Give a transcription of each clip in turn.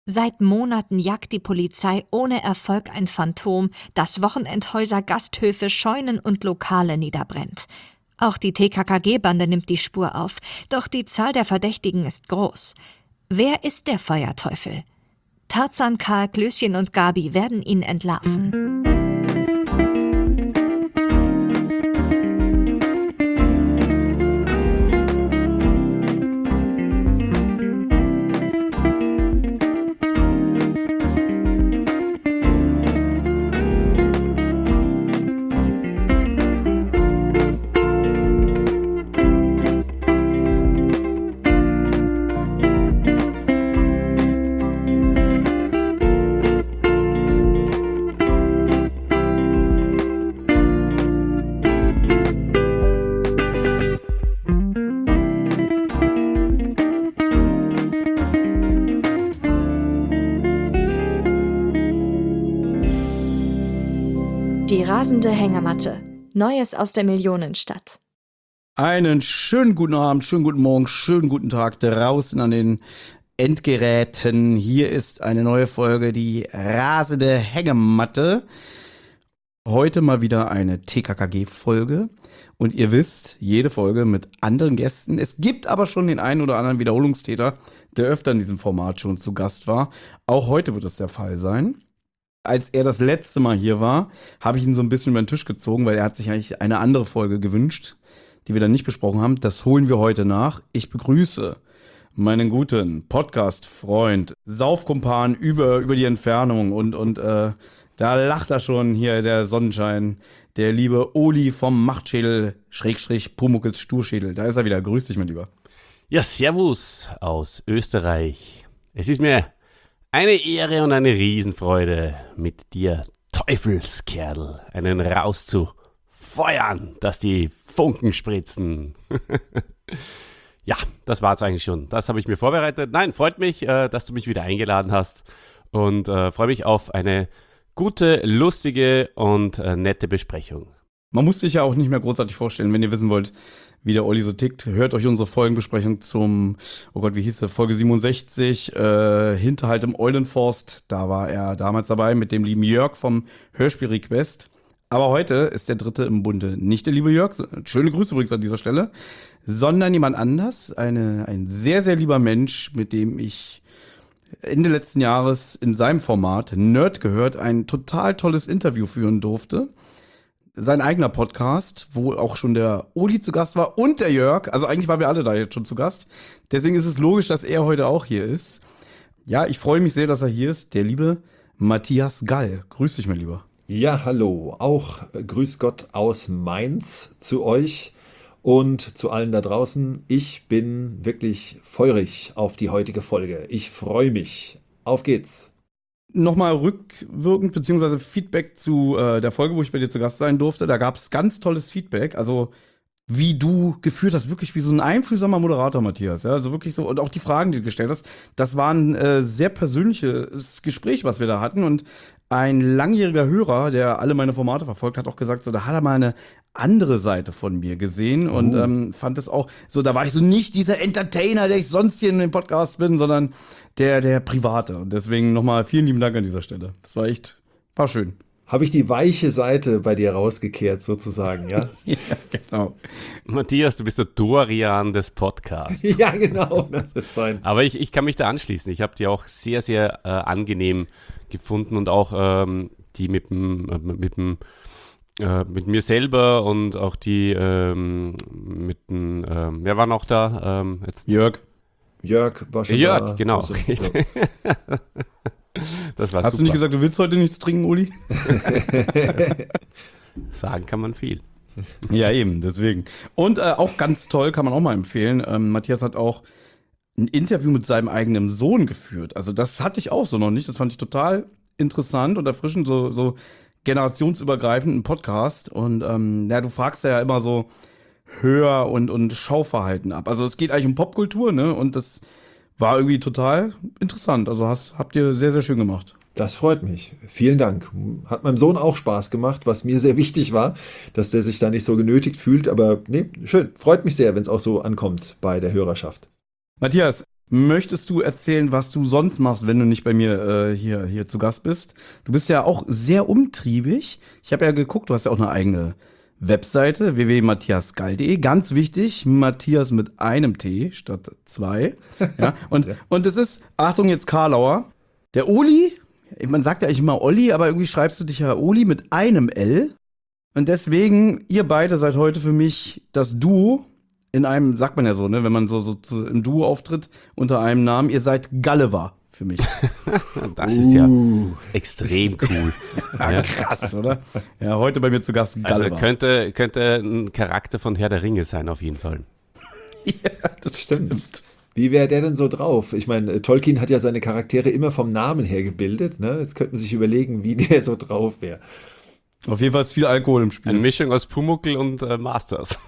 Seit Monaten jagt die Polizei ohne Erfolg ein Phantom, das Wochenendhäuser, Gasthöfe, Scheunen und Lokale niederbrennt. Auch die TKKG-Bande nimmt die Spur auf, doch die Zahl der Verdächtigen ist groß. Wer ist der Feuerteufel? Tarzan, Karl, Klößchen und Gabi werden ihn entlarven. Die rasende Hängematte. Neues aus der Millionenstadt. Einen schönen guten Abend, schönen guten Morgen, schönen guten Tag draußen an den Endgeräten. Hier ist eine neue Folge, die rasende Hängematte. Heute mal wieder eine TKKG-Folge. Und ihr wisst, jede Folge mit anderen Gästen. Es gibt aber schon den einen oder anderen Wiederholungstäter, der öfter in diesem Format schon zu Gast war. Auch heute wird es der Fall sein. Als er das letzte Mal hier war, habe ich ihn so ein bisschen über den Tisch gezogen, weil er hat sich eigentlich eine andere Folge gewünscht, die wir dann nicht besprochen haben. Das holen wir heute nach. Ich begrüße meinen guten Podcast-Freund, Saufkumpan über die Entfernung und da lacht er schon hier, der Sonnenschein, der liebe Oli vom Machtschädel / Pumuckls Sturschädel. Da ist er wieder. Grüß dich, mein Lieber. Ja, servus aus Österreich. Es ist mir eine Ehre und eine Riesenfreude, mit dir, Teufelskerl, einen rauszufeuern, dass die Funken spritzen. Ja, das war's eigentlich schon. Das habe ich mir vorbereitet. Nein, freut mich, dass du mich wieder eingeladen hast und freue mich auf eine gute, lustige und nette Besprechung. Man muss sich ja auch nicht mehr großartig vorstellen, wenn ihr wissen wollt, wie der Olli so tickt. Hört euch unsere Folgenbesprechung zum, oh Gott, wie hieß der, Folge 67, Hinterhalt im Eulenforst. Da war er damals dabei mit dem lieben Jörg vom Hörspiel-Request. Aber heute ist der Dritte im Bunde. Nicht der liebe Jörg, schöne Grüße übrigens an dieser Stelle, sondern jemand anders, ein sehr, sehr lieber Mensch, mit dem ich Ende letzten Jahres in seinem Format Nerd gehört ein total tolles Interview führen durfte. Sein eigener Podcast, wo auch schon der Oli zu Gast war und der Jörg. Also eigentlich waren wir alle da jetzt schon zu Gast. Deswegen ist es logisch, dass er heute auch hier ist. Ja, ich freue mich sehr, dass er hier ist. Der liebe Matthias Gall. Grüß dich, mein Lieber. Ja, hallo. Auch grüß Gott aus Mainz zu euch und zu allen da draußen. Ich bin wirklich feurig auf die heutige Folge. Ich freue mich. Auf geht's. Nochmal rückwirkend, beziehungsweise Feedback zu der Folge, wo ich bei dir zu Gast sein durfte. Da gab es ganz tolles Feedback. Also, wie du geführt hast, wirklich wie so ein einfühlsamer Moderator, Matthias. Ja, also wirklich so. Und auch die Fragen, die du gestellt hast, das war ein sehr persönliches Gespräch, was wir da hatten. Und ein langjähriger Hörer, der alle meine Formate verfolgt, hat auch gesagt, so, da hat er mal eine andere Seite von mir gesehen und fand es auch so, da war ich so nicht dieser Entertainer, der ich sonst hier in dem Podcast bin, sondern der Private. Und deswegen nochmal vielen lieben Dank an dieser Stelle. Das war schön. Habe ich die weiche Seite bei dir rausgekehrt, sozusagen, ja? Ja, genau. Matthias, du bist der Dorian des Podcasts. Ja, genau, das wird sein. Aber ich kann mich da anschließen. Ich habe die auch sehr, sehr angenehm gefunden und auch die mit mir selber und auch die mit dem, wer war noch da? Jetzt? Jörg war schon Jörg, da. genau. Also, Richtig. Das war Hast super. du nicht gesagt, du willst heute nichts trinken, Uli? Sagen kann man viel. Ja, eben, deswegen. Und auch ganz toll, kann man auch mal empfehlen. Matthias hat auch ein Interview mit seinem eigenen Sohn geführt. Also das hatte ich auch so noch nicht. Das fand ich total interessant und erfrischend, so generationsübergreifend ein Podcast. Und du fragst ja immer so Hör- und Schauverhalten ab. Also es geht eigentlich um Popkultur, ne? Und das war irgendwie total interessant. Also habt ihr sehr, sehr schön gemacht. Das freut mich. Vielen Dank. Hat meinem Sohn auch Spaß gemacht, was mir sehr wichtig war, dass der sich da nicht so genötigt fühlt. Aber nee, schön. Freut mich sehr, wenn es auch so ankommt bei der Hörerschaft. Matthias, möchtest du erzählen, was du sonst machst, wenn du nicht bei mir hier zu Gast bist? Du bist ja auch sehr umtriebig. Ich habe ja geguckt, du hast ja auch eine eigene Webseite, www.matthiasgall.de. Ganz wichtig, Matthias mit einem T statt 2. Ja, und es ist, Achtung jetzt Karlauer, der Oli, man sagt ja eigentlich immer Olli, aber irgendwie schreibst du dich ja Oli mit einem L. Und deswegen, ihr beide seid heute für mich das Duo in einem, sagt man ja so, ne, wenn man so im Duo auftritt unter einem Namen, ihr seid Gulliver für mich. Das ist ja extrem cool. Ja, krass, oder? Ja, heute bei mir zu Gast Gulliver. Also könnte ein Charakter von Herr der Ringe sein, auf jeden Fall. Ja, das stimmt. Wie wäre der denn so drauf? Ich meine, Tolkien hat ja seine Charaktere immer vom Namen her gebildet. Ne? Jetzt könnte man sich überlegen, wie der so drauf wäre. Auf jeden Fall ist viel Alkohol im Spiel. Eine Mischung aus Pumuckl und Masters.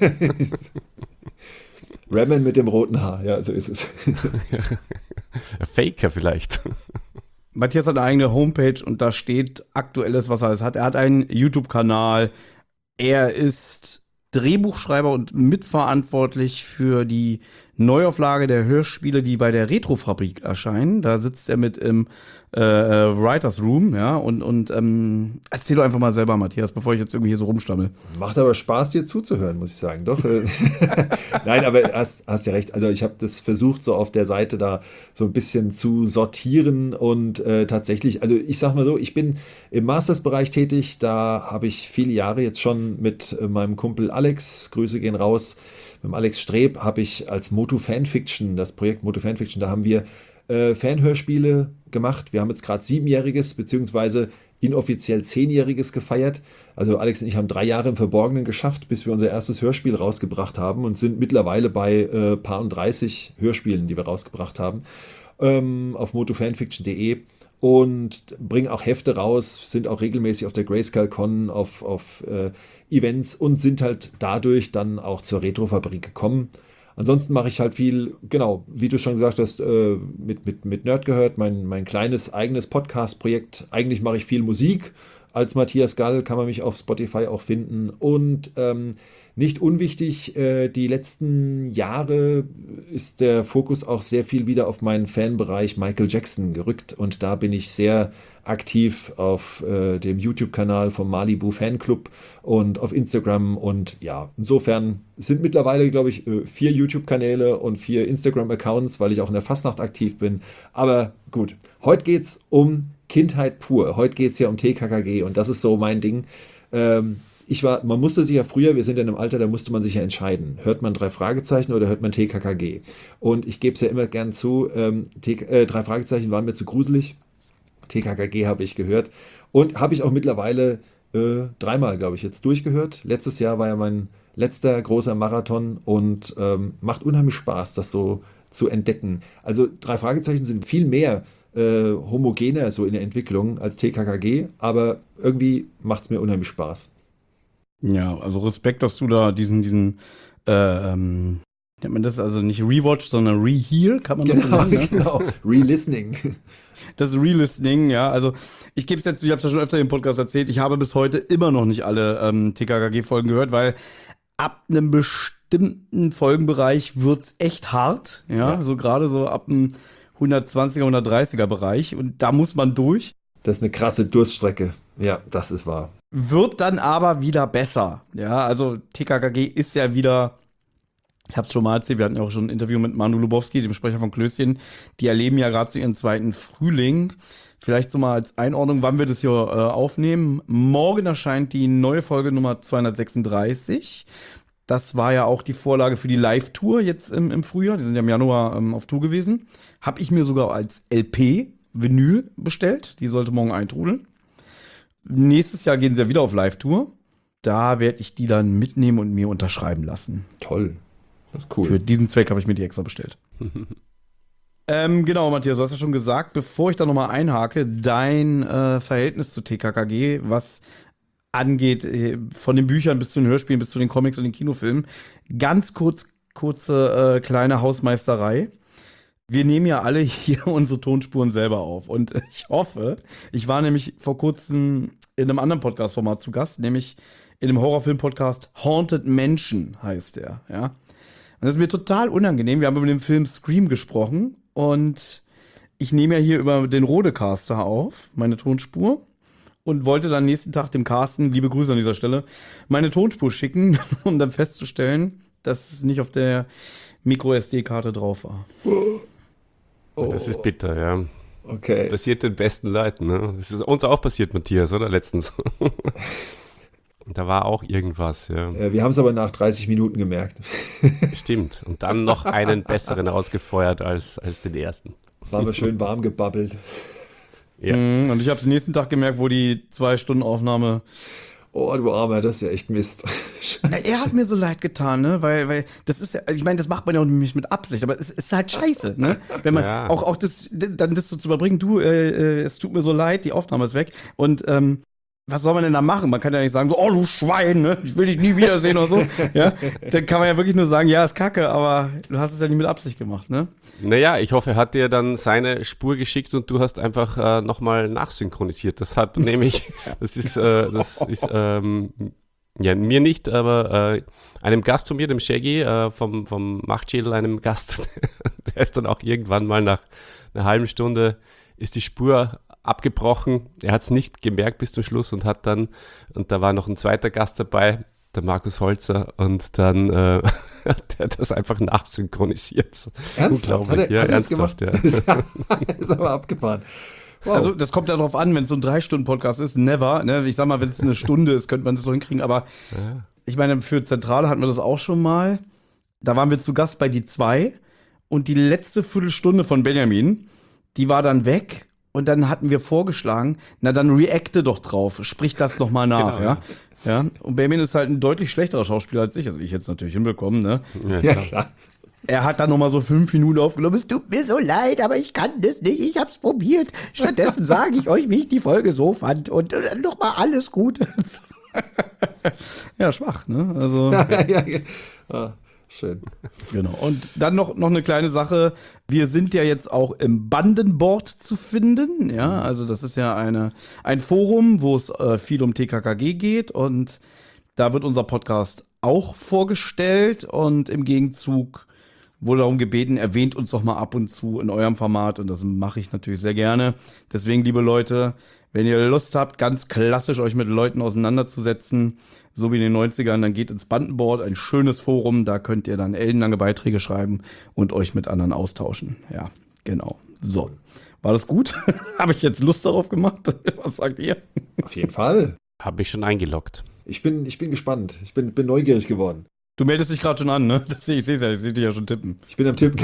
Ramen mit dem roten Haar, ja, so ist es. Faker vielleicht. Matthias hat eine eigene Homepage und da steht aktuelles, was er alles hat. Er hat einen YouTube-Kanal. Er ist Drehbuchschreiber und mitverantwortlich für die Neuauflage der Hörspiele, die bei der Retrofabrik erscheinen. Da sitzt er mit im Writers Room, ja, und erzähl doch einfach mal selber, Matthias, bevor ich jetzt irgendwie hier so rumstammel. Macht aber Spaß, dir zuzuhören, muss ich sagen, doch. Nein, aber hast ja recht. Also ich habe das versucht, so auf der Seite da so ein bisschen zu sortieren und tatsächlich, also ich sag mal so, ich bin im Masters-Bereich tätig, da habe ich viele Jahre jetzt schon mit meinem Kumpel Alex, Grüße gehen raus, mit dem Alex Streb habe ich als Motu Fanfiction, das Projekt Motu Fanfiction, da haben wir Fanhörspiele gemacht. Wir haben jetzt gerade 7-jähriges, beziehungsweise inoffiziell 10-jähriges gefeiert. Also Alex und ich haben 3 Jahre im Verborgenen geschafft, bis wir unser erstes Hörspiel rausgebracht haben und sind mittlerweile bei paar und 30 Hörspielen, die wir rausgebracht haben, auf motofanfiction.de und bringen auch Hefte raus, sind auch regelmäßig auf der Grayscale-Con, auf Events und sind halt dadurch dann auch zur Retrofabrik gekommen. Ansonsten mache ich halt viel, genau, wie du schon gesagt hast, mit Nerd gehört, mein kleines eigenes Podcast-Projekt. Eigentlich mache ich viel Musik. Als Matthias Gall kann man mich auf Spotify auch finden. Und nicht unwichtig, die letzten Jahre ist der Fokus auch sehr viel wieder auf meinen Fanbereich Michael Jackson gerückt. Und da bin ich sehr aktiv auf dem YouTube-Kanal vom Malibu Fanclub und auf Instagram. Und ja, insofern sind mittlerweile, glaube ich, 4 YouTube-Kanäle und 4 Instagram-Accounts, weil ich auch in der Fastnacht aktiv bin. Aber gut, heute geht es um Kindheit pur. Heute geht es ja um TKKG und das ist so mein Ding. Man musste sich ja früher, wir sind ja in einem Alter, da musste man sich ja entscheiden. Hört man 3 Fragezeichen oder hört man TKKG? Und ich gebe es ja immer gern zu, 3 Fragezeichen waren mir zu gruselig. TKKG habe ich gehört und habe ich auch mittlerweile 3-mal, glaube ich, jetzt durchgehört. Letztes Jahr war ja mein letzter großer Marathon und macht unheimlich Spaß, das so zu entdecken. Also 3 Fragezeichen sind viel mehr homogener so in der Entwicklung als TKKG, aber irgendwie macht es mir unheimlich Spaß. Ja, also Respekt, dass du da diesen nennt man das also nicht Rewatch, sondern Rehear, kann man das so nennen? Ne? Genau, Re-Listening. Das Re-Listening, ja, also ich gebe es jetzt, ich habe es ja schon öfter im Podcast erzählt, ich habe bis heute immer noch nicht alle TKKG-Folgen gehört, weil ab einem bestimmten Folgenbereich wird es echt hart, ja, so gerade so ab dem 120er, 130er Bereich und da muss man durch. Das ist eine krasse Durststrecke, ja, das ist wahr. Wird dann aber wieder besser, ja, also TKKG ist ja wieder, ich habe es schon mal erzählt, wir hatten ja auch schon ein Interview mit Manu Lubowski, dem Sprecher von Klößchen, die erleben ja gerade zu ihren 2. Frühling. Vielleicht so mal als Einordnung, wann wir das hier aufnehmen. Morgen erscheint die neue Folge Nummer 236. Das war ja auch die Vorlage für die Live-Tour jetzt im Frühjahr. Die sind ja im Januar auf Tour gewesen. Habe ich mir sogar als LP, Vinyl bestellt. Die sollte morgen eintrudeln. Nächstes Jahr gehen sie ja wieder auf Live-Tour. Da werde ich die dann mitnehmen und mir unterschreiben lassen. Toll. Das ist cool. Für diesen Zweck habe ich mir die extra bestellt. Genau, Matthias, du hast ja schon gesagt, bevor ich da nochmal einhake, dein Verhältnis zu TKKG, was angeht, von den Büchern bis zu den Hörspielen, bis zu den Comics und den Kinofilmen. Ganz kurze kleine Hausmeisterei. Wir nehmen ja alle hier unsere Tonspuren selber auf. Und ich hoffe, ich war nämlich vor kurzem in einem anderen Podcast-Format zu Gast, nämlich in dem Horrorfilm-Podcast Haunted Mansion heißt der, ja. das ist mir total unangenehm. Wir haben über den Film Scream gesprochen und ich nehme ja hier über den Rodecaster auf, meine Tonspur. Und wollte dann nächsten Tag dem Carsten, liebe Grüße an dieser Stelle, meine Tonspur schicken, um dann festzustellen, dass es nicht auf der Micro-SD-Karte drauf war. Das ist bitter, ja. Okay. Passiert den besten Leuten, ne? Das ist uns auch passiert, Matthias, oder? Letztens. Da war auch irgendwas, ja. Wir haben es aber nach 30 Minuten gemerkt. Stimmt. Und dann noch einen besseren rausgefeuert als den ersten. Waren wir schön warm gebabbelt. Ja. Und ich habe es nächsten Tag gemerkt, wo die 2-Stunden-Aufnahme. Oh, du Armer, das ist ja echt Mist. Na, er hat mir so leid getan, ne? Weil das ist ja, ich meine, das macht man ja auch nicht mit Absicht, aber es ist halt scheiße, ne? Wenn man Ja. auch das, dann das so zu überbringen, du, es tut mir so leid, die Aufnahme ist weg. Und was soll man denn da machen? Man kann ja nicht sagen, so, oh du Schwein, ne? Ich will dich nie wiedersehen oder so. Ja? Dann kann man ja wirklich nur sagen, ja, ist kacke, aber du hast es ja nicht mit Absicht gemacht, ne? Naja, ich hoffe, er hat dir dann seine Spur geschickt und du hast einfach nochmal nachsynchronisiert. Deshalb nehme ich, das ist ja mir nicht, aber einem Gast von mir, dem Shaggy, vom Machtschädel, einem Gast, der ist dann auch irgendwann mal nach einer halben Stunde ist die Spur abgebrochen. Er hat es nicht gemerkt bis zum Schluss und da war noch ein zweiter Gast dabei, der Markus Holzer, und dann der hat das einfach nachsynchronisiert. So, Ernsthaft? Hat er das gemacht? Ja. Ist aber abgefahren. Wow. Also das kommt ja drauf an, wenn es so ein 3-Stunden-Podcast ist, never, ne? Ich sag mal, wenn es eine Stunde ist, könnte man das so hinkriegen, aber ich meine, für Zentrale hatten wir das auch schon mal. Da waren wir zu Gast bei die 2 und die letzte Viertelstunde von Benjamin, die war dann weg. Und dann hatten wir vorgeschlagen, na dann reacte doch drauf, sprich das noch mal nach, Genau, ja. Und Benjamin ist halt ein deutlich schlechterer Schauspieler als ich, also ich jetzt natürlich hinbekommen, ne. Ja, klar. Er hat dann noch mal so 5 Minuten aufgenommen, es tut mir so leid, aber ich kann das nicht, ich hab's probiert. Stattdessen sage ich euch, wie ich die Folge so fand und noch mal alles Gute. Ja, schwach, ne, also. Ja. Ah, schön. Genau. Und dann noch eine kleine Sache. Wir sind ja jetzt auch im Bandenboard zu finden. Ja, also das ist ja ein Forum, wo es viel um TKKG geht. Und da wird unser Podcast auch vorgestellt. Und im Gegenzug wurde darum gebeten, erwähnt uns doch mal ab und zu in eurem Format. Und das mache ich natürlich sehr gerne. Deswegen, liebe Leute, wenn ihr Lust habt, ganz klassisch euch mit Leuten auseinanderzusetzen, so wie in den 90ern, dann geht ins Bandenboard, ein schönes Forum, da könnt ihr dann ellenlange Beiträge schreiben und euch mit anderen austauschen. Ja, genau. So, war das gut? Habe ich jetzt Lust darauf gemacht? Was sagt ihr? Auf jeden Fall. Habe ich schon eingeloggt. Ich bin gespannt. Ich bin neugierig geworden. Du meldest dich gerade schon an, ne? Ich sehe es ja, ich sehe dich ja schon tippen. Ich bin am Tippen.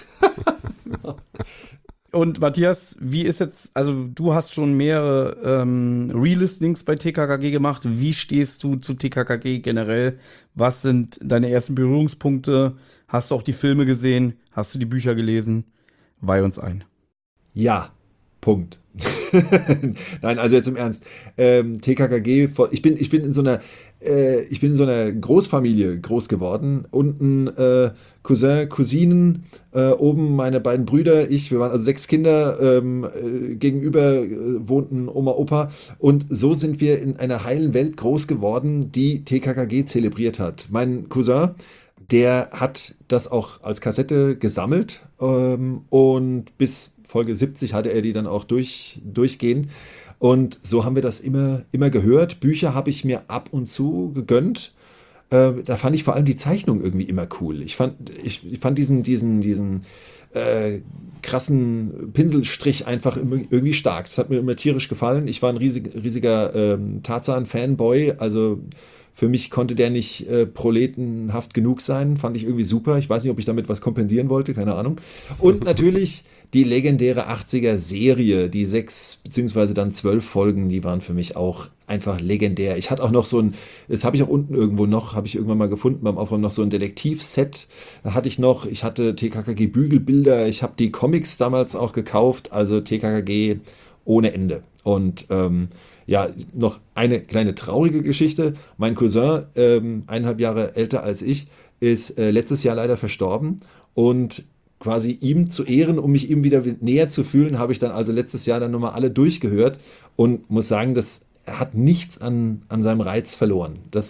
Und Matthias, wie ist jetzt, also du hast schon mehrere Relistings bei TKKG gemacht. Wie stehst du zu TKKG generell? Was sind deine ersten Berührungspunkte? Hast du auch die Filme gesehen? Hast du die Bücher gelesen? Weih uns ein. Ja, Punkt. Nein, also jetzt im Ernst. TKKG, ich bin in so einer Großfamilie groß geworden. Unten Cousin, Cousinen, oben meine beiden Brüder, wir waren also 6 Kinder, gegenüber wohnten Oma, Opa. Und so sind wir in einer heilen Welt groß geworden, die TKKG zelebriert hat. Mein Cousin, der hat das auch als Kassette gesammelt und bis Folge 70 hatte er die dann auch durchgehend. Und so haben wir das immer gehört. Bücher habe ich mir ab und zu gegönnt. Da fand ich vor allem die Zeichnung irgendwie immer cool. Ich fand diesen krassen Pinselstrich einfach irgendwie stark. Das hat mir immer tierisch gefallen. Ich war ein riesiger Tarzan-Fanboy. Also für mich konnte der nicht proletenhaft genug sein. Fand ich irgendwie super. Ich weiß nicht, ob ich damit was kompensieren wollte. Keine Ahnung. Und natürlich die legendäre 80er-Serie, die 6 beziehungsweise dann 12 Folgen, die waren für mich auch einfach legendär. Ich hatte auch noch das habe ich auch unten irgendwo noch, habe ich irgendwann mal gefunden beim Aufräumen, noch so ein Detektivset ich hatte TKKG-Bügelbilder, ich habe die Comics damals auch gekauft, also TKKG ohne Ende. Und noch eine kleine traurige Geschichte. Mein Cousin, 1,5 Jahre älter als ich, ist letztes Jahr leider verstorben und quasi ihm zu Ehren, um mich ihm wieder näher zu fühlen, habe ich dann also letztes Jahr dann nochmal alle durchgehört und muss sagen, das hat nichts an seinem Reiz verloren. Das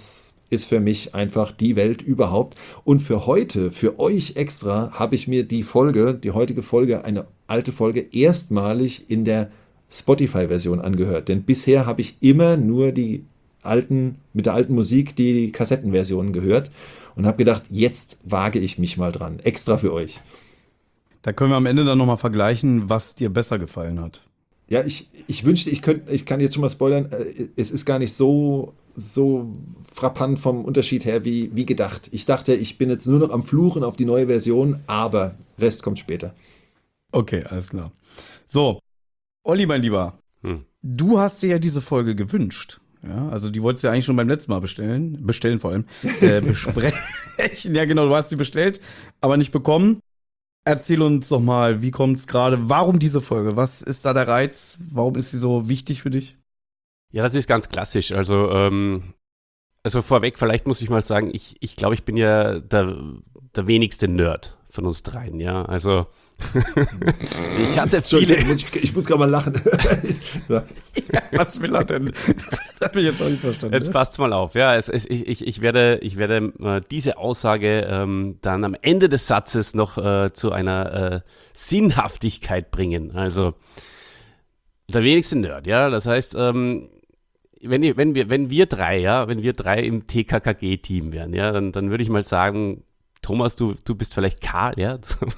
ist für mich einfach die Welt überhaupt. Und für heute, für euch extra, habe ich mir die heutige Folge, eine alte Folge, erstmalig in der Spotify-Version angehört. Denn bisher habe ich immer nur mit der alten Musik die Kassettenversionen gehört und habe gedacht, jetzt wage ich mich mal dran. Extra für euch. Da können wir am Ende dann nochmal vergleichen, was dir besser gefallen hat. Ja, ich wünschte, ich kann jetzt schon mal spoilern, es ist gar nicht so frappant vom Unterschied her wie gedacht. Ich dachte, ich bin jetzt nur noch am Fluchen auf die neue Version, aber Rest kommt später. Okay, alles klar. So, Olli, mein Lieber, du hast dir ja diese Folge gewünscht. Ja, also die wolltest du ja eigentlich schon beim letzten Mal bestellen vor allem, besprechen. Ja genau, du hast sie bestellt, aber nicht bekommen. Erzähl uns doch mal, wie kommt es gerade? Warum diese Folge? Was ist da der Reiz? Warum ist sie so wichtig für dich? Ja, das ist ganz klassisch. Also vorweg, vielleicht muss ich mal sagen, ich glaube, ich bin ja der wenigste Nerd von uns dreien, ja. Also ich hatte viele. Ich muss gerade mal lachen. Ja, was will er denn? Das hat mich jetzt auch nicht verstanden. Jetzt passt's mal auf, ja. Ich werde diese Aussage dann am Ende des Satzes noch zu einer Sinnhaftigkeit bringen. Also der wenigste Nerd, ja. Das heißt, wenn wir drei im TKKG-Team wären, ja, dann würde ich mal sagen, Thomas, du bist vielleicht Karl, ja,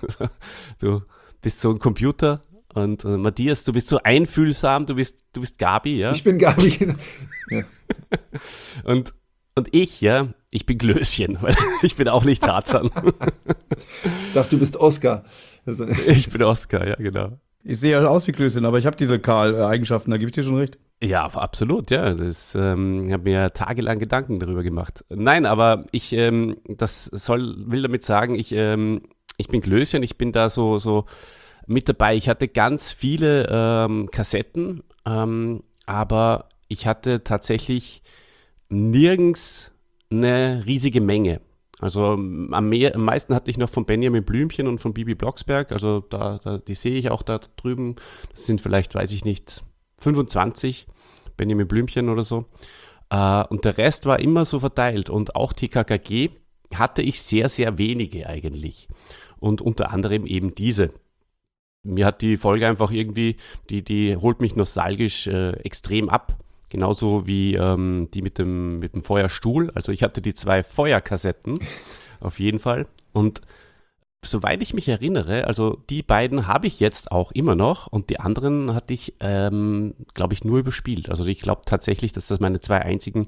du bist so ein Computer und Matthias, du bist so einfühlsam, du bist Gabi, ja. Ich bin Gabi, genau. Ja. Und ich, ja, ich bin Klößchen, weil ich bin auch nicht Tarzan. Ich dachte, du bist Oscar. Ich bin Oscar, ja, genau. Ich sehe ja aus wie Klößchen, aber ich habe diese Karl-Eigenschaften, da gebe ich dir schon recht. Ja, absolut, ja. Ich habe mir tagelang Gedanken darüber gemacht. Nein, aber will damit sagen, ich bin Klößchen, ich bin da so mit dabei. Ich hatte ganz viele Kassetten, aber ich hatte tatsächlich nirgends eine riesige Menge. Also am meisten hatte ich noch von Benjamin Blümchen und von Bibi Blocksberg. Also die sehe ich auch da drüben. Das sind vielleicht, weiß ich nicht, 25 Benjamin Blümchen oder so. Und der Rest war immer so verteilt. Und auch TKKG hatte ich sehr, sehr wenige eigentlich. Und unter anderem eben diese. Mir hat die Folge einfach irgendwie, die holt mich nostalgisch extrem ab. Genauso wie die mit dem Feuerstuhl. Also ich hatte die 2 Feuerkassetten auf jeden Fall. Und soweit ich mich erinnere, also die beiden habe ich jetzt auch immer noch und die anderen hatte ich, glaube ich, nur überspielt. Also ich glaube tatsächlich, dass das meine 2 einzigen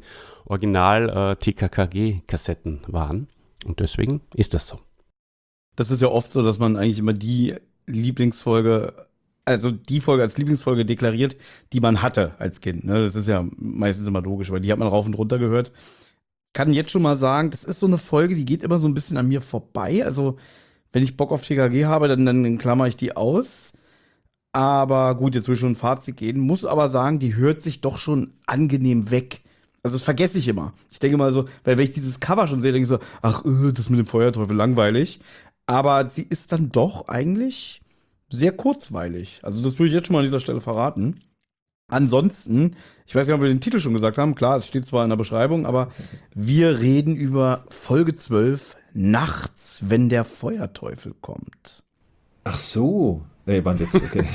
Original-TKKG-Kassetten waren. Und deswegen ist das so. Das ist ja oft so, dass man eigentlich immer die Lieblingsfolge, also die Folge als Lieblingsfolge deklariert, die man hatte als Kind. Ne? Das ist ja meistens immer logisch, weil die hat man rauf und runter gehört. Kann jetzt schon mal sagen, das ist so eine Folge, die geht immer so ein bisschen an mir vorbei. Also wenn ich Bock auf TKG habe, dann klammer ich die aus. Aber gut, jetzt will ich schon ein Fazit gehen. Muss aber sagen, die hört sich doch schon angenehm weg. Also das vergesse ich immer. Ich denke mal so, weil wenn ich dieses Cover schon sehe, denke ich so, ach, das mit dem Feuerteufel, langweilig. Aber sie ist dann doch eigentlich sehr kurzweilig. Also das würde ich jetzt schon mal an dieser Stelle verraten. Ansonsten, ich weiß nicht, ob wir den Titel schon gesagt haben. Klar, es steht zwar in der Beschreibung, aber wir reden über Folge 12, Nachts, wenn der Feuerteufel kommt. Ach so. Nee, war ein Witz, okay.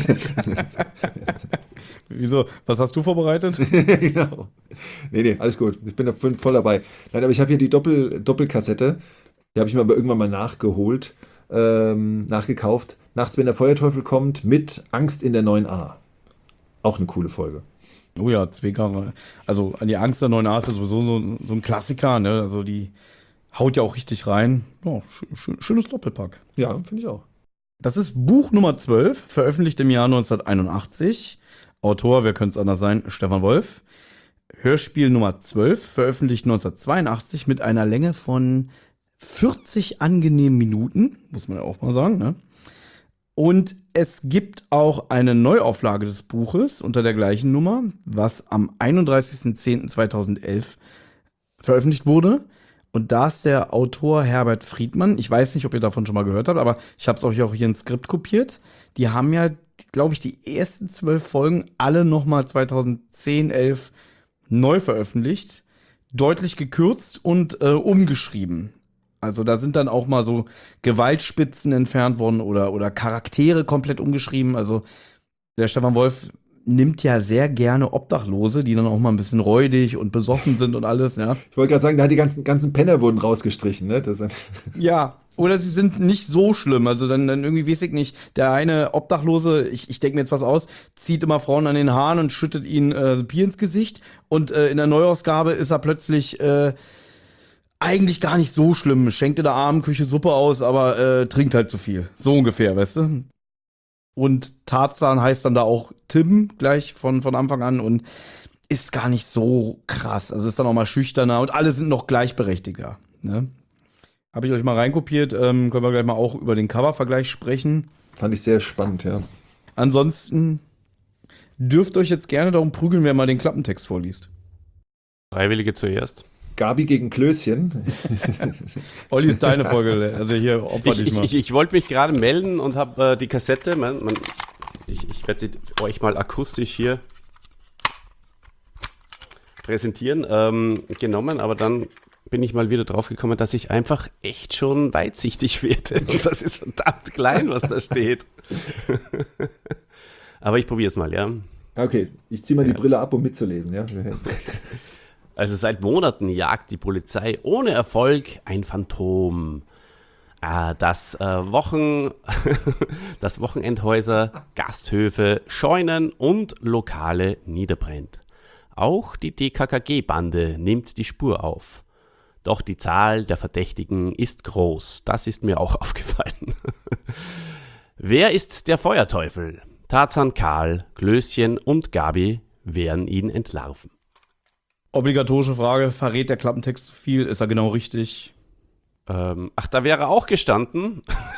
Wieso? Was hast du vorbereitet? Genau. Nee, alles gut. Ich bin da voll dabei. Nein, aber ich habe hier die Doppelkassette. Die habe ich mir aber irgendwann mal nachgekauft. Nachts, wenn der Feuerteufel kommt, mit Angst in der 9a. Auch eine coole Folge. Oh ja, Zwickau. Also an die Angst der 9a ist ja sowieso so ein Klassiker, ne? Also die haut ja auch richtig rein. Ja, schönes Doppelpack. Ja, finde ich auch. Das ist Buch Nummer 12, veröffentlicht im Jahr 1981. Autor, wer könnte es anders sein, Stefan Wolf. Hörspiel Nummer 12, veröffentlicht 1982 mit einer Länge von 40 angenehmen Minuten, muss man ja auch mal sagen, ne? Und es gibt auch eine Neuauflage des Buches unter der gleichen Nummer, was am 31.10.2011 veröffentlicht wurde. Und da ist der Autor Herbert Friedmann. Ich weiß nicht, ob ihr davon schon mal gehört habt, aber ich habe es euch auch hier ins Skript kopiert. Die haben ja, glaube ich, die ersten 12 Folgen alle nochmal 2010, 11 neu veröffentlicht. deutlich gekürzt und umgeschrieben. Also da sind dann auch mal so Gewaltspitzen entfernt worden oder Charaktere komplett umgeschrieben. Also der Stefan Wolf nimmt ja sehr gerne Obdachlose, die dann auch mal ein bisschen räudig und besoffen sind und alles, ja. Ich wollte gerade sagen, da hat die ganzen Penner wurden rausgestrichen, ne? Ja, oder sie sind nicht so schlimm. Also dann irgendwie weiß ich nicht, der eine Obdachlose, ich denke mir jetzt was aus, zieht immer Frauen an den Haaren und schüttet ihnen Bier ins Gesicht. Und in der Neuausgabe ist er plötzlich eigentlich gar nicht so schlimm. Schenkt in der Armenküche Suppe aus, aber trinkt halt zu viel. So ungefähr, weißt du? Und Tarzan heißt dann da auch Tim gleich von Anfang an und ist gar nicht so krass. Also ist dann auch mal schüchterner und alle sind noch gleichberechtigter. Ne? Habe ich euch mal reinkopiert. Können wir gleich mal auch über den Coververgleich sprechen. Fand ich sehr spannend, ja. Ansonsten dürft euch jetzt gerne darum prügeln, wer mal den Klappentext vorliest. Freiwillige zuerst. Gabi gegen Klößchen. Olli, ist deine Folge. Also hier opfer dich mal. Ich wollte mich gerade melden und habe die Kassette, ich werde sie euch mal akustisch hier präsentieren, genommen, aber dann bin ich mal wieder drauf gekommen, dass ich einfach echt schon weitsichtig werde. Und das ist verdammt klein, was da steht. Aber ich probiere es mal, ja. Okay, ich ziehe mal die Brille ab, um mitzulesen, ja. Also seit Monaten jagt die Polizei ohne Erfolg ein Phantom. Das Wochenendhäuser, Gasthöfe, Scheunen und Lokale niederbrennt. Auch die DKKG-Bande nimmt die Spur auf. Doch die Zahl der Verdächtigen ist groß. Das ist mir auch aufgefallen. Wer ist der Feuerteufel? Tarzan, Karl, Klößchen und Gabi werden ihn entlarven. Obligatorische Frage, verrät der Klappentext zu viel? Ist er genau richtig? Da wäre auch gestanden.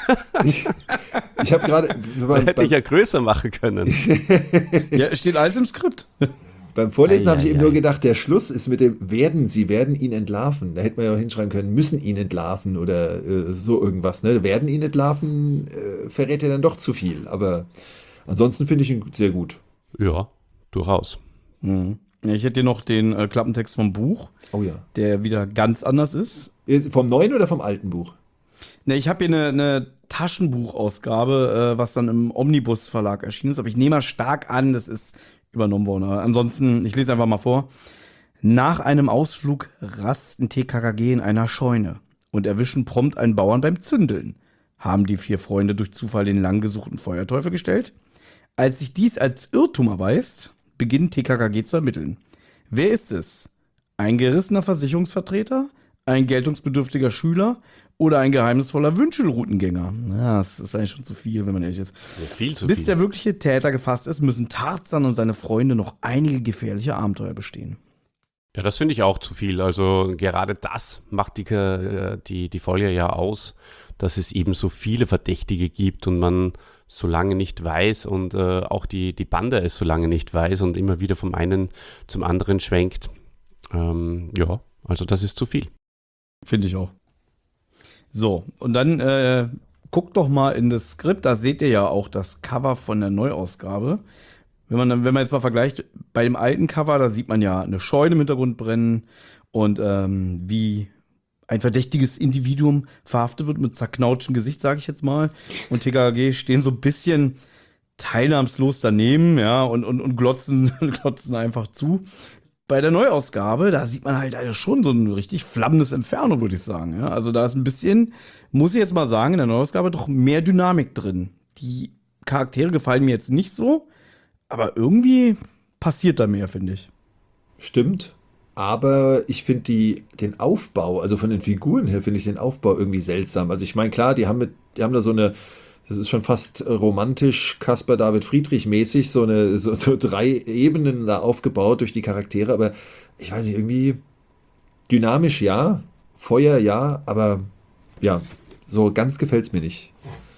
Ich habe gerade... Hätte ich ja größer machen können. Ja, steht alles im Skript. Beim Vorlesen habe ich eben nur gedacht, der Schluss ist mit dem Sie werden ihn entlarven. Da hätte man ja auch hinschreiben können, müssen ihn entlarven oder so irgendwas. Ne? Werden ihn entlarven, verrät er dann doch zu viel. Aber ansonsten finde ich ihn sehr gut. Ja, durchaus. Mhm. Ich hätte hier noch den Klappentext vom Buch, der wieder ganz anders ist. Vom neuen oder vom alten Buch? Ne, ich habe hier eine Taschenbuchausgabe, was dann im Omnibus Verlag erschienen ist. Aber ich nehme mal stark an, das ist übernommen worden. Aber ansonsten, ich lese einfach mal vor. Nach einem Ausflug rasten TKKG in einer Scheune und erwischen prompt einen Bauern beim Zündeln. Haben die 4 Freunde durch Zufall den lang gesuchten Feuerteufel gestellt? Als sich dies als Irrtum erweist, beginnt TKKG zu ermitteln. Wer ist es? Ein gerissener Versicherungsvertreter? Ein geltungsbedürftiger Schüler? Oder ein geheimnisvoller Wünschelroutengänger? Ja, das ist eigentlich schon zu viel, wenn man ehrlich ist. Ja, viel zu Bis viel. der wirkliche Täter gefasst ist, müssen Tarzan und seine Freunde noch einige gefährliche Abenteuer bestehen. Ja, das finde ich auch zu viel. Also gerade das macht die Folge ja aus, dass es eben so viele Verdächtige gibt und man so lange nicht weiß und auch die Bande es so lange nicht weiß und immer wieder vom einen zum anderen schwenkt. Ja, also das ist zu viel. Finde ich auch. So, und dann guckt doch mal in das Skript, da seht ihr ja auch das Cover von der Neuausgabe. Wenn man jetzt mal vergleicht, bei dem alten Cover, da sieht man ja eine Scheune im Hintergrund brennen und wie ein verdächtiges Individuum verhaftet wird mit zerknautschem Gesicht, sage ich jetzt mal. Und TKKG stehen so ein bisschen teilnahmslos daneben, ja, und glotzen einfach zu. Bei der Neuausgabe, da sieht man halt schon so ein richtig flammendes Inferno, würde ich sagen. Ja? Also da ist ein bisschen, muss ich jetzt mal sagen, in der Neuausgabe doch mehr Dynamik drin. Die Charaktere gefallen mir jetzt nicht so, aber irgendwie passiert da mehr, finde ich. Stimmt, aber ich finde den Aufbau, also von den Figuren her finde ich den Aufbau irgendwie seltsam. Also ich meine, klar, die haben da so eine, das ist schon fast romantisch Caspar David Friedrich mäßig, so 3 Ebenen da aufgebaut durch die Charaktere, aber ich weiß nicht, irgendwie dynamisch ja, Feuer ja, aber ja, so ganz gefällt es mir nicht.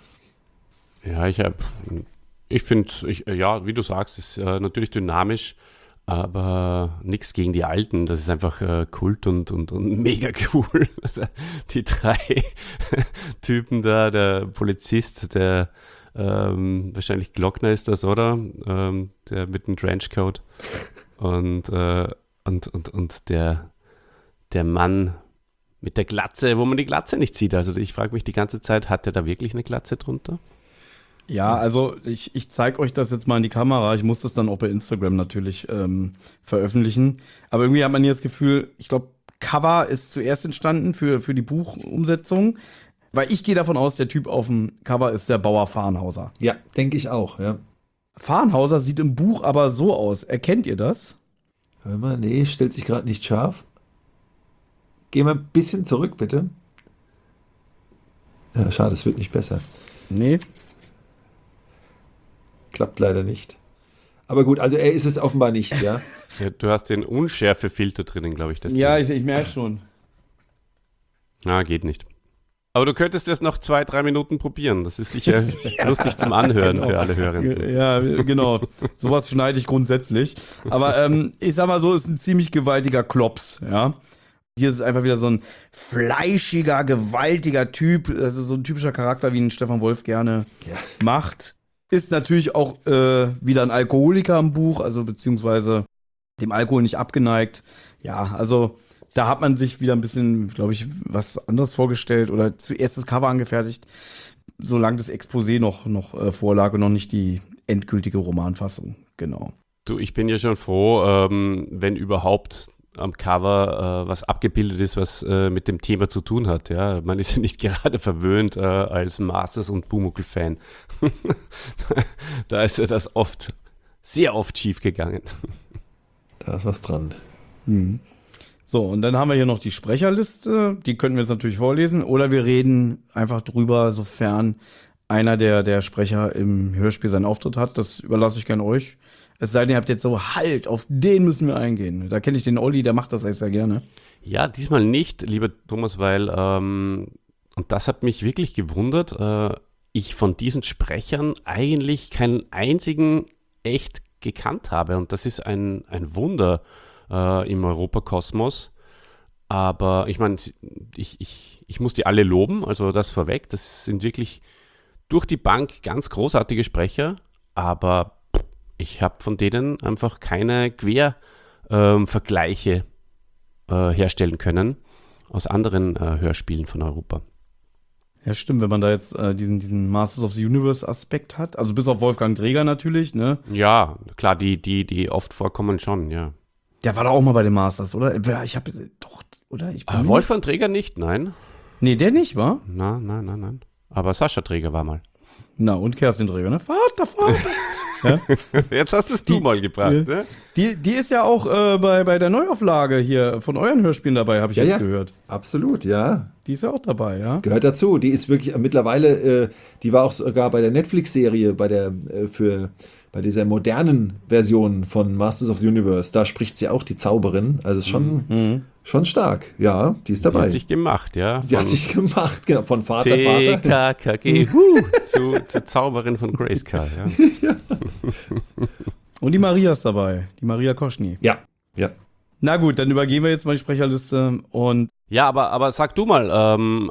Ja, ich finde, ja, wie du sagst, ist natürlich dynamisch, aber nichts gegen die Alten. Das ist einfach Kult und mega cool. Also, die 3 Typen da, der Polizist, der wahrscheinlich Glockner ist das, oder? Der mit dem Trenchcoat und der der Mann mit der Glatze, wo man die Glatze nicht sieht. Also ich frage mich die ganze Zeit, hat der da wirklich eine Glatze drunter? Ja, also ich zeige euch das jetzt mal in die Kamera. Ich muss das dann auch bei Instagram natürlich veröffentlichen. Aber irgendwie hat man hier das Gefühl, ich glaube, Cover ist zuerst entstanden für die Buchumsetzung. Weil ich gehe davon aus, der Typ auf dem Cover ist der Bauer Farnhauser. Ja, denke ich auch, ja. Farnhauser sieht im Buch aber so aus. Erkennt ihr das? Hör mal, nee, stellt sich gerade nicht scharf. Geh mal ein bisschen zurück, bitte. Ja, schade, es wird nicht besser. Nee. Klappt leider nicht. Aber gut, also er ist es offenbar nicht, ja. Ja, du hast den Unschärfefilter drinnen, glaube ich. Ja, ich merke schon. Geht nicht. Aber du könntest das noch 2-3 Minuten probieren. Das ist sicher lustig zum Anhören Genau. für alle Hörenden. Ja, genau. Sowas schneide ich grundsätzlich. Aber ich sag mal so, ist ein ziemlich gewaltiger Klops, ja. Hier ist es einfach wieder so ein fleischiger, gewaltiger Typ, also so ein typischer Charakter, wie ihn Stefan Wolf gerne macht. Ist natürlich auch wieder ein Alkoholiker im Buch, also beziehungsweise dem Alkohol nicht abgeneigt. Ja, also da hat man sich wieder ein bisschen, glaube ich, was anderes vorgestellt oder zuerst das Cover angefertigt, solange das Exposé noch vorlag und noch nicht die endgültige Romanfassung. Genau. Du, ich bin ja schon froh, wenn überhaupt am Cover was abgebildet ist, was mit dem Thema zu tun hat. Ja, man ist ja nicht gerade verwöhnt als Masters- und Pumuckl-Fan. Da ist ja das sehr oft schief gegangen. Da ist was dran. Mhm. So, und dann haben wir hier noch die Sprecherliste. Die könnten wir jetzt natürlich vorlesen. Oder wir reden einfach drüber, sofern einer der Sprecher im Hörspiel seinen Auftritt hat. Das überlasse ich gerne euch. Es sei denn, ihr habt jetzt so, halt, auf den müssen wir eingehen. Da kenne ich den Olli, der macht das eigentlich sehr gerne. Ja, diesmal nicht, lieber Thomas, weil, und das hat mich wirklich gewundert, ich von diesen Sprechern eigentlich keinen einzigen echt gekannt habe. Und das ist ein Wunder im Europakosmos. Aber ich meine, ich muss die alle loben, also das vorweg. Das sind wirklich durch die Bank ganz großartige Sprecher, aber ich habe von denen einfach keine Quervergleiche herstellen können aus anderen Hörspielen von Europa. Ja, stimmt, wenn man da jetzt diesen Masters of the Universe Aspekt hat, also bis auf Wolfgang Dreger natürlich, ne? Ja, klar, die oft vorkommen schon, ja. Der war doch auch mal bei den Masters, oder? Ich habe doch, oder? Ich bin Wolfgang Träger nicht, nein. Nee, der nicht, wa? Nein. Aber Sascha Träger war mal. Na, und Kerstin Träger, ne? Vater. Ja? Jetzt hast es du mal gebracht, ne? Die ist ja auch bei der Neuauflage hier von euren Hörspielen dabei, habe ich jetzt gehört. Absolut, ja. Die ist ja auch dabei, ja? Gehört dazu. Die ist wirklich mittlerweile, die war auch sogar bei der Netflix-Serie, bei dieser modernen Version von Masters of the Universe. Da spricht sie auch die Zauberin. Also ist schon stark. Ja, die ist dabei. Die hat sich gemacht, ja. Die hat sich gemacht, genau. Von Vater. TKKG, zur Zauberin von Grayskull, ja. Und die Maria ist dabei, die Maria Koschny. Ja. Na gut, dann übergehen wir jetzt mal die Sprecherliste und Ja, aber sag du mal,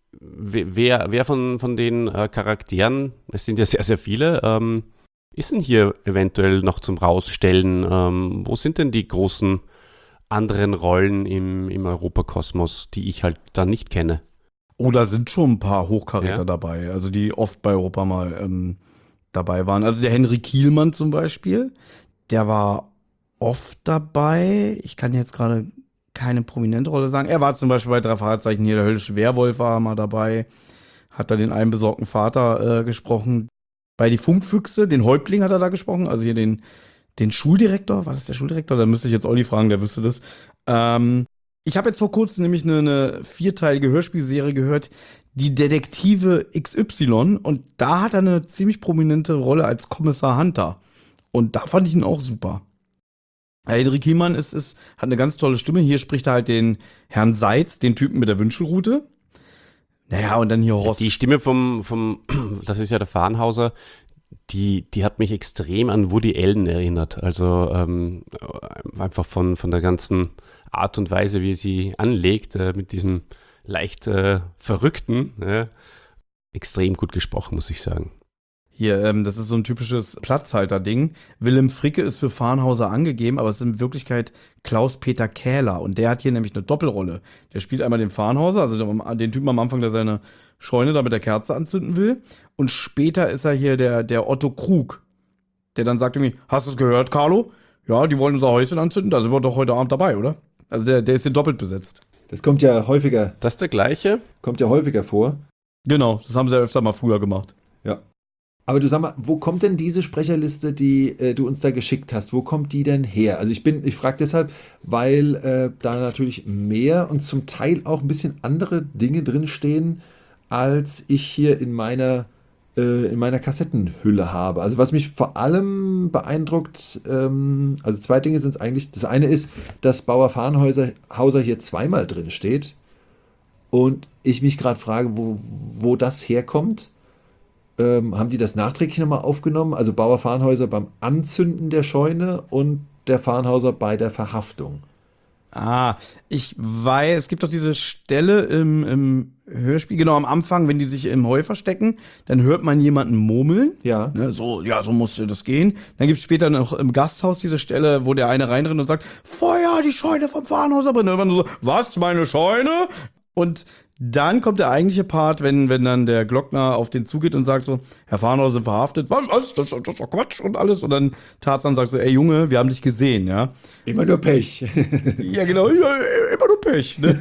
wer von den Charakteren, es sind ja sehr, sehr viele, ist denn hier eventuell noch zum Rausstellen? Wo sind denn die großen anderen Rollen im Europakosmos, die ich halt da nicht kenne? oh, da sind schon ein paar Hochkaräter Ja. dabei, also die oft bei Europa mal dabei waren. Also der Henry Kielmann zum Beispiel, der war oft dabei. Ich kann jetzt gerade keine prominente Rolle sagen. Er war zum Beispiel bei 3 Fragezeichen hier, der höllische Werwolf war mal dabei, hat da den einen besorgten Vater gesprochen. Bei die Funkfüchse, den Häuptling hat er da gesprochen, also hier den Schuldirektor, war das der Schuldirektor? Da müsste ich jetzt Olli fragen, der wüsste das. Ich habe jetzt vor kurzem nämlich eine 4-teilige Hörspielserie gehört, die Detektive XY, und da hat er eine ziemlich prominente Rolle als Kommissar Hunter. Und da fand ich ihn auch super. Henry Kielmann hat eine ganz tolle Stimme. Hier spricht er halt den Herrn Seitz, den Typen mit der Wünschelrute. Naja, und dann hier Horst. Die Stimme vom das ist ja der Farnhauser, die hat mich extrem an Woody Allen erinnert. Also einfach von der ganzen Art und Weise, wie er sie anlegt, mit diesem leicht Verrückten. Extrem gut gesprochen, muss ich sagen. Hier, das ist so ein typisches Platzhalter-Ding. Willem Fricke ist für Farnhauser angegeben, aber es ist in Wirklichkeit Klaus-Peter Kähler. Und der hat hier nämlich eine Doppelrolle. Der spielt einmal den Farnhauser, also den Typen am Anfang, der seine Scheune da mit der Kerze anzünden will. Und später ist er hier der Otto Krug, der dann sagt irgendwie, hast du es gehört, Carlo? Ja, die wollen unser Häuschen anzünden, da sind wir doch heute Abend dabei, oder? Also der ist hier doppelt besetzt. Das kommt ja häufiger vor. Genau, das haben sie ja öfter mal früher gemacht. Ja. Aber du sag mal, wo kommt denn diese Sprecherliste, die du uns da geschickt hast? Wo kommt die denn her? Also ich frage deshalb, weil da natürlich mehr und zum Teil auch ein bisschen andere Dinge drinstehen, als ich hier in meiner Kassettenhülle habe. Also was mich vor allem beeindruckt, also zwei Dinge sind es eigentlich. Das eine ist, dass Bauer Farnhauser hier zweimal drin steht und ich mich gerade frage, wo das herkommt. Haben die das nachträglich nochmal aufgenommen? Also Bauer Farnhauser beim Anzünden der Scheune und der Farnhauser bei der Verhaftung. Ich weiß, es gibt doch diese Stelle im Hörspiel, genau am Anfang, wenn die sich im Heu verstecken, dann hört man jemanden murmeln. Ja. Ne, so musste das gehen. Dann gibt es später noch im Gasthaus diese Stelle, wo der eine reinrennt und sagt, Feuer, die Scheune vom Farnhauser brennt. Und man so, was, meine Scheune? Und dann kommt der eigentliche Part, wenn dann der Glockner auf den zugeht und sagt so, Herr Farnhauser sind verhaftet. Was? Das ist doch Quatsch und alles. Und dann Tarzan sagt so, ey Junge, wir haben dich gesehen, ja. Immer nur Pech. Ja, genau, ja, immer nur Pech. Ne?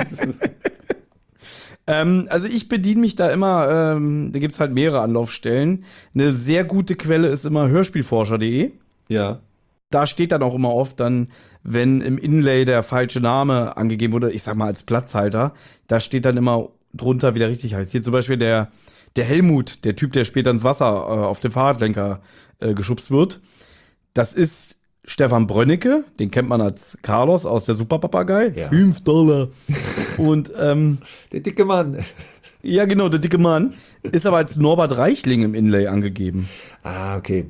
Also ich bediene mich da immer, da gibt's halt mehrere Anlaufstellen. Eine sehr gute Quelle ist immer hörspielforscher.de. Ja. Da steht dann auch immer oft dann, wenn im Inlay der falsche Name angegeben wurde, ich sag mal als Platzhalter, da steht dann immer drunter, wie der richtig heißt. Hier zum Beispiel der Helmut, der Typ, der später ins Wasser auf dem Fahrradlenker geschubst wird. Das ist Stefan Brönnecke, den kennt man als Carlos aus der Superpapagei. Ja. $5. Und Der dicke Mann. ja, genau, der dicke Mann ist aber als Norbert Reichling im Inlay angegeben. Ah, okay.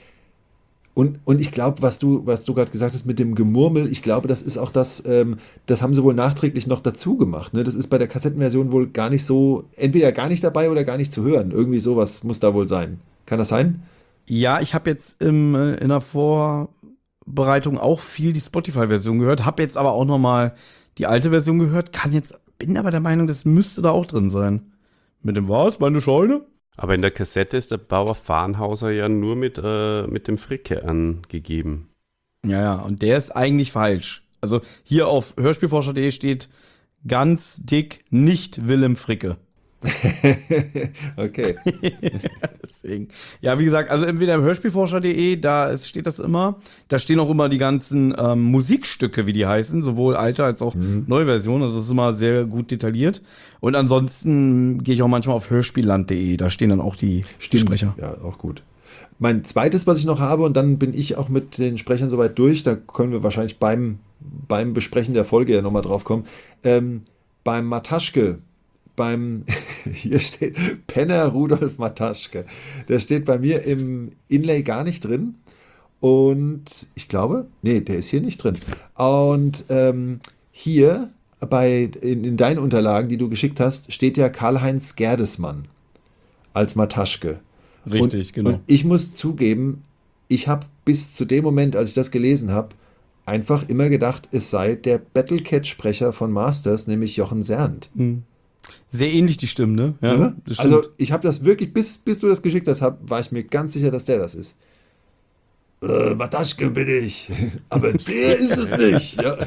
Und ich glaube, was du gerade gesagt hast mit dem Gemurmel, ich glaube, das ist auch das haben sie wohl nachträglich noch dazu gemacht. Ne? Das ist bei der Kassettenversion wohl gar nicht so, entweder gar nicht dabei oder gar nicht zu hören. Irgendwie sowas muss da wohl sein. Kann das sein? Ja, ich habe jetzt in der Vorbereitung auch viel die Spotify-Version gehört, habe jetzt aber auch noch mal die alte Version gehört, bin aber der Meinung, das müsste da auch drin sein. Mit dem was, meine Scheune? Aber in der Kassette ist der Bauer Farnhauser ja nur mit dem Fricke angegeben. Ja, und der ist eigentlich falsch. Also hier auf hörspielforscher.de steht ganz dick nicht Willem Fricke. Okay. Deswegen. Ja, wie gesagt, also entweder im hörspielforscher.de, steht das immer. Da stehen auch immer die ganzen Musikstücke, wie die heißen, sowohl alte als auch neue Versionen. Also das ist immer sehr gut detailliert. Und ansonsten gehe ich auch manchmal auf hörspielland.de, da stehen dann auch die Sprecher. Ja, auch gut. Mein zweites, was ich noch habe, und dann bin ich auch mit den Sprechern soweit durch, da können wir wahrscheinlich beim Besprechen der Folge ja nochmal drauf kommen. Beim Mataschke, hier steht Penner Rudolf Mataschke. Der steht bei mir im Inlay gar nicht drin. Und ich glaube, nee, der ist hier nicht drin. Und hier in deinen Unterlagen, die du geschickt hast, steht ja Karl-Heinz Gerdesmann als Mataschke. Richtig, genau. Und ich muss zugeben, ich habe bis zu dem Moment, als ich das gelesen habe, einfach immer gedacht, es sei der Battlecat-Sprecher von Masters, nämlich Jochen Sernt. Sehr ähnlich die Stimmen, ne? Ja, das stimmt. Also ich habe das wirklich, bis du das geschickt hast, war ich mir ganz sicher, dass der das ist. Mataschke bin ich, aber der ist es nicht. Ja.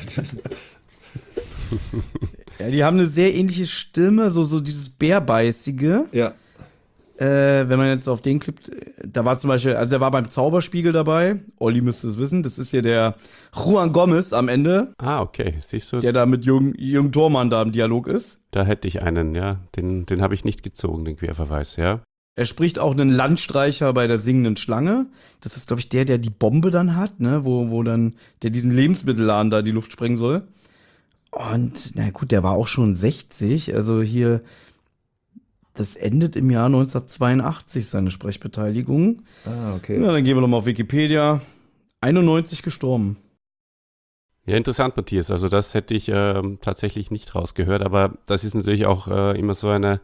Ja, die haben eine sehr ähnliche Stimme, so dieses Bärbeißige. Ja. Wenn man jetzt auf den Clip, da war zum Beispiel, also der war beim Zauberspiegel dabei, Olli müsste es wissen, das ist hier der Juan Gomez am Ende. Ah, okay, siehst du. Der da mit Jürgen Thormann da im Dialog ist. Da hätte ich einen, ja, den habe ich nicht gezogen, den Querverweis, ja. Er spricht auch einen Landstreicher bei der singenden Schlange. Das ist, glaube ich, der die Bombe dann hat, ne, wo dann, der diesen Lebensmittelladen da in die Luft sprengen soll. Und, na gut, der war auch schon 60, also hier, das endet im Jahr 1982, seine Sprechbeteiligung. Ah, okay. Ja, dann gehen wir nochmal auf Wikipedia. 91 gestorben. Ja, interessant, Matthias. Also das hätte ich tatsächlich nicht rausgehört, aber das ist natürlich auch immer so eine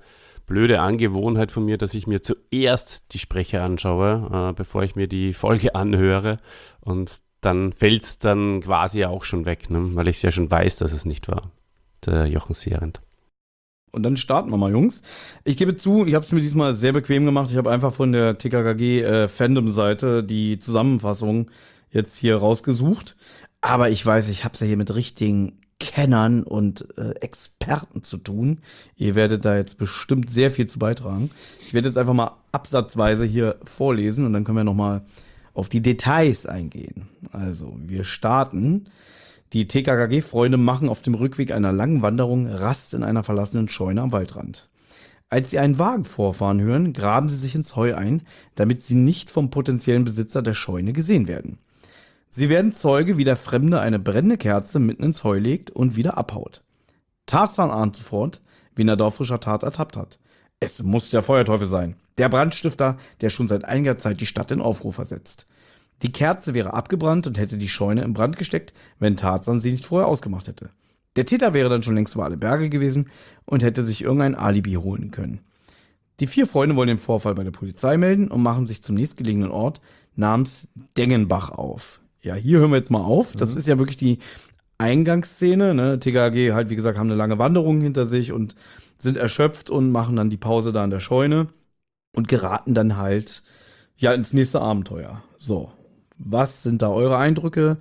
blöde Angewohnheit von mir, dass ich mir zuerst die Sprecher anschaue, bevor ich mir die Folge anhöre. Und dann fällt es dann quasi auch schon weg, ne? Weil ich ja schon weiß, dass es nicht war, der Jochen Sierent. Und dann starten wir mal, Jungs. Ich gebe zu, ich habe es mir diesmal sehr bequem gemacht. Ich habe einfach von der TKKG Fandom-Seite die Zusammenfassung jetzt hier rausgesucht. Aber ich weiß, ich habe es ja hier mit richtigen Kennern und Experten zu tun. Ihr werdet da jetzt bestimmt sehr viel zu beitragen. Ich werde jetzt einfach mal absatzweise hier vorlesen und dann können wir nochmal auf die Details eingehen. Also, wir starten. Die TKKG-Freunde machen auf dem Rückweg einer langen Wanderung Rast in einer verlassenen Scheune am Waldrand. Als sie einen Wagen vorfahren hören, graben sie sich ins Heu ein, damit sie nicht vom potenziellen Besitzer der Scheune gesehen werden. Sie werden Zeuge, wie der Fremde eine brennende Kerze mitten ins Heu legt und wieder abhaut. Tarzan ahnt sofort, wen er auf frischer Tat ertappt hat. Es muss der Feuerteufel sein, der Brandstifter, der schon seit einiger Zeit die Stadt in Aufruhr versetzt. Die Kerze wäre abgebrannt und hätte die Scheune in Brand gesteckt, wenn Tarzan sie nicht vorher ausgemacht hätte. Der Täter wäre dann schon längst über alle Berge gewesen und hätte sich irgendein Alibi holen können. Die 4 Freunde wollen den Vorfall bei der Polizei melden und machen sich zum nächstgelegenen Ort namens Dengenbach auf. Ja, hier hören wir jetzt mal auf. Das ist ja wirklich die Eingangsszene. Ne? TKKG halt, wie gesagt, haben eine lange Wanderung hinter sich und sind erschöpft und machen dann die Pause da in der Scheune und geraten dann halt ja ins nächste Abenteuer. So. Was sind da eure Eindrücke?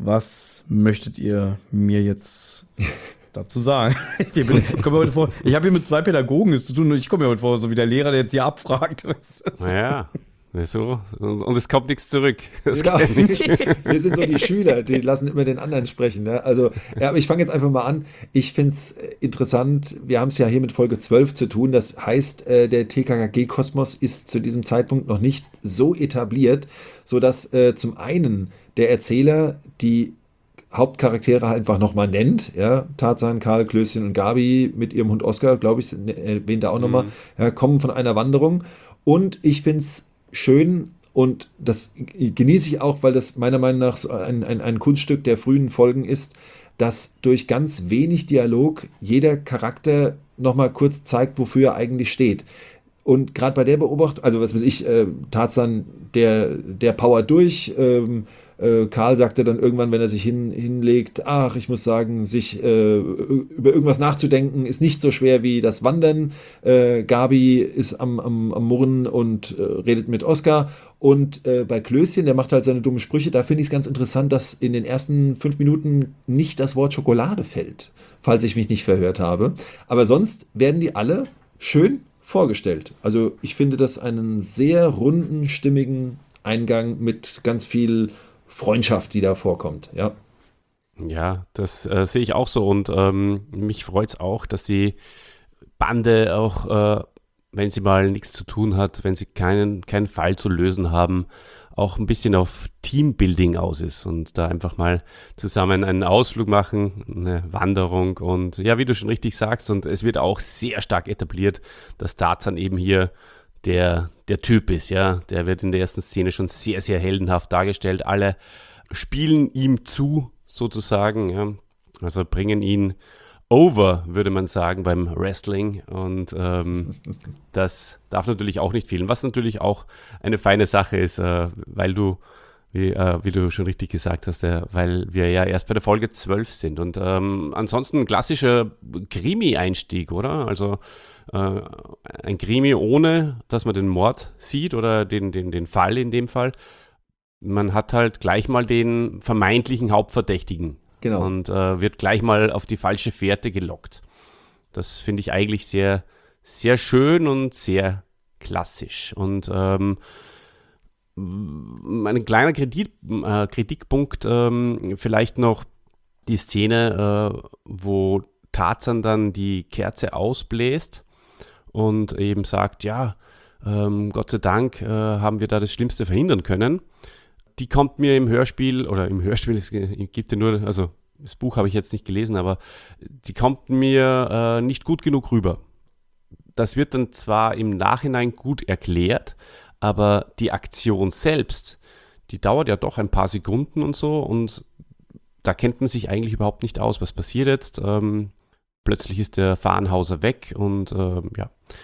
Was möchtet ihr mir jetzt dazu sagen? Ich habe hier mit 2 Pädagogen es zu tun und ich komme mir heute vor, so wie der Lehrer, der jetzt hier abfragt. Naja, so. Und es kommt nichts zurück. Genau. Wir sind so die Schüler, die lassen immer den anderen sprechen. Ne? Also, ja, aber ich fange jetzt einfach mal an. Ich finde es interessant, wir haben es ja hier mit Folge 12 zu tun. Das heißt, der TKKG-Kosmos ist zu diesem Zeitpunkt noch nicht so etabliert, sodass zum einen der Erzähler die Hauptcharaktere halt einfach nochmal nennt. Ja? Tarzan, Karl, Klößchen und Gabi mit ihrem Hund Oscar, glaube ich, erwähnt er auch nochmal, kommen von einer Wanderung. Und ich finde es schön und das genieße ich auch, weil das meiner Meinung nach so ein Kunststück der frühen Folgen ist, dass durch ganz wenig Dialog jeder Charakter nochmal kurz zeigt, wofür er eigentlich steht. Und gerade bei der Beobachtung, also was weiß ich, Tarzan, der powert durch, Karl sagte dann irgendwann, wenn er sich hinlegt, ach, ich muss sagen, sich über irgendwas nachzudenken, ist nicht so schwer wie das Wandern. Gabi ist am Murren und redet mit Oscar. Und bei Klößchen, der macht halt seine dummen Sprüche, da finde ich es ganz interessant, dass in den ersten 5 Minuten nicht das Wort Schokolade fällt, falls ich mich nicht verhört habe. Aber sonst werden die alle schön vorgestellt. Also ich finde das einen sehr runden, stimmigen Eingang mit ganz viel Freundschaft, die da vorkommt, ja. Ja, das sehe ich auch so und mich freut es auch, dass die Bande auch, wenn sie mal nichts zu tun hat, wenn sie keinen Fall zu lösen haben, auch ein bisschen auf Teambuilding aus ist und da einfach mal zusammen einen Ausflug machen, eine Wanderung und ja, wie du schon richtig sagst, und es wird auch sehr stark etabliert, dass Tarzan eben hier der Typ ist, ja, der wird in der ersten Szene schon sehr, sehr heldenhaft dargestellt. Alle spielen ihm zu, sozusagen, ja, also bringen ihn over, würde man sagen, beim Wrestling und das darf natürlich auch nicht fehlen, was natürlich auch eine feine Sache ist, weil du, wie du schon richtig gesagt hast, weil wir ja erst bei der Folge 12 sind und ansonsten ein klassischer Krimi-Einstieg, oder? Also ein Krimi, ohne dass man den Mord sieht oder den Fall in dem Fall. Man hat halt gleich mal den vermeintlichen Hauptverdächtigen. Genau. Und wird gleich mal auf die falsche Fährte gelockt. Das finde ich eigentlich sehr, sehr schön und sehr klassisch. Und ein kleiner Kritikpunkt, vielleicht noch die Szene, wo Tarzan dann die Kerze ausbläst und eben sagt, ja, Gott sei Dank haben wir da das Schlimmste verhindern können. Die kommt mir im Hörspiel, es gibt ja nur, also das Buch habe ich jetzt nicht gelesen, aber die kommt mir nicht gut genug rüber. Das wird dann zwar im Nachhinein gut erklärt, aber die Aktion selbst, die dauert ja doch ein paar Sekunden und so und da kennt man sich eigentlich überhaupt nicht aus, was passiert jetzt. Plötzlich ist der Farnhauser weg und ja,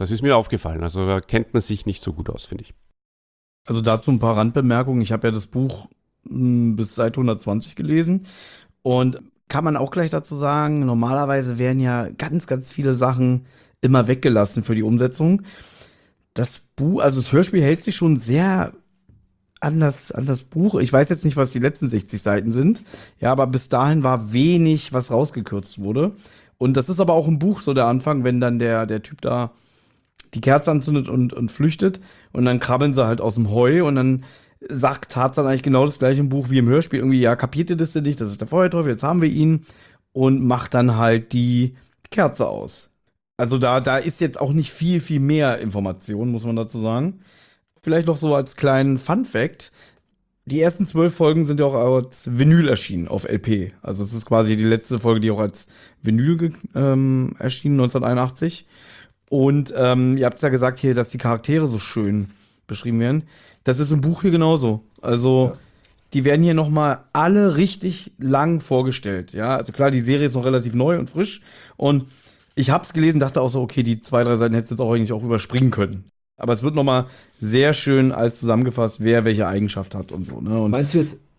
Das ist mir aufgefallen. Also da kennt man sich nicht so gut aus, finde ich. Also dazu ein paar Randbemerkungen. Ich habe ja das Buch bis Seite 120 gelesen und kann man auch gleich dazu sagen, normalerweise werden ja ganz, ganz viele Sachen immer weggelassen für die Umsetzung. Das Buch, also das Hörspiel hält sich schon sehr an das Buch. Ich weiß jetzt nicht, was die letzten 60 Seiten sind. Ja, aber bis dahin war wenig, was rausgekürzt wurde. Und das ist aber auch im Buch so der Anfang, wenn dann der Typ da die Kerze anzündet und flüchtet. Und dann krabbeln sie halt aus dem Heu und dann sagt Tarzan eigentlich genau das gleiche im Buch wie im Hörspiel. Irgendwie, ja, kapiert ihr das denn nicht? Das ist der Feuerteufel, jetzt haben wir ihn. Und macht dann halt die Kerze aus. Also da ist jetzt auch nicht viel, viel mehr Information, muss man dazu sagen. Vielleicht noch so als kleinen Fun-Fact. Die ersten 12 Folgen sind ja auch als Vinyl erschienen auf LP. Also es ist quasi die letzte Folge, die auch als Vinyl erschien, 1981. Und ihr habt ja gesagt hier, dass die Charaktere so schön beschrieben werden. Das ist im Buch hier genauso. Also die werden hier nochmal alle richtig lang vorgestellt. Ja, also klar, die Serie ist noch relativ neu und frisch. Und ich hab's gelesen, dachte auch so, okay, die 2, 3 Seiten hättest du jetzt auch eigentlich auch überspringen können. Aber es wird nochmal sehr schön alles zusammengefasst, wer welche Eigenschaft hat und so. Ne? Und Meinst du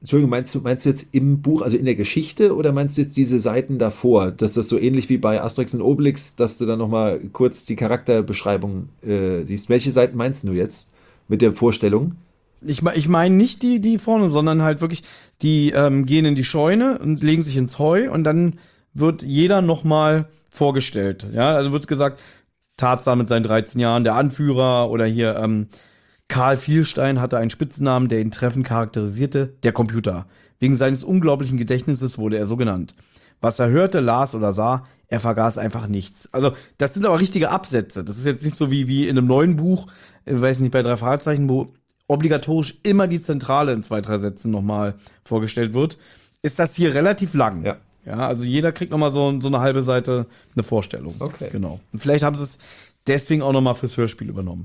jetzt im Buch, also in der Geschichte, oder meinst du jetzt diese Seiten davor, dass das so ähnlich wie bei Asterix und Obelix, dass du dann nochmal kurz die Charakterbeschreibung siehst? Welche Seiten meinst du jetzt mit der Vorstellung? ich meine nicht die vorne, sondern halt wirklich, die gehen in die Scheune und legen sich ins Heu und dann wird jeder nochmal vorgestellt. Ja, also wird gesagt, Tarzan mit seinen 13 Jahren, der Anführer, oder hier Karl Vielstein hatte einen Spitznamen, der ihn treffend charakterisierte, der Computer. Wegen seines unglaublichen Gedächtnisses wurde er so genannt. Was er hörte, las oder sah, er vergaß einfach nichts. Also, das sind aber richtige Absätze. Das ist jetzt nicht so wie in einem neuen Buch, weiß nicht, bei 3 Fragezeichen, wo obligatorisch immer die Zentrale in 2, 3 Sätzen nochmal vorgestellt wird. Ist das hier relativ lang. Ja. Ja, also jeder kriegt nochmal so eine halbe Seite eine Vorstellung. Okay. Genau. Und vielleicht haben sie es deswegen auch nochmal fürs Hörspiel übernommen.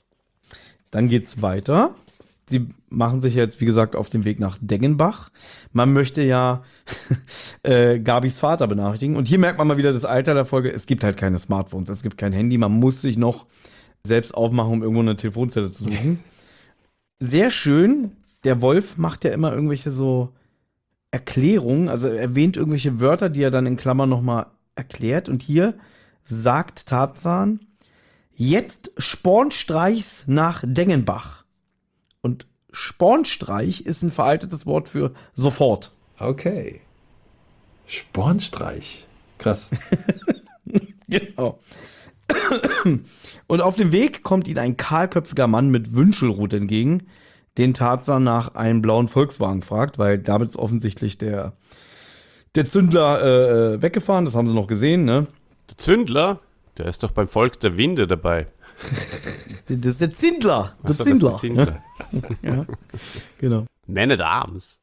Dann geht's weiter. Sie machen sich jetzt, wie gesagt, auf den Weg nach Deggenbach. Man möchte ja Gabis Vater benachrichtigen. Und hier merkt man mal wieder das Alter der Folge. Es gibt halt keine Smartphones, es gibt kein Handy. Man muss sich noch selbst aufmachen, um irgendwo eine Telefonzelle zu suchen. Sehr schön. Der Wolf macht ja immer irgendwelche so Erklärungen. Also er erwähnt irgendwelche Wörter, die er dann in Klammern nochmal erklärt. Und hier sagt Tarzan: Jetzt Spornstreichs nach Dengenbach. Und Spornstreich ist ein veraltetes Wort für sofort. Okay. Spornstreich. Krass. Genau. Und auf dem Weg kommt ihnen ein kahlköpfiger Mann mit Wünschelrute entgegen, den Tarzan nach einem blauen Volkswagen fragt, weil damit ist offensichtlich der Zündler weggefahren. Das haben sie noch gesehen, ne? Der Zündler, der ist doch beim Volk der Winde dabei. Das ist der Zindler. Ach so, das ist der Zindler. Ja, genau. Man at Arms.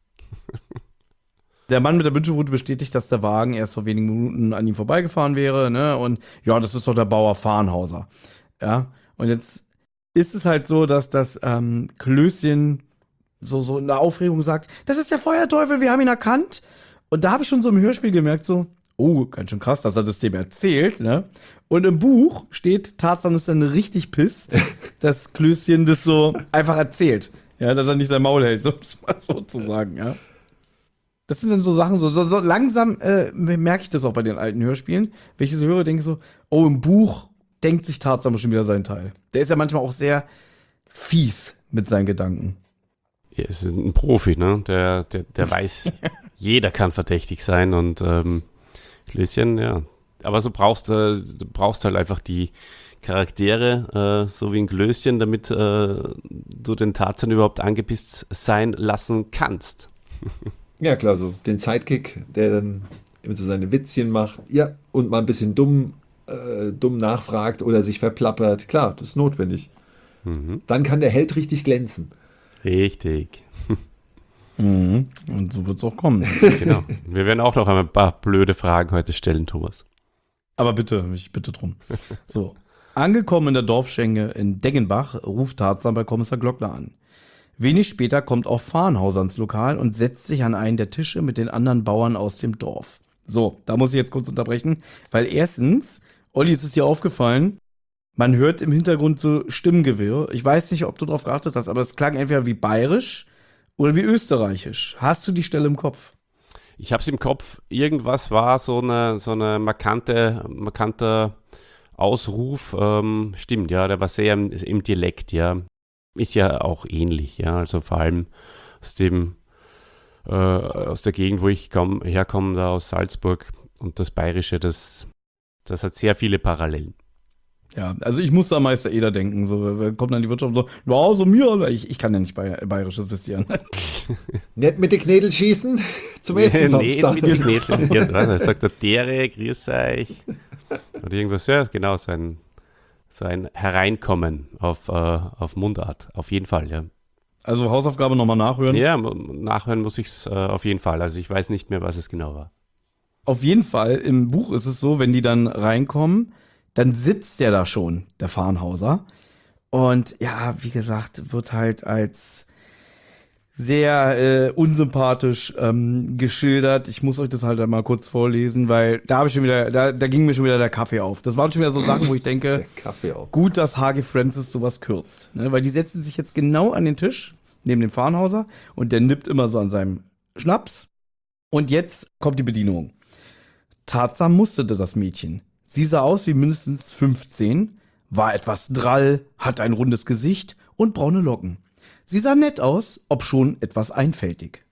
Der Mann mit der Wünschelrute bestätigt, dass der Wagen erst vor wenigen Minuten an ihm vorbeigefahren wäre, ne? Und ja, das ist doch der Bauer Farnhauser. Ja, und jetzt ist es halt so, dass das Klößchen so in der Aufregung sagt, das ist der Feuerteufel, wir haben ihn erkannt. Und da habe ich schon so im Hörspiel gemerkt, so, oh, ganz schön krass, dass er das dem erzählt, ne? Und im Buch steht, Tarzan ist dann richtig pisst, dass Klößchen das so einfach erzählt. Ja, dass er nicht sein Maul hält, sozusagen, ja. Das sind dann so Sachen, so langsam merke ich das auch bei den alten Hörspielen. Wenn ich das höre, denke ich so, oh, im Buch denkt sich Tarzan bestimmt wieder seinen Teil. Der ist ja manchmal auch sehr fies mit seinen Gedanken. Ja, es ist ein Profi, ne? Der weiß, jeder kann verdächtig sein und Klößchen, ja. Aber so brauchst du halt einfach die Charaktere, so wie ein Klößchen, damit du den Tarzan überhaupt angepisst sein lassen kannst. Ja, klar, so den Sidekick, der dann immer so seine Witzchen macht, ja, und mal ein bisschen dumm nachfragt oder sich verplappert. Klar, das ist notwendig. Mhm. Dann kann der Held richtig glänzen. Richtig. Mhm. Und so wird es auch kommen. Genau. Wir werden auch noch ein paar blöde Fragen heute stellen, Thomas. Aber bitte, ich bitte drum. So. Angekommen in der Dorfschenke in Deggenbach ruft Tarzan bei Kommissar Glockner an. Wenig später kommt auch Farnhauser ins Lokal und setzt sich an einen der Tische mit den anderen Bauern aus dem Dorf. So, da muss ich jetzt kurz unterbrechen, weil erstens, Olli, ist es dir aufgefallen, man hört im Hintergrund so Stimmengewirr. Ich weiß nicht, ob du darauf geachtet hast, aber es klang entweder wie bayerisch oder wie österreichisch. Hast du die Stelle im Kopf? Ich habe es im Kopf, irgendwas war so eine markanter Ausruf, stimmt, ja, der war sehr im Dialekt, ja. Ist ja auch ähnlich, ja, also vor allem aus der Gegend, wo ich herkomme, da aus Salzburg, und das Bayerische, das hat sehr viele Parallelen. Ja, also ich muss da Meister Eder denken. So kommt dann die Wirtschaft so, ja, so mir, aber ich kann ja nicht bayerisches bisschen. Nicht mit den Knädel schießen, zum Essen sonst Nee, da. mit den Knädel. Ja, was, sagt der Dere, grüß euch. Oder irgendwas, ja, genau, so ein Hereinkommen auf Mundart, auf jeden Fall, ja. Also Hausaufgabe nochmal nachhören. Ja, nachhören muss ich es auf jeden Fall. Also ich weiß nicht mehr, was es genau war. Auf jeden Fall, im Buch ist es so, wenn die dann reinkommen, dann sitzt der da schon, der Farnhauser. Und ja, wie gesagt, wird halt als sehr unsympathisch geschildert. Ich muss euch das halt mal kurz vorlesen, weil da ging mir schon wieder der Kaffee auf. Das waren schon wieder so Sachen, wo ich denke, Der Kaffee auch. gut, dass H.G. Francis sowas kürzt. Ne? Weil die setzen sich jetzt genau an den Tisch, neben dem Farnhauser, und der nippt immer so an seinem Schnaps. Und jetzt kommt die Bedienung. Tarzan musterte das Mädchen. Sie sah aus wie mindestens 15, war etwas drall, hatte ein rundes Gesicht und braune Locken. Sie sah nett aus, obschon etwas einfältig.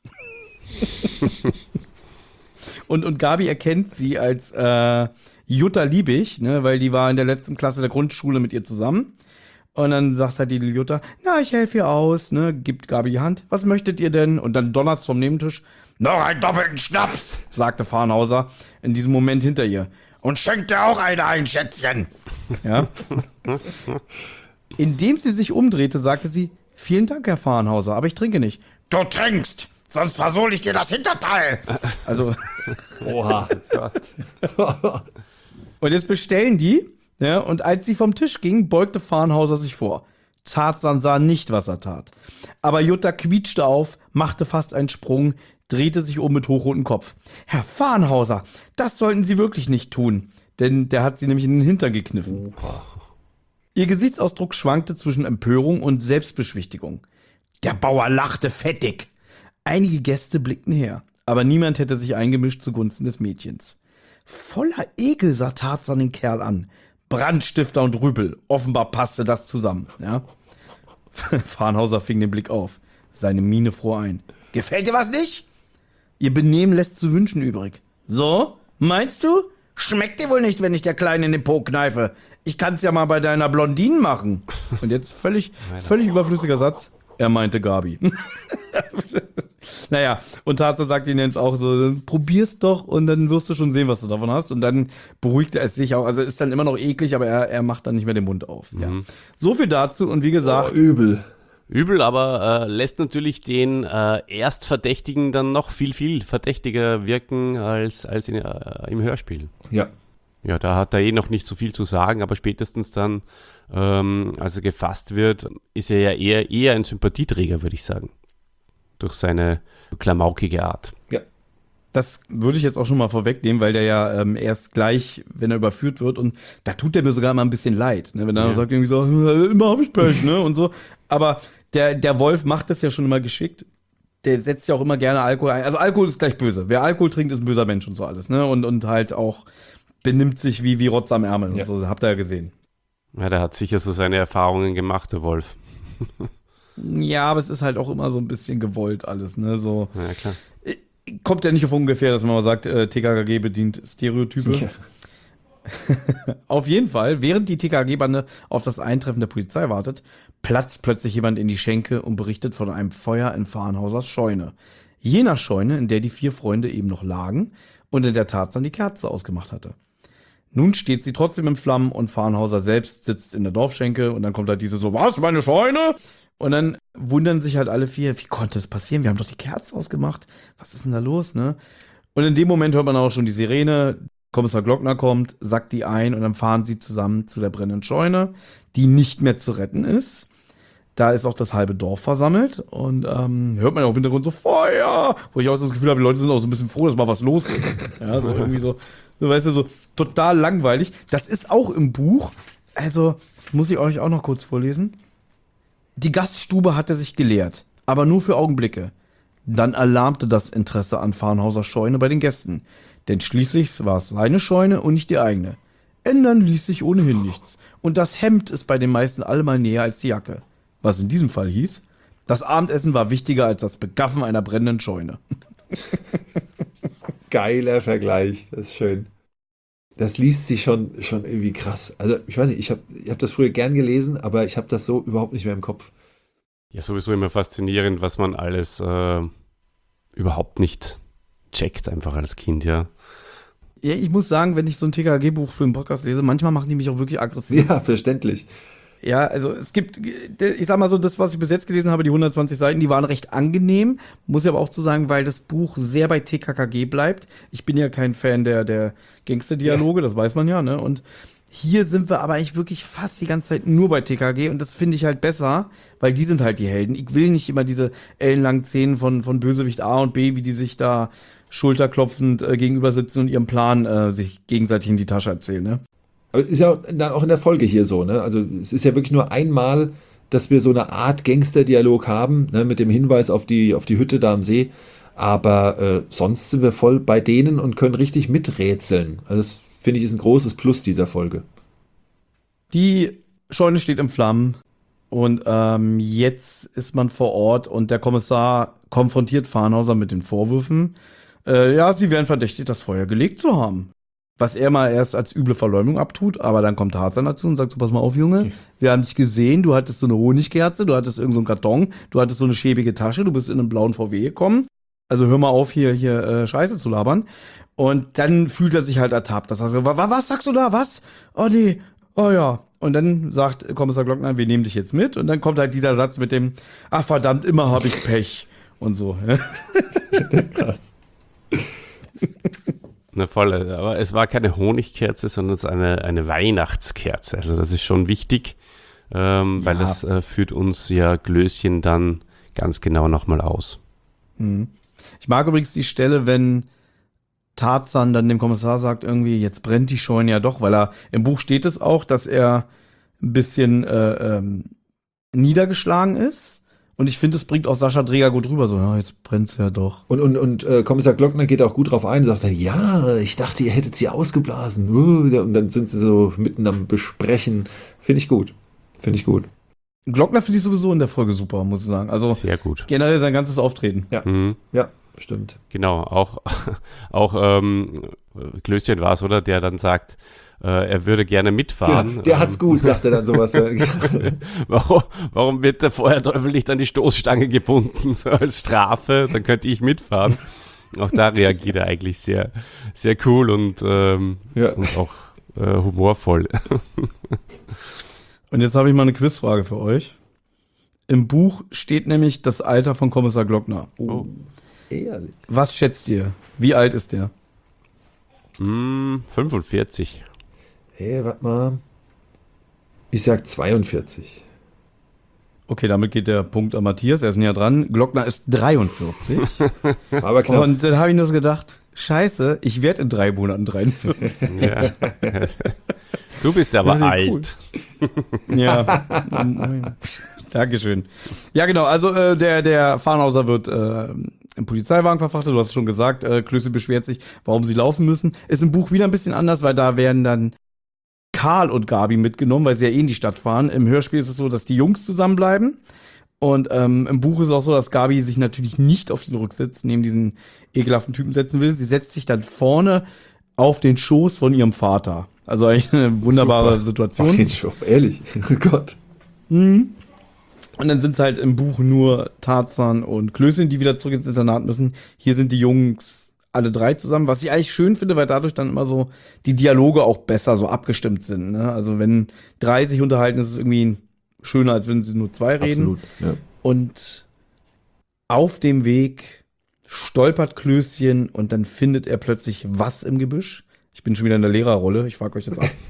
und Gabi erkennt sie als Jutta Liebig, ne, weil die war in der letzten Klasse der Grundschule mit ihr zusammen. Und dann sagt halt die Jutta, na, ich helfe ihr aus, ne, gibt Gabi die Hand. Was möchtet ihr denn? Und dann donnert's vom Nebentisch. Noch einen doppelten Schnaps, sagte Farnhauser in diesem Moment hinter ihr. Und schenkt dir auch eine ein, Schätzchen. Ja. Indem sie sich umdrehte, sagte sie, vielen Dank, Herr Farnhauser, aber ich trinke nicht. Du trinkst, sonst versohle ich dir das Hinterteil. Also. Oha. Und jetzt bestellen die, ja, und als sie vom Tisch ging, beugte Farnhauser sich vor. Tarzan sah nicht, was er tat. Aber Jutta quietschte auf, machte fast einen Sprung, drehte sich um mit hochrotem Kopf. Herr Farnhauser, das sollten Sie wirklich nicht tun, denn der hat sie nämlich in den Hintern gekniffen. Ihr Gesichtsausdruck schwankte zwischen Empörung und Selbstbeschwichtigung. Der Bauer lachte fettig. Einige Gäste blickten her, aber niemand hätte sich eingemischt zugunsten des Mädchens. Voller Ekel sah Tarzan den Kerl an. Brandstifter und Rüpel, offenbar passte das zusammen. Ja? Farnhauser fing den Blick auf, seine Miene fror ein. Gefällt dir was nicht? Ihr Benehmen lässt zu wünschen übrig. So, meinst du? Schmeckt dir wohl nicht, wenn ich der Kleine in den Po kneife. Ich kann's ja mal bei deiner Blondine machen. Und jetzt völlig überflüssiger Satz. Er meinte Gabi. Naja, und Tarzan sagt ihnen jetzt auch so, probier's doch und dann wirst du schon sehen, was du davon hast. Und dann beruhigt er es sich auch. Also ist dann immer noch eklig, aber er macht dann nicht mehr den Mund auf. Ja. So viel dazu und wie gesagt. Übel. Übel, aber lässt natürlich den Erstverdächtigen dann noch viel, viel verdächtiger wirken als im Hörspiel. Ja. Ja, da hat er noch nicht so viel zu sagen, aber spätestens dann, als er gefasst wird, ist er ja eher ein Sympathieträger, würde ich sagen. Durch seine klamaukige Art. Ja. Das würde ich jetzt auch schon mal vorwegnehmen, weil der ja erst gleich, wenn er überführt wird, und da tut der mir sogar immer ein bisschen leid, ne? Wenn er sagt irgendwie so, immer hab ich Pech, ne? Und so. Aber der Wolf macht das ja schon immer geschickt. Der setzt ja auch immer gerne Alkohol ein. Also Alkohol ist gleich böse. Wer Alkohol trinkt, ist ein böser Mensch und so alles, ne? Und halt auch benimmt sich wie Rotz am Ärmel und so. Habt ihr ja gesehen. Ja, der hat sicher so seine Erfahrungen gemacht, der Wolf. Ja, aber es ist halt auch immer so ein bisschen gewollt alles, ne? So. Ja, klar. Kommt ja nicht auf ungefähr, dass man mal sagt, TKKG bedient Stereotype. Ja. Auf jeden Fall, während die TKKG-Bande auf das Eintreffen der Polizei wartet, platzt plötzlich jemand in die Schenke und berichtet von einem Feuer in Farnhausers Scheune. Jener Scheune, in der die 4 Freunde eben noch lagen und in der Tarzan die Kerze ausgemacht hatte. Nun steht sie trotzdem in Flammen und Farnhauser selbst sitzt in der Dorfschenke und dann kommt halt diese so, was, meine Scheune? Und dann wundern sich halt alle 4, wie konnte es passieren? Wir haben doch die Kerze ausgemacht. Was ist denn da los, ne? Und in dem Moment hört man auch schon die Sirene. Kommissar Glockner kommt, sackt die ein und dann fahren sie zusammen zu der brennenden Scheune, die nicht mehr zu retten ist. Da ist auch das halbe Dorf versammelt und hört man auch im Hintergrund so Feuer, wo ich auch das Gefühl habe, die Leute sind auch so ein bisschen froh, dass mal was los ist. Ja, so irgendwie so weißt du, so total langweilig. Das ist auch im Buch Also, das muss ich euch auch noch kurz vorlesen. Die Gaststube hatte sich geleert, aber nur für Augenblicke. Dann erlahmte das Interesse an Farnhauser Scheune bei den Gästen, denn schließlich war es seine Scheune und nicht die eigene. Ändern ließ sich ohnehin nichts, und das Hemd ist bei den meisten allemal näher als die Jacke. Was in diesem Fall hieß, das Abendessen war wichtiger als das Begaffen einer brennenden Scheune. Geiler Vergleich, das ist schön. Das liest sich schon irgendwie krass. Also ich weiß nicht, ich hab das früher gern gelesen, aber ich habe das so überhaupt nicht mehr im Kopf. Ja, sowieso immer faszinierend, was man alles überhaupt nicht checkt, einfach als Kind, ja. Ja, ich muss sagen, wenn ich so ein TKKG-Buch für einen Podcast lese, manchmal machen die mich auch wirklich aggressiv. Ja, verständlich. Ja, also es gibt, ich sag mal so, das, was ich bis jetzt gelesen habe, die 120 Seiten, die waren recht angenehm. Muss ich aber auch zu sagen, weil das Buch sehr bei TKKG bleibt. Ich bin ja kein Fan der Gangster-Dialoge, das weiß man ja, ne? Und hier sind wir aber eigentlich wirklich fast die ganze Zeit nur bei TKG und das finde ich halt besser, weil die sind halt die Helden. Ich will nicht immer diese ellenlangen Szenen von Bösewicht A und B, wie die sich da schulterklopfend gegenüber sitzen und ihren Plan sich gegenseitig in die Tasche erzählen, ne? Aber ist ja dann auch in der Folge hier so, ne? Also es ist ja wirklich nur einmal, dass wir so eine Art Gangster-Dialog haben, ne? Mit dem Hinweis auf die Hütte da am See. Aber sonst sind wir voll bei denen und können richtig miträtseln. Also das finde ich ist ein großes Plus dieser Folge. Die Scheune steht in Flammen und jetzt ist man vor Ort und der Kommissar konfrontiert Farnhauser mit den Vorwürfen. Ja, sie wären verdächtigt, das Feuer gelegt zu haben. Was er mal erst als üble Verleumdung abtut, aber dann kommt Tarzan dazu und sagt so, pass mal auf, Junge, wir haben dich gesehen, du hattest so eine Honigkerze, du hattest irgend so einen Karton, du hattest so eine schäbige Tasche, du bist in einem blauen VW gekommen. Also hör mal auf, hier Scheiße zu labern. Und dann fühlt er sich halt ertappt. Das heißt, was sagst du da, was? Oh nee, oh ja. Und dann sagt Kommissar Glockner, wir nehmen dich jetzt mit. Und dann kommt halt dieser Satz mit dem, ach verdammt, immer habe ich Pech. Und so. Krass. Na voll, aber es war keine Honigkerze, sondern es ist eine Weihnachtskerze. Also das ist schon wichtig, weil das führt uns ja Klößchen dann ganz genau nochmal aus. Ich mag übrigens die Stelle, wenn Tarzan dann dem Kommissar sagt, irgendwie, jetzt brennt die Scheune ja doch, weil im Buch steht es auch, dass er ein bisschen niedergeschlagen ist. Und ich finde, es bringt auch Sascha Dreger gut rüber, so, ja, jetzt brennt's ja doch. Und Kommissar Glockner geht auch gut drauf ein und sagt, ja, ich dachte, ihr hättet sie ausgeblasen. Und dann sind sie so mitten am Besprechen. Finde ich gut. Glockner finde ich sowieso in der Folge super, muss ich sagen. Also Sehr gut. generell sein ganzes Auftreten. Ja, ja, stimmt. Genau, auch Klößchen war es, oder? Der dann sagt, er würde gerne mitfahren. Ja, der hat's gut, sagt er dann sowas. Warum wird der Feuerteufel nicht an die Stoßstange gebunden, so als Strafe? Dann könnte ich mitfahren. Auch da reagiert er eigentlich sehr, sehr cool und auch humorvoll. Und jetzt habe ich mal eine Quizfrage für euch. Im Buch steht nämlich das Alter von Kommissar Glockner. Oh. Ehrlich. Was schätzt ihr? Wie alt ist der? 45. Hey, warte mal. Ich sag 42. Okay, damit geht der Punkt an Matthias. Er ist näher dran. Glockner ist 43. Aber knapp. Und dann habe ich nur so gedacht, scheiße, ich werde in 3 Monaten 43. Ja. Du bist aber Ja, alt. Cool. Ja. Dankeschön. Ja, genau. Also der Farnhauser wird im Polizeiwagen verfrachtet. Du hast es schon gesagt. Klöße beschwert sich, warum sie laufen müssen. Ist im Buch wieder ein bisschen anders, weil da werden dann Karl und Gabi mitgenommen, weil sie ja in die Stadt fahren. Im Hörspiel ist es so, dass die Jungs zusammenbleiben. Und im Buch ist es auch so, dass Gabi sich natürlich nicht auf den Rücksitz neben diesen ekelhaften Typen setzen will. Sie setzt sich dann vorne auf den Schoß von ihrem Vater. Also eigentlich eine wunderbare Super. Situation. Auf den Schoß, ehrlich. Oh Gott. Und dann sind es halt im Buch nur Tarzan und Klößchen, die wieder zurück ins Internat müssen. Hier sind die Jungs alle 3 zusammen, was ich eigentlich schön finde, weil dadurch dann immer so die Dialoge auch besser so abgestimmt sind. Ne? Also wenn 3 sich unterhalten, ist es irgendwie schöner, als wenn sie nur 2 reden. Absolut, ja. Und auf dem Weg stolpert Klößchen und dann findet er plötzlich was im Gebüsch. Ich bin schon wieder in der Lehrerrolle, ich frage euch jetzt ab.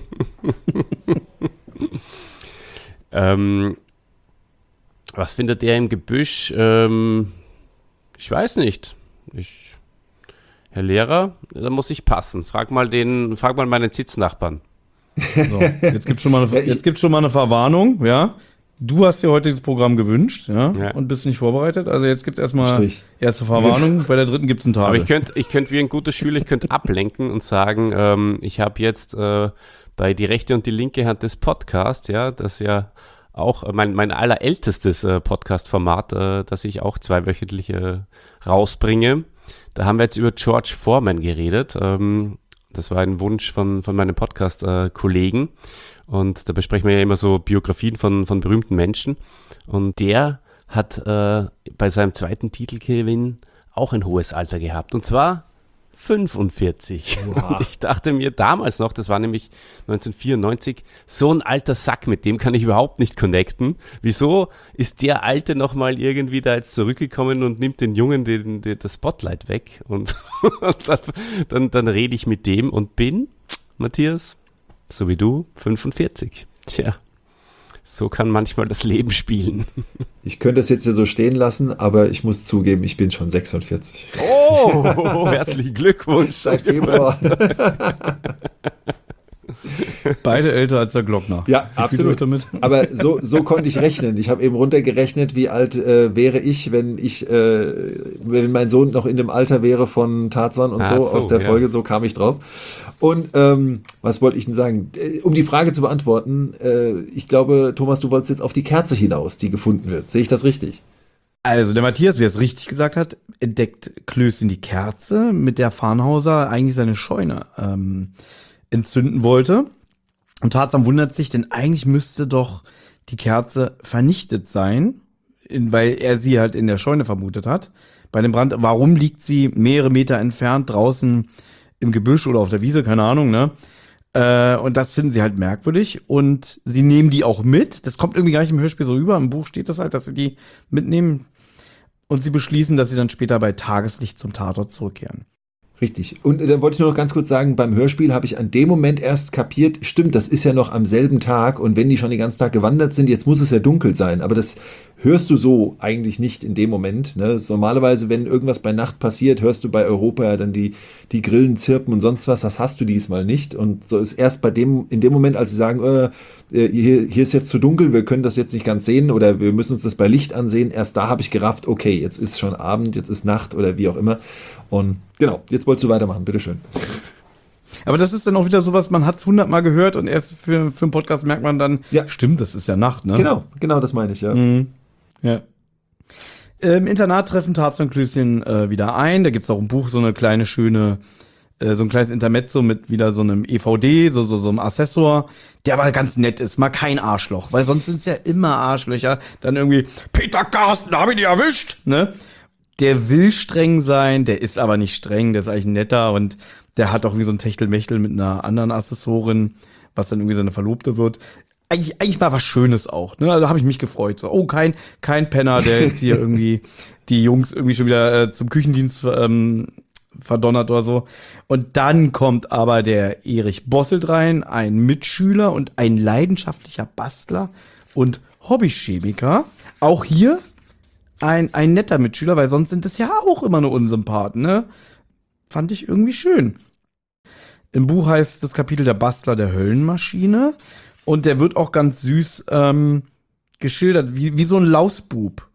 Was findet der im Gebüsch? Ich weiß nicht. Herr Lehrer, da muss ich passen. Frag mal meinen Sitznachbarn. So, jetzt gibt's schon mal eine Verwarnung, ja. Du hast dir heute dieses Programm gewünscht, ja, und bist nicht vorbereitet. Also jetzt gibt's erstmal erste Verwarnung, bei der dritten gibt's einen Tag. Aber ich könnte wie ein guter Schüler, ich könnte ablenken und sagen, ich habe jetzt bei die rechte und die linke Hand des Podcasts, ja, das ja auch mein allerältestes Podcast-Format, das ich auch zweiwöchentlich rausbringe. Da haben wir jetzt über George Foreman geredet. Das war ein Wunsch von meinem Podcast-Kollegen. Und da besprechen wir ja immer so Biografien von berühmten Menschen. Und der hat bei seinem zweiten Titelgewinn auch ein hohes Alter gehabt. Und zwar 45. Wow. Und ich dachte mir damals noch, das war nämlich 1994, so ein alter Sack, mit dem kann ich überhaupt nicht connecten. Wieso ist der Alte nochmal irgendwie da jetzt zurückgekommen und nimmt den Jungen das Spotlight weg? Und dann rede ich mit dem und bin, Matthias, so wie du, 45. Tja, so kann manchmal das Leben spielen. Ich könnte es jetzt ja so stehen lassen, aber ich muss zugeben, ich bin schon 46. Oh, herzlichen Glückwunsch. Seit Februar. Beide älter als der Glockner. Ja, absolut. Aber so konnte ich rechnen. Ich habe eben runtergerechnet, wie alt wäre ich, wenn mein Sohn noch in dem Alter wäre von Tarzan und so aus der Folge. So kam ich drauf. Und was wollte ich denn sagen? Um die Frage zu beantworten, ich glaube, Thomas, du wolltest jetzt auf die Kerze hinaus, die gefunden wird. Sehe ich das richtig? Also der Matthias, wie er es richtig gesagt hat, entdeckt Klößchen die Kerze, mit der Farnhauser eigentlich seine Scheune entzünden wollte. Und Tarzan wundert sich, denn eigentlich müsste doch die Kerze vernichtet sein, weil er sie halt in der Scheune vermutet hat. Bei dem Brand, warum liegt sie mehrere Meter entfernt draußen im Gebüsch oder auf der Wiese, keine Ahnung, ne? Und das finden sie halt merkwürdig und sie nehmen die auch mit. Das kommt irgendwie gar nicht im Hörspiel so rüber. Im Buch steht das halt, dass sie die mitnehmen und sie beschließen, dass sie dann später bei Tageslicht zum Tatort zurückkehren. Richtig. Und dann wollte ich nur noch ganz kurz sagen, beim Hörspiel habe ich an dem Moment erst kapiert, stimmt, das ist ja noch am selben Tag und wenn die schon den ganzen Tag gewandert sind, jetzt muss es ja dunkel sein. Aber das hörst du so eigentlich nicht in dem Moment. Ne? Normalerweise, wenn irgendwas bei Nacht passiert, hörst du bei Europa ja dann die Grillen zirpen und sonst was. Das hast du diesmal nicht. Und so ist erst in dem Moment, als sie sagen, hier ist jetzt zu dunkel, wir können das jetzt nicht ganz sehen oder wir müssen uns das bei Licht ansehen, erst da habe ich gerafft, okay, jetzt ist schon Abend, jetzt ist Nacht oder wie auch immer. Und genau, jetzt wolltest du weitermachen, bitteschön. Aber das ist dann auch wieder sowas, man hat es 100-mal gehört und erst für einen Podcast merkt man dann, stimmt, das ist ja Nacht, ne? Genau, das meine ich, ja. Ja. Im Internat treffen Tarzan und Klößchen wieder ein, da gibt's auch im Buch so eine kleine schöne, so ein kleines Intermezzo mit wieder so einem EVD, so einem Assessor, der aber ganz nett ist, mal kein Arschloch, weil sonst sind es ja immer Arschlöcher, dann irgendwie, Peter Carsten, hab ich die erwischt, ne? Der will streng sein, der ist aber nicht streng, der ist eigentlich netter und der hat auch wie so ein Techtelmechtel mit einer anderen Assessorin, was dann irgendwie seine Verlobte wird. Eigentlich mal was Schönes auch, ne? Also habe ich mich gefreut. So, oh, kein Penner, der jetzt hier irgendwie die Jungs irgendwie schon wieder zum Küchendienst verdonnert oder so. Und dann kommt aber der Erich Bosselt rein, ein Mitschüler und ein leidenschaftlicher Bastler und Hobbychemiker. Auch hier ein netter Mitschüler, weil sonst sind das ja auch immer nur Unsympathen, ne? Fand ich irgendwie schön. Im Buch heißt das Kapitel der Bastler der Höllenmaschine und der wird auch ganz süß geschildert, wie so ein Lausbub.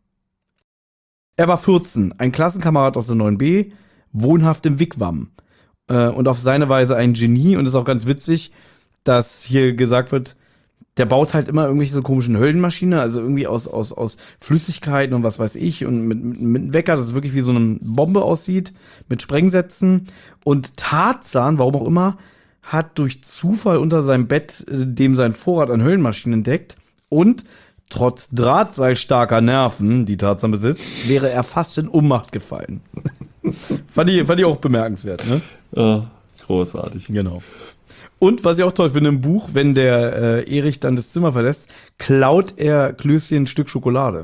Er war 14, ein Klassenkamerad aus der 9b, wohnhaft im Wigwam und auf seine Weise ein Genie und es ist auch ganz witzig, dass hier gesagt wird, der baut halt immer irgendwelche so komischen Höllenmaschinen, also irgendwie aus Flüssigkeiten und was weiß ich und mit einem Wecker, das wirklich wie so eine Bombe aussieht, mit Sprengsätzen. Und Tarzan, warum auch immer, hat durch Zufall unter seinem Bett dem sein Vorrat an Höllenmaschinen entdeckt und trotz drahtseilstarker Nerven, die Tarzan besitzt, wäre er fast in Ohnmacht gefallen. fand ich auch bemerkenswert, ne? Ja, großartig. Genau. Und was ich auch toll finde im Buch, wenn der Erich dann das Zimmer verlässt, klaut er Klößchen ein Stück Schokolade.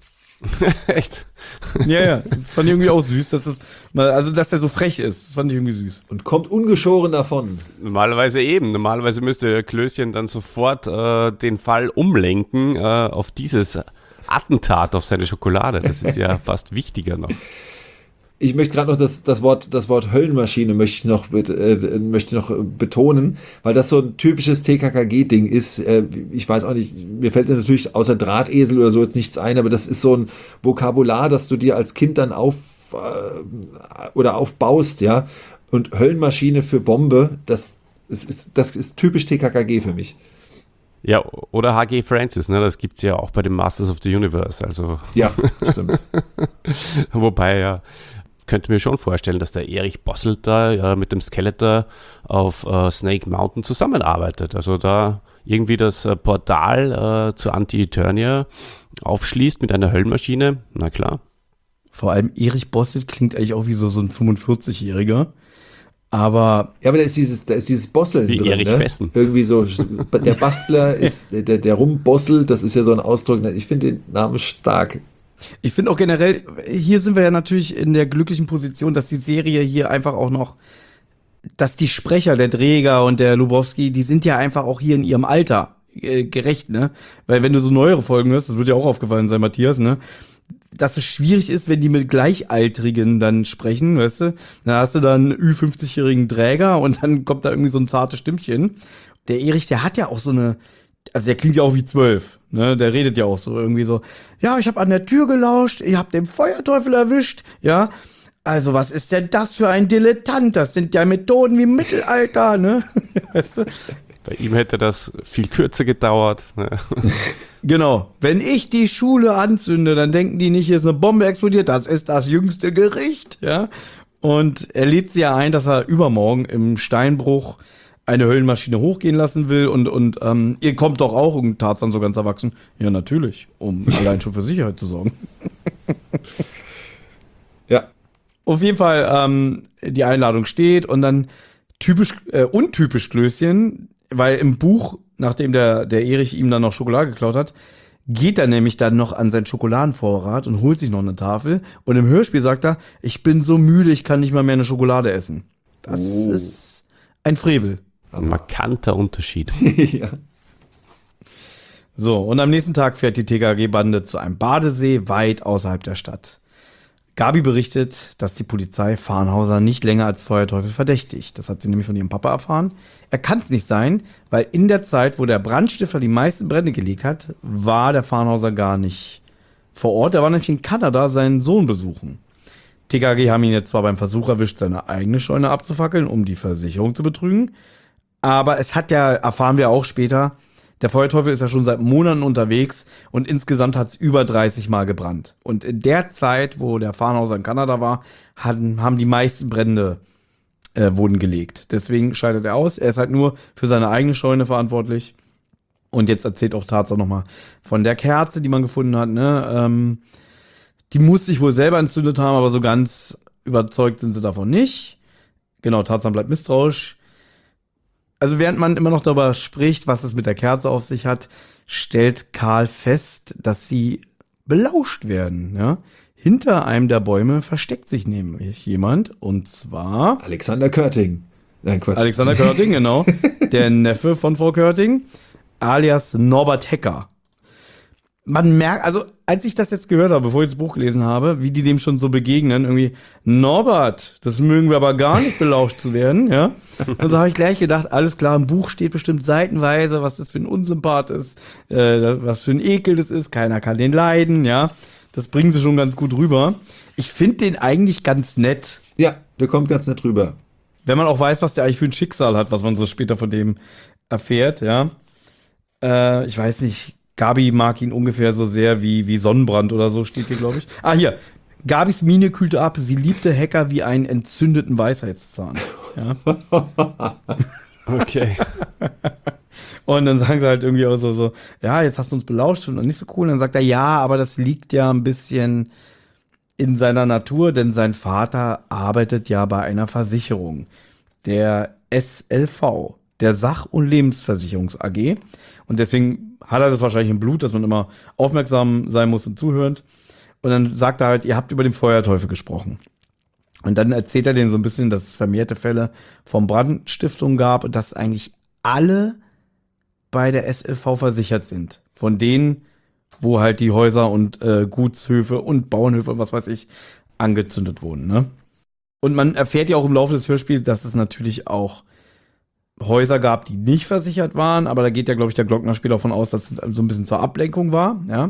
Echt? Ja, das fand ich irgendwie auch süß, dass der so frech ist. Das fand ich irgendwie süß. Und kommt ungeschoren davon. Normalerweise müsste Klößchen dann sofort den Fall umlenken auf dieses Attentat auf seine Schokolade. Das ist ja fast wichtiger noch. Ich möchte gerade noch das Wort Höllenmaschine möchte noch betonen, weil das so ein typisches TKKG-Ding ist. Ich weiß auch nicht, mir fällt natürlich außer Drahtesel oder so jetzt nichts ein, aber das ist so ein Vokabular, das du dir als Kind dann aufbaust, ja. Und Höllenmaschine für Bombe, das ist typisch TKKG für mich. Ja, oder H.G. Francis, ne? Das gibt es ja auch bei den Masters of the Universe. Also, Ja, stimmt. wobei, ja, könnte mir schon vorstellen, dass der Erich Bosselt da mit dem Skeletor auf Snake Mountain zusammenarbeitet. Also da irgendwie das Portal zu Anti-Eternia aufschließt mit einer Höllenmaschine. Na klar. Vor allem Erich Bosselt klingt eigentlich auch wie so ein 45-Jähriger. Aber Ja, aber da ist dieses Bosseln Wie drin, Erich ne? Fessen. Irgendwie so, der Bastler ist, der rumbosselt, das ist ja so ein Ausdruck. Ich finde den Namen stark. ich finde auch generell, hier sind wir ja natürlich in der glücklichen Position, dass die Serie hier einfach auch noch, dass die Sprecher, der Dräger und der Lubowski, die sind ja einfach auch hier in ihrem Alter gerecht, ne? Weil wenn du so neuere Folgen hörst, das wird dir auch aufgefallen sein, Matthias, ne? Dass es schwierig ist, wenn die mit Gleichaltrigen dann sprechen, weißt du? Da hast du dann einen Ü50-jährigen Träger und dann kommt da irgendwie so ein zartes Stimmchen. Der Erich, der hat ja auch so eine, also der klingt ja auch wie 12, ne? Der redet ja auch so irgendwie so, ja, ich habe an der Tür gelauscht, ich habe den Feuerteufel erwischt, ja. Also was ist denn das für ein Dilettant? Das sind ja Methoden wie im Mittelalter, ne? Weißt du? Bei ihm hätte das viel kürzer gedauert. Ne? Genau. Wenn ich die Schule anzünde, dann denken die nicht, hier ist eine Bombe explodiert. Das ist das jüngste Gericht, ja. Und er lädt sie ja ein, dass er übermorgen im Steinbruch eine Höllenmaschine hochgehen lassen will. Und ihr kommt doch auch, und Tarzan so ganz erwachsen. Ja, natürlich, um allein schon für Sicherheit zu sorgen. Ja. Auf jeden Fall, die Einladung steht und dann untypisch Klößchen, weil im Buch, nachdem der Erich ihm dann noch Schokolade geklaut hat, geht er nämlich dann noch an seinen Schokoladenvorrat und holt sich noch eine Tafel. Und im Hörspiel sagt er, ich bin so müde, ich kann nicht mal mehr eine Schokolade essen. Das ist ein Frevel. Ein markanter Unterschied. Ja. So, und am nächsten Tag fährt die TKG-Bande zu einem Badesee weit außerhalb der Stadt. Gabi berichtet, dass die Polizei Farnhauser nicht länger als Feuerteufel verdächtigt. Das hat sie nämlich von ihrem Papa erfahren. Er kann es nicht sein, weil in der Zeit, wo der Brandstifter die meisten Brände gelegt hat, war der Farnhauser gar nicht vor Ort. Er war nämlich in Kanada seinen Sohn besuchen. TKG haben ihn jetzt zwar beim Versuch erwischt, seine eigene Scheune abzufackeln, um die Versicherung zu betrügen. Aber es hat ja, erfahren wir auch später, der Feuerteufel ist ja schon seit Monaten unterwegs und insgesamt hat es über 30 Mal gebrannt. Und in der Zeit, wo der Farnhauser in Kanada war, haben die meisten Brände wurden gelegt. Deswegen scheidet er aus. Er ist halt nur für seine eigene Scheune verantwortlich. Und jetzt erzählt auch Tarzan nochmal von der Kerze, die man gefunden hat. Ne? Die muss sich wohl selber entzündet haben, aber so ganz überzeugt sind sie davon nicht. Genau, Tarzan bleibt misstrauisch. Also während man immer noch darüber spricht, was es mit der Kerze auf sich hat, stellt Karl fest, dass sie belauscht werden. Ja? Hinter einem der Bäume versteckt sich nämlich jemand, und zwar Alexander Körting. Nein, Quatsch. Alexander Körting, genau, der Neffe von Frau Körting, alias Norbert Hecker. Man merkt, also als ich das jetzt gehört habe, bevor ich das Buch gelesen habe, wie die dem schon so begegnen, irgendwie, Norbert, das mögen wir aber gar nicht, belauscht zu werden, ja. Also habe ich gleich gedacht, alles klar, im Buch steht bestimmt seitenweise, was das für ein Unsympath ist, was für ein Ekel das ist, keiner kann den leiden, ja. Das bringen sie schon ganz gut rüber. Ich finde den eigentlich ganz nett. Ja, der kommt ganz nett rüber. Wenn man auch weiß, was der eigentlich für ein Schicksal hat, was man so später von dem erfährt, ja. Ich weiß nicht, Gabi mag ihn ungefähr so sehr wie Sonnenbrand oder so, steht hier, glaube ich. Ah, hier. Gabis Miene kühlte ab. Sie liebte Hacker wie einen entzündeten Weisheitszahn. Ja. Okay. Und dann sagen sie halt irgendwie auch so, ja, jetzt hast du uns belauscht und nicht so cool. Und dann sagt er, ja, aber das liegt ja ein bisschen in seiner Natur, denn sein Vater arbeitet ja bei einer Versicherung, der SLV, der Sach- und Lebensversicherungs AG. Und deswegen hat er das wahrscheinlich im Blut, dass man immer aufmerksam sein muss und zuhört. Und dann sagt er halt, ihr habt über den Feuerteufel gesprochen. Und dann erzählt er denen so ein bisschen, dass es vermehrte Fälle von Brandstiftungen gab und dass eigentlich alle bei der SLV versichert sind. Von denen, wo halt die Häuser und Gutshöfe und Bauernhöfe und was weiß ich angezündet wurden, ne? Und man erfährt ja auch im Laufe des Hörspiels, dass es natürlich auch Häuser gab, die nicht versichert waren, aber da geht ja, glaube ich, der Glockner später davon aus, dass es so ein bisschen zur Ablenkung war, ja.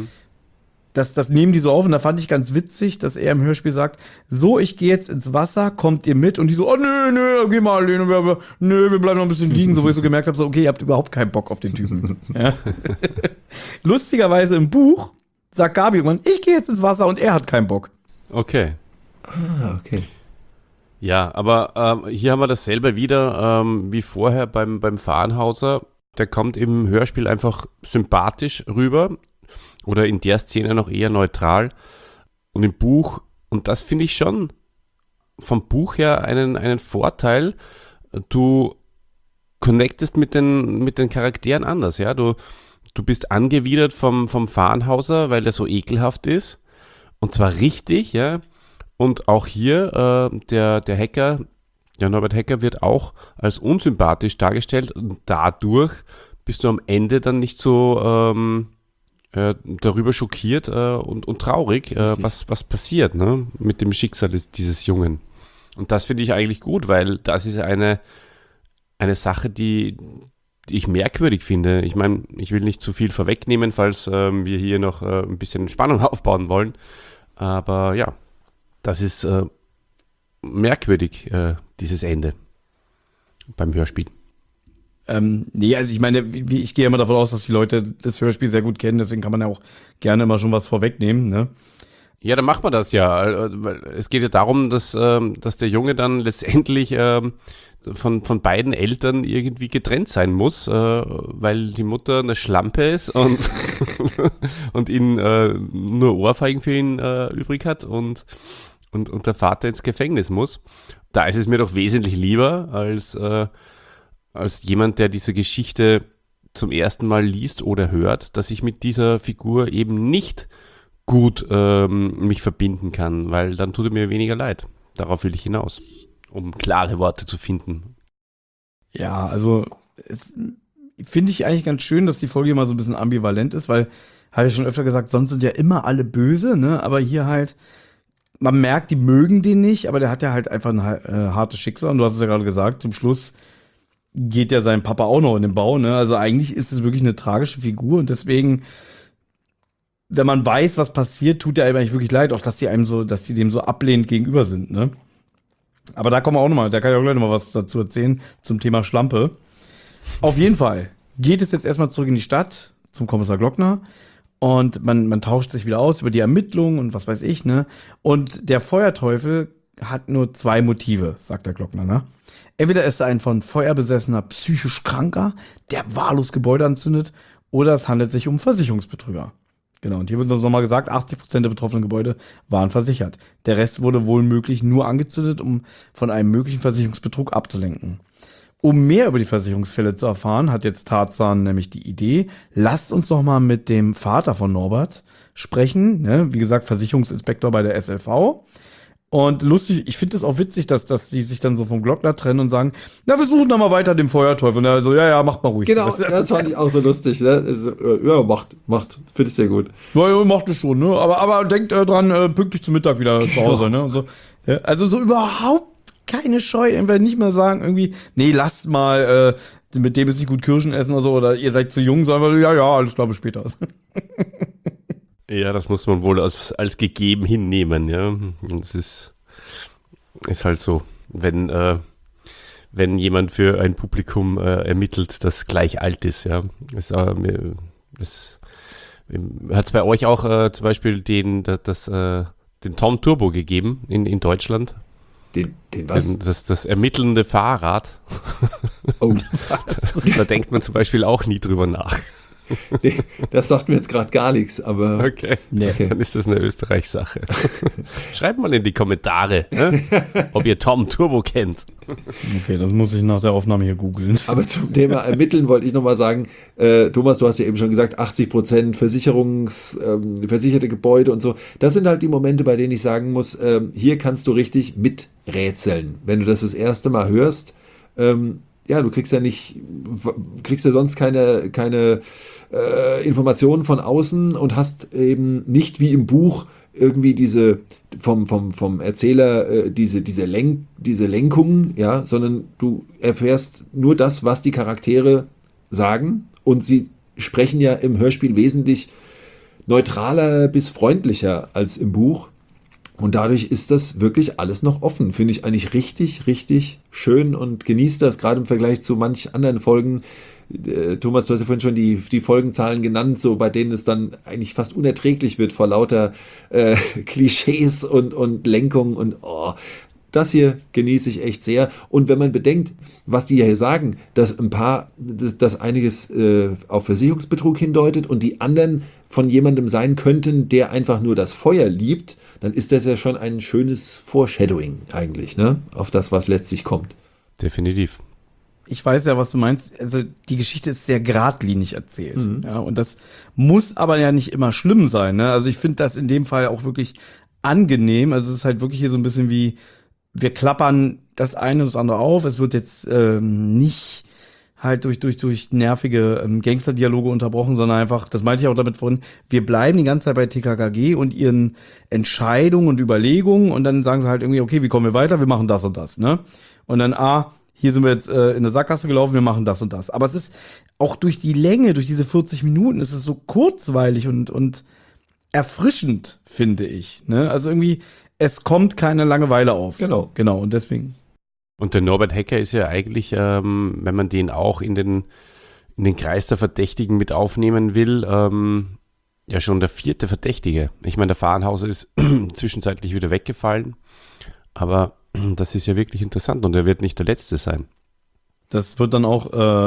Das nehmen die so auf und da fand ich ganz witzig, dass er im Hörspiel sagt, so, ich gehe jetzt ins Wasser, kommt ihr mit? Und die so, oh nö, geh mal, Lene, wir bleiben noch ein bisschen liegen, so wo ich so gemerkt habe, so, okay, ihr habt überhaupt keinen Bock auf den Typen. Ja. Lustigerweise im Buch sagt Gabi irgendwann, ich gehe jetzt ins Wasser und er hat keinen Bock. Okay. Okay. Ja, aber hier haben wir dasselbe wieder wie vorher beim Farnhauser. Der kommt im Hörspiel einfach sympathisch rüber oder in der Szene noch eher neutral. Und im Buch, und das finde ich schon vom Buch her einen Vorteil, du connectest mit den Charakteren anders. Ja? Du bist angewidert vom Farnhauser, weil der so ekelhaft ist. Und zwar richtig, ja. Und auch hier, der Hacker, der Norbert Hacker, wird auch als unsympathisch dargestellt. Und dadurch bist du am Ende dann nicht so darüber schockiert und traurig, was passiert, ne, mit dem Schicksal dieses Jungen. Und das finde ich eigentlich gut, weil das ist eine Sache, die ich merkwürdig finde. Ich meine, ich will nicht zu viel vorwegnehmen, falls wir hier noch ein bisschen Spannung aufbauen wollen. Aber ja, das ist merkwürdig, dieses Ende beim Hörspiel. Nee, also ich meine, ich gehe immer davon aus, dass die Leute das Hörspiel sehr gut kennen, deswegen kann man ja auch gerne immer schon was vorwegnehmen, ne? Ja, dann macht man das ja. Weil es geht ja darum, dass der Junge dann letztendlich von beiden Eltern irgendwie getrennt sein muss, weil die Mutter eine Schlampe ist und ihn nur Ohrfeigen für ihn übrig hat und der Vater ins Gefängnis muss. Da ist es mir doch wesentlich lieber als jemand, der diese Geschichte zum ersten Mal liest oder hört, dass ich mit dieser Figur eben nicht gut mich verbinden kann, weil dann tut er mir weniger leid. Darauf will ich hinaus, um klare Worte zu finden. Ja, also finde ich eigentlich ganz schön, dass die Folge mal so ein bisschen ambivalent ist, weil, habe ich schon öfter gesagt, sonst sind ja immer alle böse, ne? Aber hier halt, man merkt, die mögen den nicht, aber der hat ja halt einfach ein hartes Schicksal. Und du hast es ja gerade gesagt, zum Schluss geht ja sein Papa auch noch in den Bau, ne? Also eigentlich ist es wirklich eine tragische Figur und deswegen, wenn man weiß, was passiert, tut der einem eigentlich wirklich leid, auch dass sie dem so ablehnend gegenüber sind, ne? Aber da kommen wir auch nochmal, da kann ich auch gleich nochmal was dazu erzählen zum Thema Schlampe. Auf jeden Fall geht es jetzt erstmal zurück in die Stadt zum Kommissar Glockner und man tauscht sich wieder aus über die Ermittlungen und was weiß ich, ne? Und der Feuerteufel hat nur 2 Motive, sagt der Glockner, ne? Entweder ist er ein von Feuer besessener psychisch Kranker, der wahllos Gebäude anzündet, oder es handelt sich um Versicherungsbetrüger. Genau, und hier wird uns nochmal gesagt, 80% der betroffenen Gebäude waren versichert. Der Rest wurde wohl möglich nur angezündet, um von einem möglichen Versicherungsbetrug abzulenken. Um mehr über die Versicherungsfälle zu erfahren, hat jetzt Tarzan nämlich die Idee, lasst uns doch mal mit dem Vater von Norbert sprechen, ne? Wie gesagt, Versicherungsinspektor bei der SLV. Und lustig, ich finde es auch witzig, dass die sich dann so vom Glockner trennen und sagen, na, wir suchen dann mal weiter den Feuerteufel. Und er so, ja, macht mal ruhig. Genau, das fand ich auch so lustig. Ne? Also, ja, macht, finde ich sehr gut. Ja, macht es schon, ne? Aber denkt dran, pünktlich zum Mittag wieder zu Hause, ne? Und so. Ja, also so überhaupt keine Scheu. Entweder nicht mehr sagen, irgendwie, nee, lasst mal, mit dem ist nicht gut Kirschen essen oder so, oder ihr seid zu jung, sondern ja, alles klar, bis später. Ja, das muss man wohl als gegeben hinnehmen, ja. Und es ist halt so, wenn jemand für ein Publikum ermittelt, das gleich alt ist, ja. Es hat es bei euch auch zum Beispiel den Tom Turbo gegeben in Deutschland? Den was? Das ermittelnde Fahrrad. Oh, da denkt man zum Beispiel auch nie drüber nach. Nee, das sagt mir jetzt gerade gar nichts, aber okay. Dann ist das eine Österreich-Sache. Schreibt mal in die Kommentare, ne? Ob ihr Tom Turbo kennt. Okay, das muss ich nach der Aufnahme hier googeln. Aber zum Thema Ermitteln wollte ich nochmal sagen, Thomas, du hast ja eben schon gesagt, 80% versicherte Gebäude und so. Das sind halt die Momente, bei denen ich sagen muss, hier kannst du richtig miträtseln. Wenn du das erste Mal hörst, ja, du kriegst ja sonst keine Informationen von außen und hast eben nicht wie im Buch irgendwie vom Erzähler diese Lenkung, ja, sondern du erfährst nur das, was die Charaktere sagen, und sie sprechen ja im Hörspiel wesentlich neutraler bis freundlicher als im Buch. Und dadurch ist das wirklich alles noch offen. Finde ich eigentlich richtig, richtig schön und genieße das, gerade im Vergleich zu manch anderen Folgen. Thomas, du hast ja vorhin schon die Folgenzahlen genannt, so bei denen es dann eigentlich fast unerträglich wird vor lauter Klischees und Lenkung und das hier genieße ich echt sehr. Und wenn man bedenkt, was die hier sagen, dass einiges auf Versicherungsbetrug hindeutet und die anderen von jemandem sein könnten, der einfach nur das Feuer liebt, dann ist das ja schon ein schönes Foreshadowing eigentlich, ne? Auf das, was letztlich kommt. Definitiv. Ich weiß ja, was du meinst. Also die Geschichte ist sehr geradlinig erzählt. Ja, und das muss aber ja nicht immer schlimm sein. Ne? Also ich finde das in dem Fall auch wirklich angenehm. Also es ist halt wirklich hier so ein bisschen wie, wir klappern das eine und das andere auf. Es wird jetzt nicht halt durch nervige Gangsterdialoge unterbrochen, sondern einfach, das meinte ich auch damit vorhin, wir bleiben die ganze Zeit bei TKKG und ihren Entscheidungen und Überlegungen, und dann sagen sie halt irgendwie, okay, wie kommen wir weiter? Wir machen das und das, ne? Und dann, hier sind wir jetzt in eine Sackgasse gelaufen, wir machen das und das. Aber es ist auch durch die Länge, durch diese 40 Minuten, ist es so kurzweilig und erfrischend, finde ich, ne? Also irgendwie, es kommt keine Langeweile auf. Genau. Genau, und deswegen. Und der Norbert Hecker ist ja eigentlich, wenn man den auch in den Kreis der Verdächtigen mit aufnehmen will, ja schon der 4. Verdächtige. Ich meine, der Fahrenhauser ist zwischenzeitlich wieder weggefallen, aber das ist ja wirklich interessant und er wird nicht der Letzte sein. Das wird dann auch,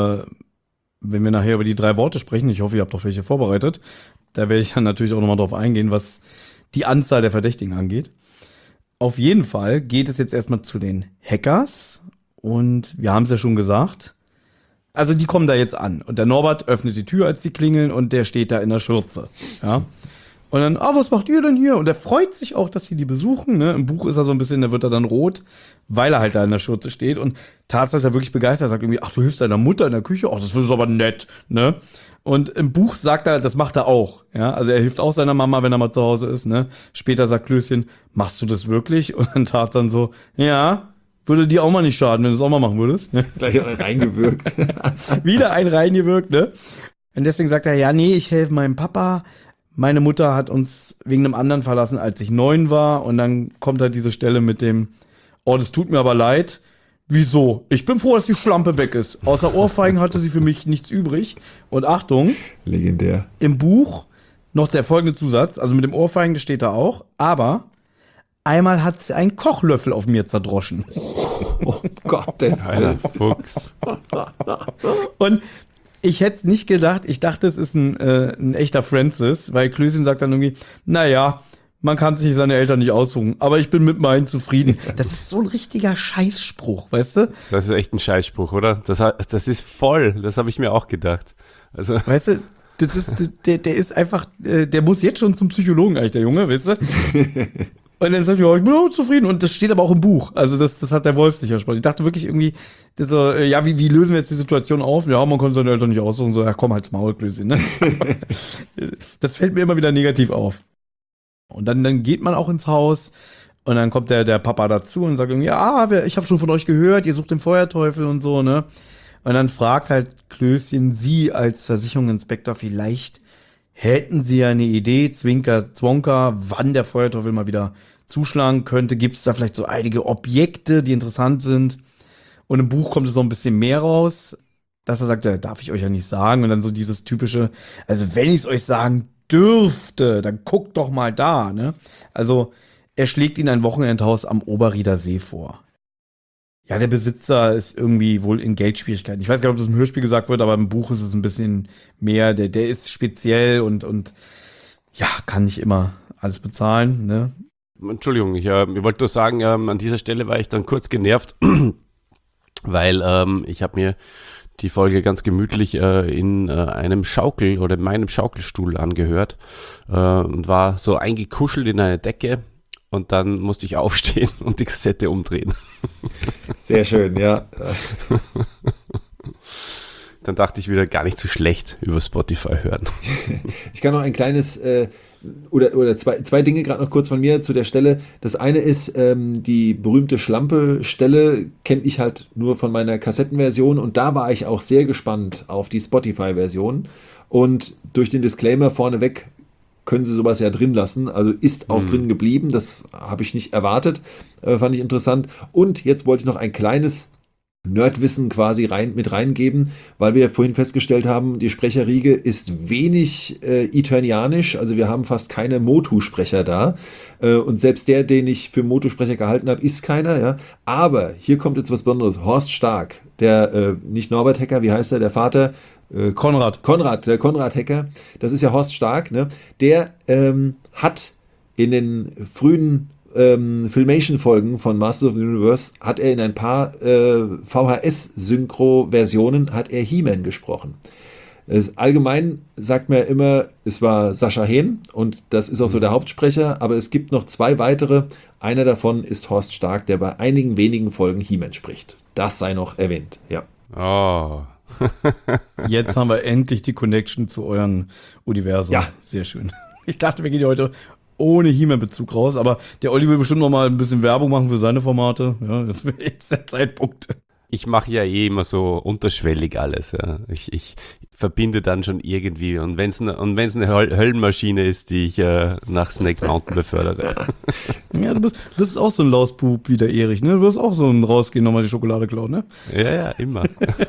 wenn wir nachher über die 3 Worte sprechen, ich hoffe, ihr habt doch welche vorbereitet, da werde ich dann natürlich auch nochmal drauf eingehen, was die Anzahl der Verdächtigen angeht. Auf jeden Fall geht es jetzt erstmal zu den Hackers, und wir haben es ja schon gesagt, also die kommen da jetzt an und der Norbert öffnet die Tür, als sie klingeln, und der steht da in der Schürze, ja. Und dann, was macht ihr denn hier? Und er freut sich auch, dass sie die besuchen, ne? Im Buch ist er so ein bisschen, da wird er dann rot, weil er halt da in der Schürze steht, und Tarzan ist ja wirklich begeistert, sagt irgendwie, du hilfst deiner Mutter in der Küche? Das ist aber nett, ne? Und im Buch sagt er, das macht er auch, ja, also er hilft auch seiner Mama, wenn er mal zu Hause ist, ne? Später sagt Klößchen, machst du das wirklich? Und dann Tarzan so, ja, würde dir auch mal nicht schaden, wenn du es auch mal machen würdest. Gleich reingewirkt. Wieder ein reingewirkt, ne? Und deswegen sagt er, ja, nee, ich helfe meinem Papa. Meine Mutter hat uns wegen einem anderen verlassen, als ich 9 war. Und dann kommt halt diese Stelle mit dem, das tut mir aber leid. Wieso? Ich bin froh, dass die Schlampe weg ist. Außer Ohrfeigen hatte sie für mich nichts übrig. Und Achtung. Legendär. Im Buch noch der folgende Zusatz. Also mit dem Ohrfeigen, das steht da auch. Aber einmal hat sie einen Kochlöffel auf mir zerdroschen. Oh Gottes Alter Willen. Fuchs. Und ich hätte es nicht gedacht. Ich dachte, es ist ein echter Francis. Weil Klößchen sagt dann irgendwie, naja, man kann sich seine Eltern nicht aussuchen, aber ich bin mit meinen zufrieden. Das ist so ein richtiger Scheißspruch, weißt du? Das ist echt ein Scheißspruch, oder? Das ist voll, das habe ich mir auch gedacht. Also, weißt du, der ist einfach, der muss jetzt schon zum Psychologen eigentlich, der Junge, weißt du? Und dann sagt er, ich bin auch zufrieden. Und das steht aber auch im Buch. Also das hat der Wolf sicher gesprochen. Ich dachte wirklich irgendwie, wie lösen wir jetzt die Situation auf? Ja, man kann seine Eltern nicht aussuchen. So, ja komm, halt's Maul, Klößchen, ne? Das fällt mir immer wieder negativ auf. Und dann geht man auch ins Haus, und dann kommt der Papa dazu und sagt irgendwie, ich habe schon von euch gehört, ihr sucht den Feuerteufel und so, ne? Und dann fragt halt Klößchen, Sie als Versicherungsinspektor, vielleicht hätten Sie ja eine Idee, Zwinker, Zwonker, wann der Feuerteufel mal wieder zuschlagen könnte. Gibt es da vielleicht so einige Objekte, die interessant sind? Und im Buch kommt es noch ein bisschen mehr raus, dass er sagt, darf ich euch ja nicht sagen. Und dann so dieses typische, also wenn ich es euch sagen dürfte, dann guckt doch mal da, ne? Also, er schlägt ihnen ein Wochenendhaus am Oberrieder See vor. Ja, der Besitzer ist irgendwie wohl in Geldschwierigkeiten. Ich weiß gar nicht, ob das im Hörspiel gesagt wird, aber im Buch ist es ein bisschen mehr. Der ist speziell und ja, kann nicht immer alles bezahlen, ne? Entschuldigung, ich wollte nur sagen, an dieser Stelle war ich dann kurz genervt, weil ich habe mir die Folge ganz gemütlich in meinem Schaukelstuhl angehört und war so eingekuschelt in eine Decke, und dann musste ich aufstehen und die Kassette umdrehen. Sehr schön, ja. Dann dachte ich wieder, gar nicht so schlecht über Spotify hören. Ich kann noch ein kleines oder zwei Dinge gerade noch kurz von mir zu der Stelle. Das eine ist, die berühmte Schlampe-Stelle kenne ich halt nur von meiner Kassettenversion und da war ich auch sehr gespannt auf die Spotify-Version und durch den Disclaimer vorneweg können sie sowas ja drin lassen, also ist auch drin geblieben, das habe ich nicht erwartet, fand ich interessant und jetzt wollte ich noch ein kleines Nerdwissen quasi mit reingeben, weil wir vorhin festgestellt haben, die Sprecherriege ist wenig eternianisch, also wir haben fast keine Motu-Sprecher da und selbst der, den ich für Motu-Sprecher gehalten habe, ist keiner, ja. Aber hier kommt jetzt was Besonderes. Horst Stark, der nicht Norbert Hecker, wie heißt er, der Vater? Konrad. Der Konrad Hecker, das ist ja Horst Stark, ne? Der hat in den frühen Filmation-Folgen von Masters of the Universe hat er in ein paar VHS-Synchro-Versionen hat er He-Man gesprochen. Allgemein sagt man ja immer, es war Sascha Hehn und das ist auch so der Hauptsprecher, aber es gibt noch 2 weitere. Einer davon ist Horst Stark, der bei einigen wenigen Folgen He-Man spricht. Das sei noch erwähnt, ja. Oh. Jetzt haben wir endlich die Connection zu euren Universum. Ja. Sehr schön. Ich dachte, wir gehen heute ohne He-Man-Bezug raus, aber der Olli will bestimmt noch mal ein bisschen Werbung machen für seine Formate. Ja, das wäre jetzt der Zeitpunkt. Ich mache ja immer so unterschwellig alles. Ja. Ich verbinde dann schon irgendwie. Und wenn es eine Höllenmaschine ist, die ich nach Snake Mountain befördere. Ja, du bist auch so ein Lausbub wie der Erich, ne? Du wirst auch so ein rausgehen, nochmal die Schokolade klauen, ne? Ja, immer.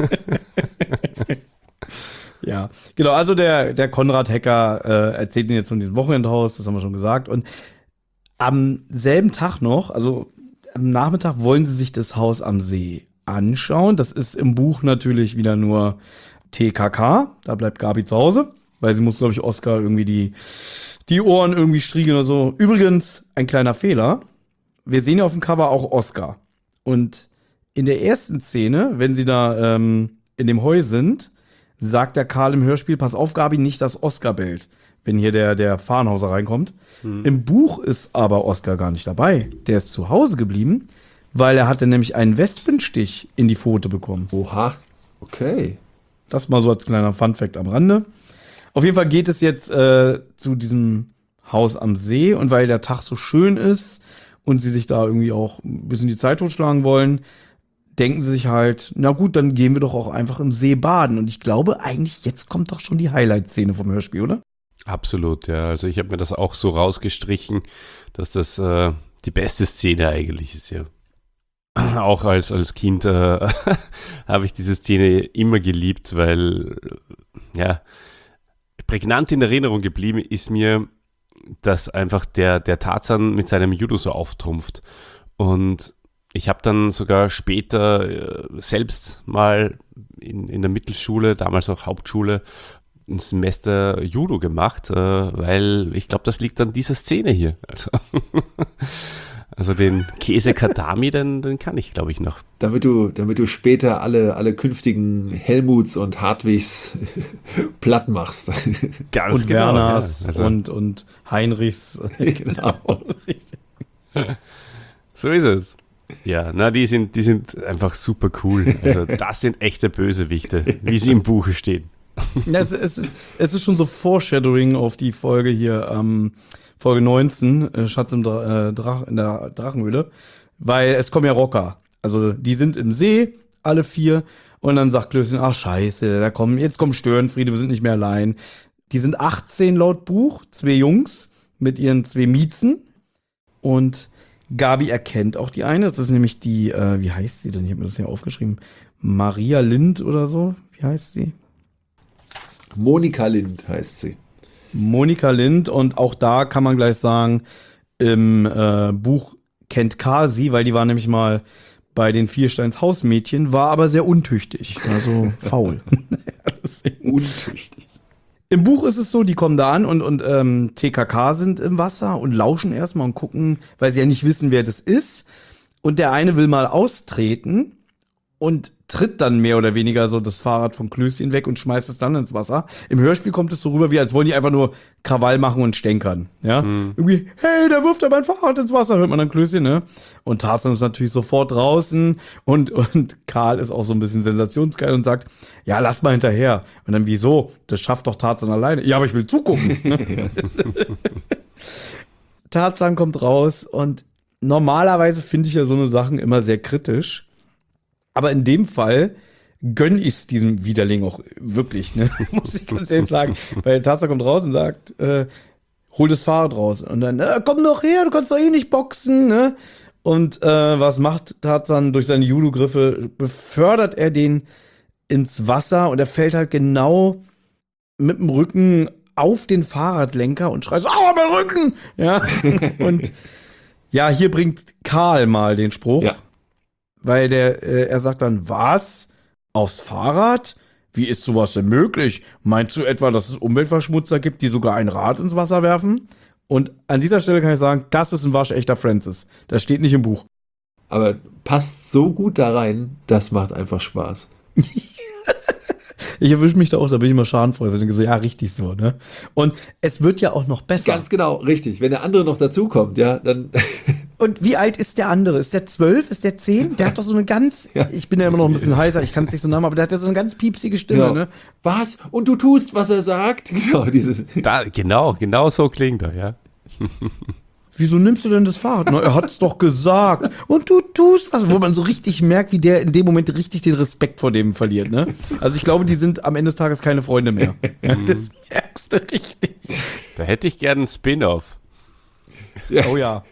Ja, genau. Also der Konrad Hecker erzählt Ihnen jetzt von diesem Wochenendhaus, das haben wir schon gesagt. Und am selben Tag noch, also am Nachmittag, wollen Sie sich das Haus am See anschauen. Das ist im Buch natürlich wieder nur TKK. Da bleibt Gabi zu Hause, weil sie muss, glaube ich, Oskar irgendwie die Ohren irgendwie striegeln oder so. Übrigens, ein kleiner Fehler. Wir sehen ja auf dem Cover auch Oskar. Und in der ersten Szene, wenn sie da in dem Heu sind, sagt der Karl im Hörspiel, pass auf, Gabi, nicht, dass Oskar bellt, wenn hier der Farnhauser reinkommt. Im Buch ist aber Oskar gar nicht dabei. Der ist zu Hause geblieben, weil er hatte nämlich einen Wespenstich in die Pfote bekommen. Oha, okay. Das mal so als kleiner Funfact am Rande. Auf jeden Fall geht es jetzt zu diesem Haus am See und weil der Tag so schön ist und sie sich da irgendwie auch ein bisschen die Zeit totschlagen wollen, denken sie sich halt, na gut, dann gehen wir doch auch einfach im See baden. Und ich glaube eigentlich, jetzt kommt doch schon die Highlight-Szene vom Hörspiel, oder? Absolut, ja. Also ich habe mir das auch so rausgestrichen, dass das die beste Szene eigentlich ist, ja. Auch als Kind habe ich diese Szene immer geliebt, weil, ja, prägnant in Erinnerung geblieben ist mir, dass einfach der Tarzan mit seinem Judo so auftrumpft. Und ich habe dann sogar später selbst mal in der Mittelschule, damals auch Hauptschule, ein Semester Judo gemacht, weil ich glaube, das liegt an dieser Szene hier. Also den Käse-Katami, den kann ich, glaube ich, noch. Damit du später alle künftigen Helmuts und Hartwigs platt machst. Ganz und genau, Werners, ja. Also und Heinrichs. Genau. Richtig. So ist es. Ja, na, die sind einfach super cool. Also das sind echte Bösewichte, wie sie im Buche stehen. Ja, es ist schon so Foreshadowing auf die Folge hier, Folge 19, Schatz in der Drachenhöhle, weil es kommen ja Rocker. Also die sind im See, alle 4, und dann sagt Klößchen, ach scheiße, jetzt kommen Störenfriede, wir sind nicht mehr allein. Die sind 18 laut Buch, 2 Jungs mit ihren 2 Miezen, und Gabi erkennt auch die eine, das ist nämlich die, wie heißt sie denn? Ich habe mir das hier aufgeschrieben. Maria Lind oder so, wie heißt sie? Monika Lind heißt sie. Monika Lind, und auch da kann man gleich sagen, im Buch kennt Karl sie, weil die war nämlich mal bei den Viersteins Hausmädchen, war aber sehr untüchtig, also faul. Untüchtig. Im Buch ist es so, die kommen da an und TKK sind im Wasser und lauschen erstmal und gucken, weil sie ja nicht wissen, wer das ist. Und der eine will mal austreten und tritt dann mehr oder weniger so das Fahrrad von Klößchen weg und schmeißt es dann ins Wasser. Im Hörspiel kommt es so rüber, wie als wollen die einfach nur Krawall machen und stänkern. Ja? Irgendwie, hey, der wirft ja mein Fahrrad ins Wasser, hört man dann Klößchen, ne? Und Tarzan ist natürlich sofort draußen und Karl ist auch so ein bisschen sensationsgeil und sagt, ja, lass mal hinterher. Und dann, wieso? Das schafft doch Tarzan alleine. Ja, aber ich will zugucken. Tarzan kommt raus und normalerweise finde ich ja so eine Sachen immer sehr kritisch. Aber in dem Fall gönn ich es diesem Widerling auch wirklich, ne? Muss ich ganz ehrlich sagen. Weil Tarzan kommt raus und sagt, hol das Fahrrad raus. Und dann, komm doch her, du kannst doch eh nicht boxen, ne? Und was macht Tarzan durch seine Judo-Griffe? Befördert er den ins Wasser und er fällt halt genau mit dem Rücken auf den Fahrradlenker und schreit so, aua, mein Rücken! Ja, und ja, hier bringt Karl mal den Spruch. Ja. Weil er sagt dann, was? Aufs Fahrrad? Wie ist sowas denn möglich? Meinst du etwa, dass es Umweltverschmutzer gibt, die sogar ein Rad ins Wasser werfen? Und an dieser Stelle kann ich sagen, das ist ein waschechter Francis. Das steht nicht im Buch. Aber passt so gut da rein, das macht einfach Spaß. Ich erwische mich da auch, da bin ich immer schadenfrei. Ich denke so, ja, richtig so, ne? Und es wird ja auch noch besser. Ganz genau, richtig. Wenn der andere noch dazukommt, ja, dann... Und wie alt ist der andere? Ist der 12? Ist der 10? Der hat doch so eine ganz, ich bin ja immer noch ein bisschen heißer, ich kann es nicht so nennen, aber der hat ja so eine ganz piepsige Stimme, Ja. ne? Was? Und du tust, was er sagt? Genau, dieses... Genau so klingt er, ja. Wieso nimmst du denn das Fahrrad? Na, er hat's doch gesagt. Und du tust was, wo man so richtig merkt, wie der in dem Moment richtig den Respekt vor dem verliert, ne? Also ich glaube, die sind am Ende des Tages keine Freunde mehr. Ja, das merkst du richtig. Da hätte ich gern einen Spin-off. Oh ja.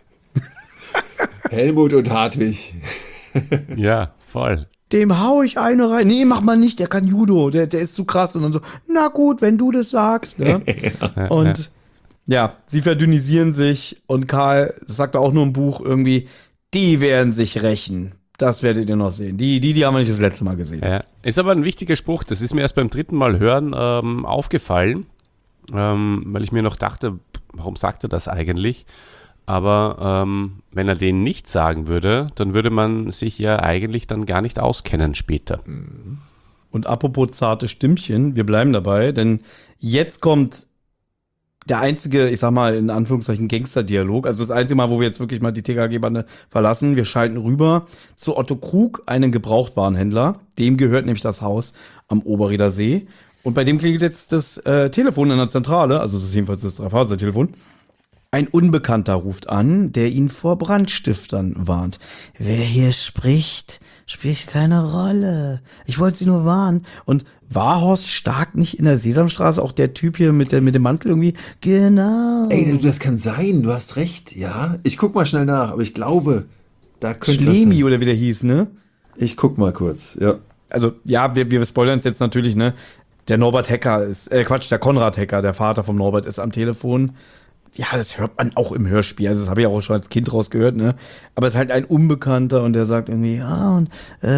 Helmut und Hartwig. Ja, voll. Dem hau ich eine rein. Nee, mach mal nicht, der kann Judo, der ist zu krass. Und dann so, na gut, wenn du das sagst. Ne? Und ja, sie verdünnisieren sich und Karl, das sagt er auch nur im Buch irgendwie, die werden sich rächen. Das werdet ihr noch sehen. Die haben wir nicht das letzte Mal gesehen. Ja. Ist aber ein wichtiger Spruch, das ist mir erst beim 3. Mal hören aufgefallen, weil ich mir noch dachte, warum sagt er das eigentlich? Aber wenn er den nicht sagen würde, dann würde man sich ja eigentlich dann gar nicht auskennen später. Und apropos zarte Stimmchen, wir bleiben dabei, denn jetzt kommt der einzige, ich sag mal, in Anführungszeichen Gangster-Dialog, also das einzige Mal, wo wir jetzt wirklich mal die TKG-Bande verlassen. Wir schalten rüber zu Otto Krug, einem Gebrauchtwarenhändler. Dem gehört nämlich das Haus am Oberrieder See. Und bei dem klingelt jetzt das Telefon in der Zentrale, also das ist jedenfalls das Dreiphaser-Telefon. Ein Unbekannter ruft an, der ihn vor Brandstiftern warnt. Wer hier spricht, spielt keine Rolle. Ich wollte Sie nur warnen. Und war Horst Stark nicht in der Sesamstraße auch der Typ hier mit dem Mantel irgendwie? Genau. Ey, das kann sein, du hast recht, ja. Ich guck mal schnell nach, aber ich glaube, da könnte das Schlemi sein. oder wie der hieß, ne? Ich guck mal kurz, ja. Also, ja, wir spoilern es jetzt natürlich, ne? Der Norbert Hecker ist, der Konrad Hecker, der Vater vom Norbert, ist am Telefon. Ja, das hört man auch im Hörspiel. Also, das habe ich auch schon als Kind rausgehört, ne? Aber es ist halt ein Unbekannter und der sagt irgendwie, ja, und,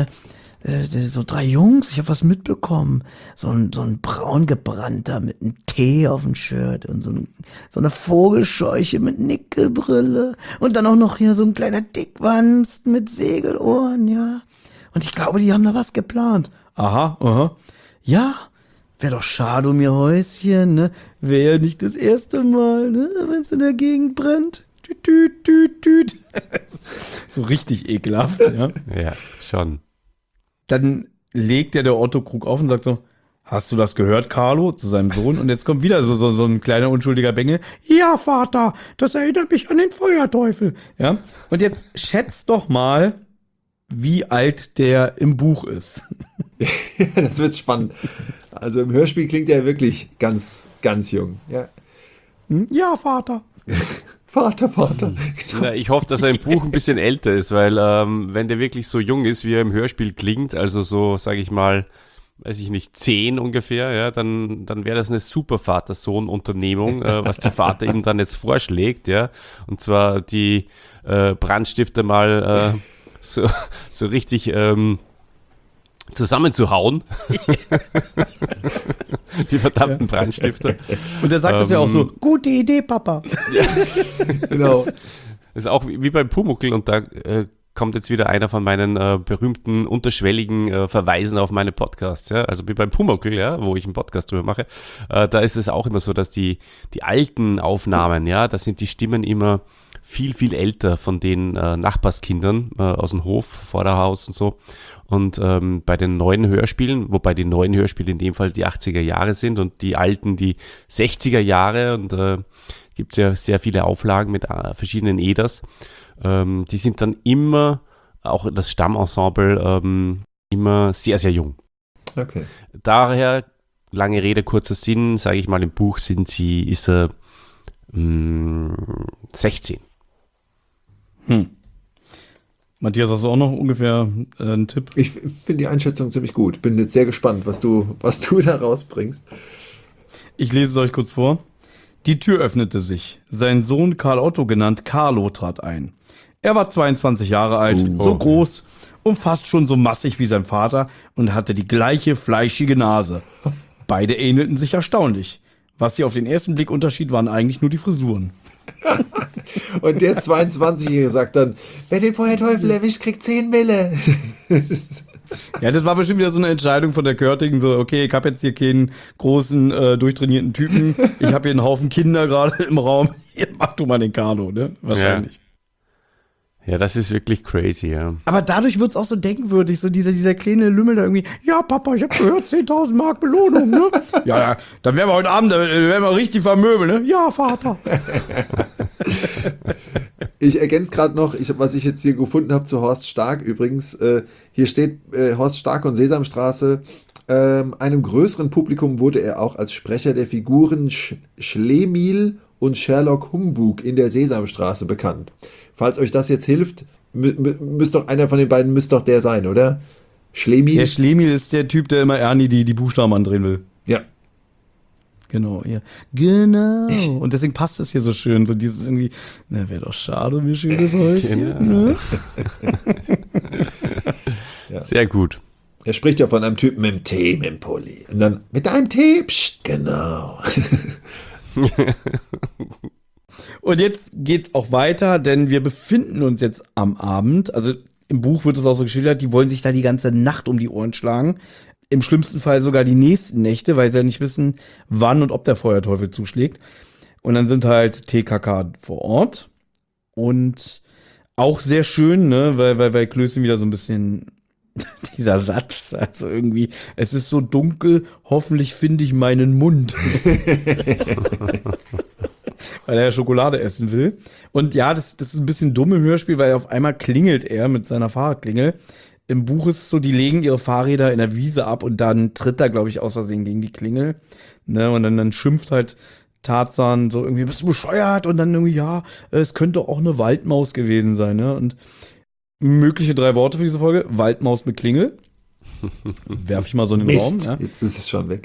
so 3 Jungs, ich habe was mitbekommen. So ein braungebrannter mit einem T auf dem Shirt und so eine Vogelscheuche mit Nickelbrille. Und dann auch noch hier so ein kleiner Dickwanst mit Segelohren, ja. Und ich glaube, die haben da was geplant. Aha. Ja, wäre doch schade um ihr Häuschen, ne? Wäre ja nicht das erste Mal, ne? Wenn es in der Gegend brennt. Tüt. So richtig ekelhaft, ja. Ja, schon. Dann legt der Otto Krug auf und sagt so, hast du das gehört, Carlo? Zu seinem Sohn. Und jetzt kommt wieder so ein kleiner unschuldiger Bengel. Ja, Vater, das erinnert mich an den Feuerteufel. Ja. Und jetzt schätzt doch mal, wie alt der im Buch ist. Das wird spannend. Also im Hörspiel klingt er wirklich ganz, ganz jung. Ja. Ja, Vater. Vater. Ja, ich hoffe, dass er im Buch ein bisschen älter ist, weil wenn der wirklich so jung ist, wie er im Hörspiel klingt, also so, sage ich mal, weiß ich nicht, 10 ungefähr, ja, dann wäre das eine super Vater-Sohn-Unternehmung, was der Vater ihm dann jetzt vorschlägt, ja, und zwar die Brandstifter mal so richtig zusammenzuhauen. Die verdammten Brandstifter. Und er sagt das ja auch so, gute Idee, Papa. Genau. Das ist auch wie beim Pumuckl und da kommt jetzt wieder einer von meinen berühmten, unterschwelligen Verweisen auf meine Podcasts. Ja? Also wie beim Pumuckl, ja, wo ich einen Podcast drüber mache, da ist es auch immer so, dass die alten Aufnahmen, ja, da sind die Stimmen immer viel, viel älter von den Nachbarskindern aus dem Hof, Vorderhaus und so. Und bei den neuen Hörspielen, wobei die neuen Hörspiele in dem Fall die 80er Jahre sind und die alten die 60er Jahre und gibt es ja sehr viele Auflagen mit verschiedenen Eders. Die sind dann immer, auch das Stammensemble, immer sehr, sehr jung. Okay. Daher, lange Rede, kurzer Sinn, sage ich mal, im Buch ist er 16. Matthias, hast du auch noch ungefähr einen Tipp? Ich finde die Einschätzung ziemlich gut. Bin jetzt sehr gespannt, was du da rausbringst. Ich lese es euch kurz vor. Die Tür öffnete sich. Sein Sohn Karl Otto, genannt Carlo, trat ein. Er war 22 Jahre alt, so groß und fast schon so massig wie sein Vater und hatte die gleiche fleischige Nase. Beide ähnelten sich erstaunlich. Was sie auf den ersten Blick unterschied, waren eigentlich nur die Frisuren. Und der 22-Jährige sagt dann, wer den Feuerteufel erwischt, kriegt 10 Mille. Ja, das war bestimmt wieder so eine Entscheidung von der Körtigen, so, okay, ich habe jetzt hier keinen großen, durchtrainierten Typen, ich habe hier einen Haufen Kinder gerade im Raum, hier mach du mal den Carlo, ne? Wahrscheinlich. Ja, das ist wirklich crazy, ja. Aber dadurch wird's auch so denkwürdig, so dieser kleine Lümmel da irgendwie, ja, Papa, ich habe gehört, 10.000 Mark Belohnung, ne? Ja, dann werden wir heute Abend, werden wir richtig vermöbeln, ne? Ja, Vater. Ich ergänze gerade noch, was ich jetzt hier gefunden habe zu Horst Stark übrigens. Hier steht Horst Stark und Sesamstraße. Einem größeren Publikum wurde er auch als Sprecher der Figuren Schlemihl und Sherlock Humbug in der Sesamstraße bekannt. Falls euch das jetzt hilft, müsste doch einer von den beiden müsste doch der sein, oder? Schlemihl? Der Schlemihl ist der Typ, der immer Ernie die Buchstaben andrehen will. Ja. Genau, ja. Genau. Und deswegen passt es hier so schön, so dieses irgendwie, na, wäre doch schade, wie schön das Häuschen, ne? Ja. Sehr gut. Er spricht ja von einem Typen mit dem Tee, mit dem Pulli. Und dann, mit deinem Tee, pst, genau. Und jetzt geht's auch weiter, denn wir befinden uns jetzt am Abend. Also im Buch wird es auch so geschildert, die wollen sich da die ganze Nacht um die Ohren schlagen. Im schlimmsten Fall sogar die nächsten Nächte, weil sie ja nicht wissen, wann und ob der Feuerteufel zuschlägt. Und dann sind halt TKK vor Ort. Und auch sehr schön, ne, weil Klößchen wieder so ein bisschen dieser Satz, also irgendwie, es ist so dunkel, hoffentlich finde ich meinen Mund. Weil er ja Schokolade essen will. Und ja, das ist ein bisschen dumm im Hörspiel, weil auf einmal klingelt er mit seiner Fahrradklingel. Im Buch ist es so, die legen ihre Fahrräder in der Wiese ab und dann tritt er, glaube ich, aus Versehen gegen die Klingel. Ne, und dann schimpft halt Tarzan so irgendwie, bist du bescheuert? Und dann irgendwie, ja, es könnte auch eine Waldmaus gewesen sein. Ne? Und mögliche 3 Worte für diese Folge. Waldmaus mit Klingel. Werfe ich mal so in den Raum. Ja? Jetzt ist es schon weg.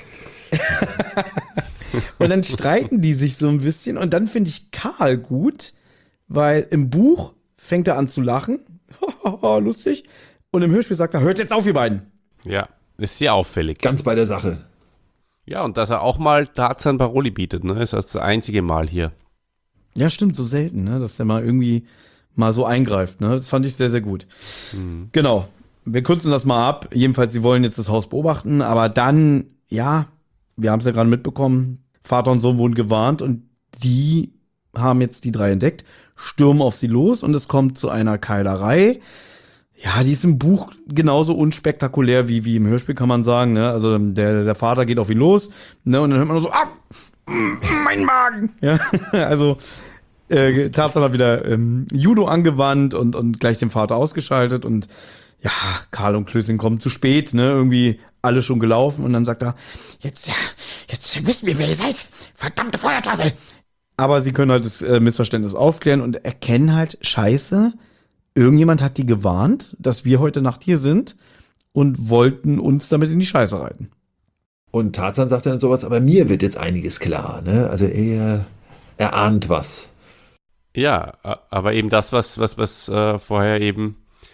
Und dann streiten die sich so ein bisschen. Und dann finde ich Karl gut, weil im Buch fängt er an zu lachen. Lustig. Und im Hörspiel sagt er, hört jetzt auf, ihr beiden. Ja, ist sehr auffällig. Ganz bei der Sache. Ja, und dass er auch mal Tarzan Paroli bietet, ne? Ist das einzige Mal hier. Ja, stimmt, so selten, ne? Dass der mal irgendwie mal so eingreift, ne? Das fand ich sehr, sehr gut. Genau. Wir kürzen das mal ab. Jedenfalls, sie wollen jetzt das Haus beobachten, aber dann, ja, wir haben es ja gerade mitbekommen, Vater und Sohn wurden gewarnt und die haben jetzt die 3 entdeckt, stürmen auf sie los und es kommt zu einer Keilerei. Ja, die ist im Buch genauso unspektakulär wie im Hörspiel, kann man sagen, ne? Also der Vater geht auf ihn los, ne? Und dann hört man nur so, mein Magen! Ja, also Tarzan hat wieder Judo angewandt und gleich den Vater ausgeschaltet und ja, Karl und Klößchen kommen zu spät, ne? Irgendwie alle schon gelaufen und dann sagt er, jetzt wissen wir, wer ihr seid. Verdammte Feuerteufel! Aber sie können halt das Missverständnis aufklären und erkennen halt, scheiße, irgendjemand hat die gewarnt, dass wir heute Nacht hier sind und wollten uns damit in die Scheiße reiten. Und Tarzan sagt dann sowas, aber mir wird jetzt einiges klar, ne? Also er ahnt was. Ja, aber eben das, was vorher eben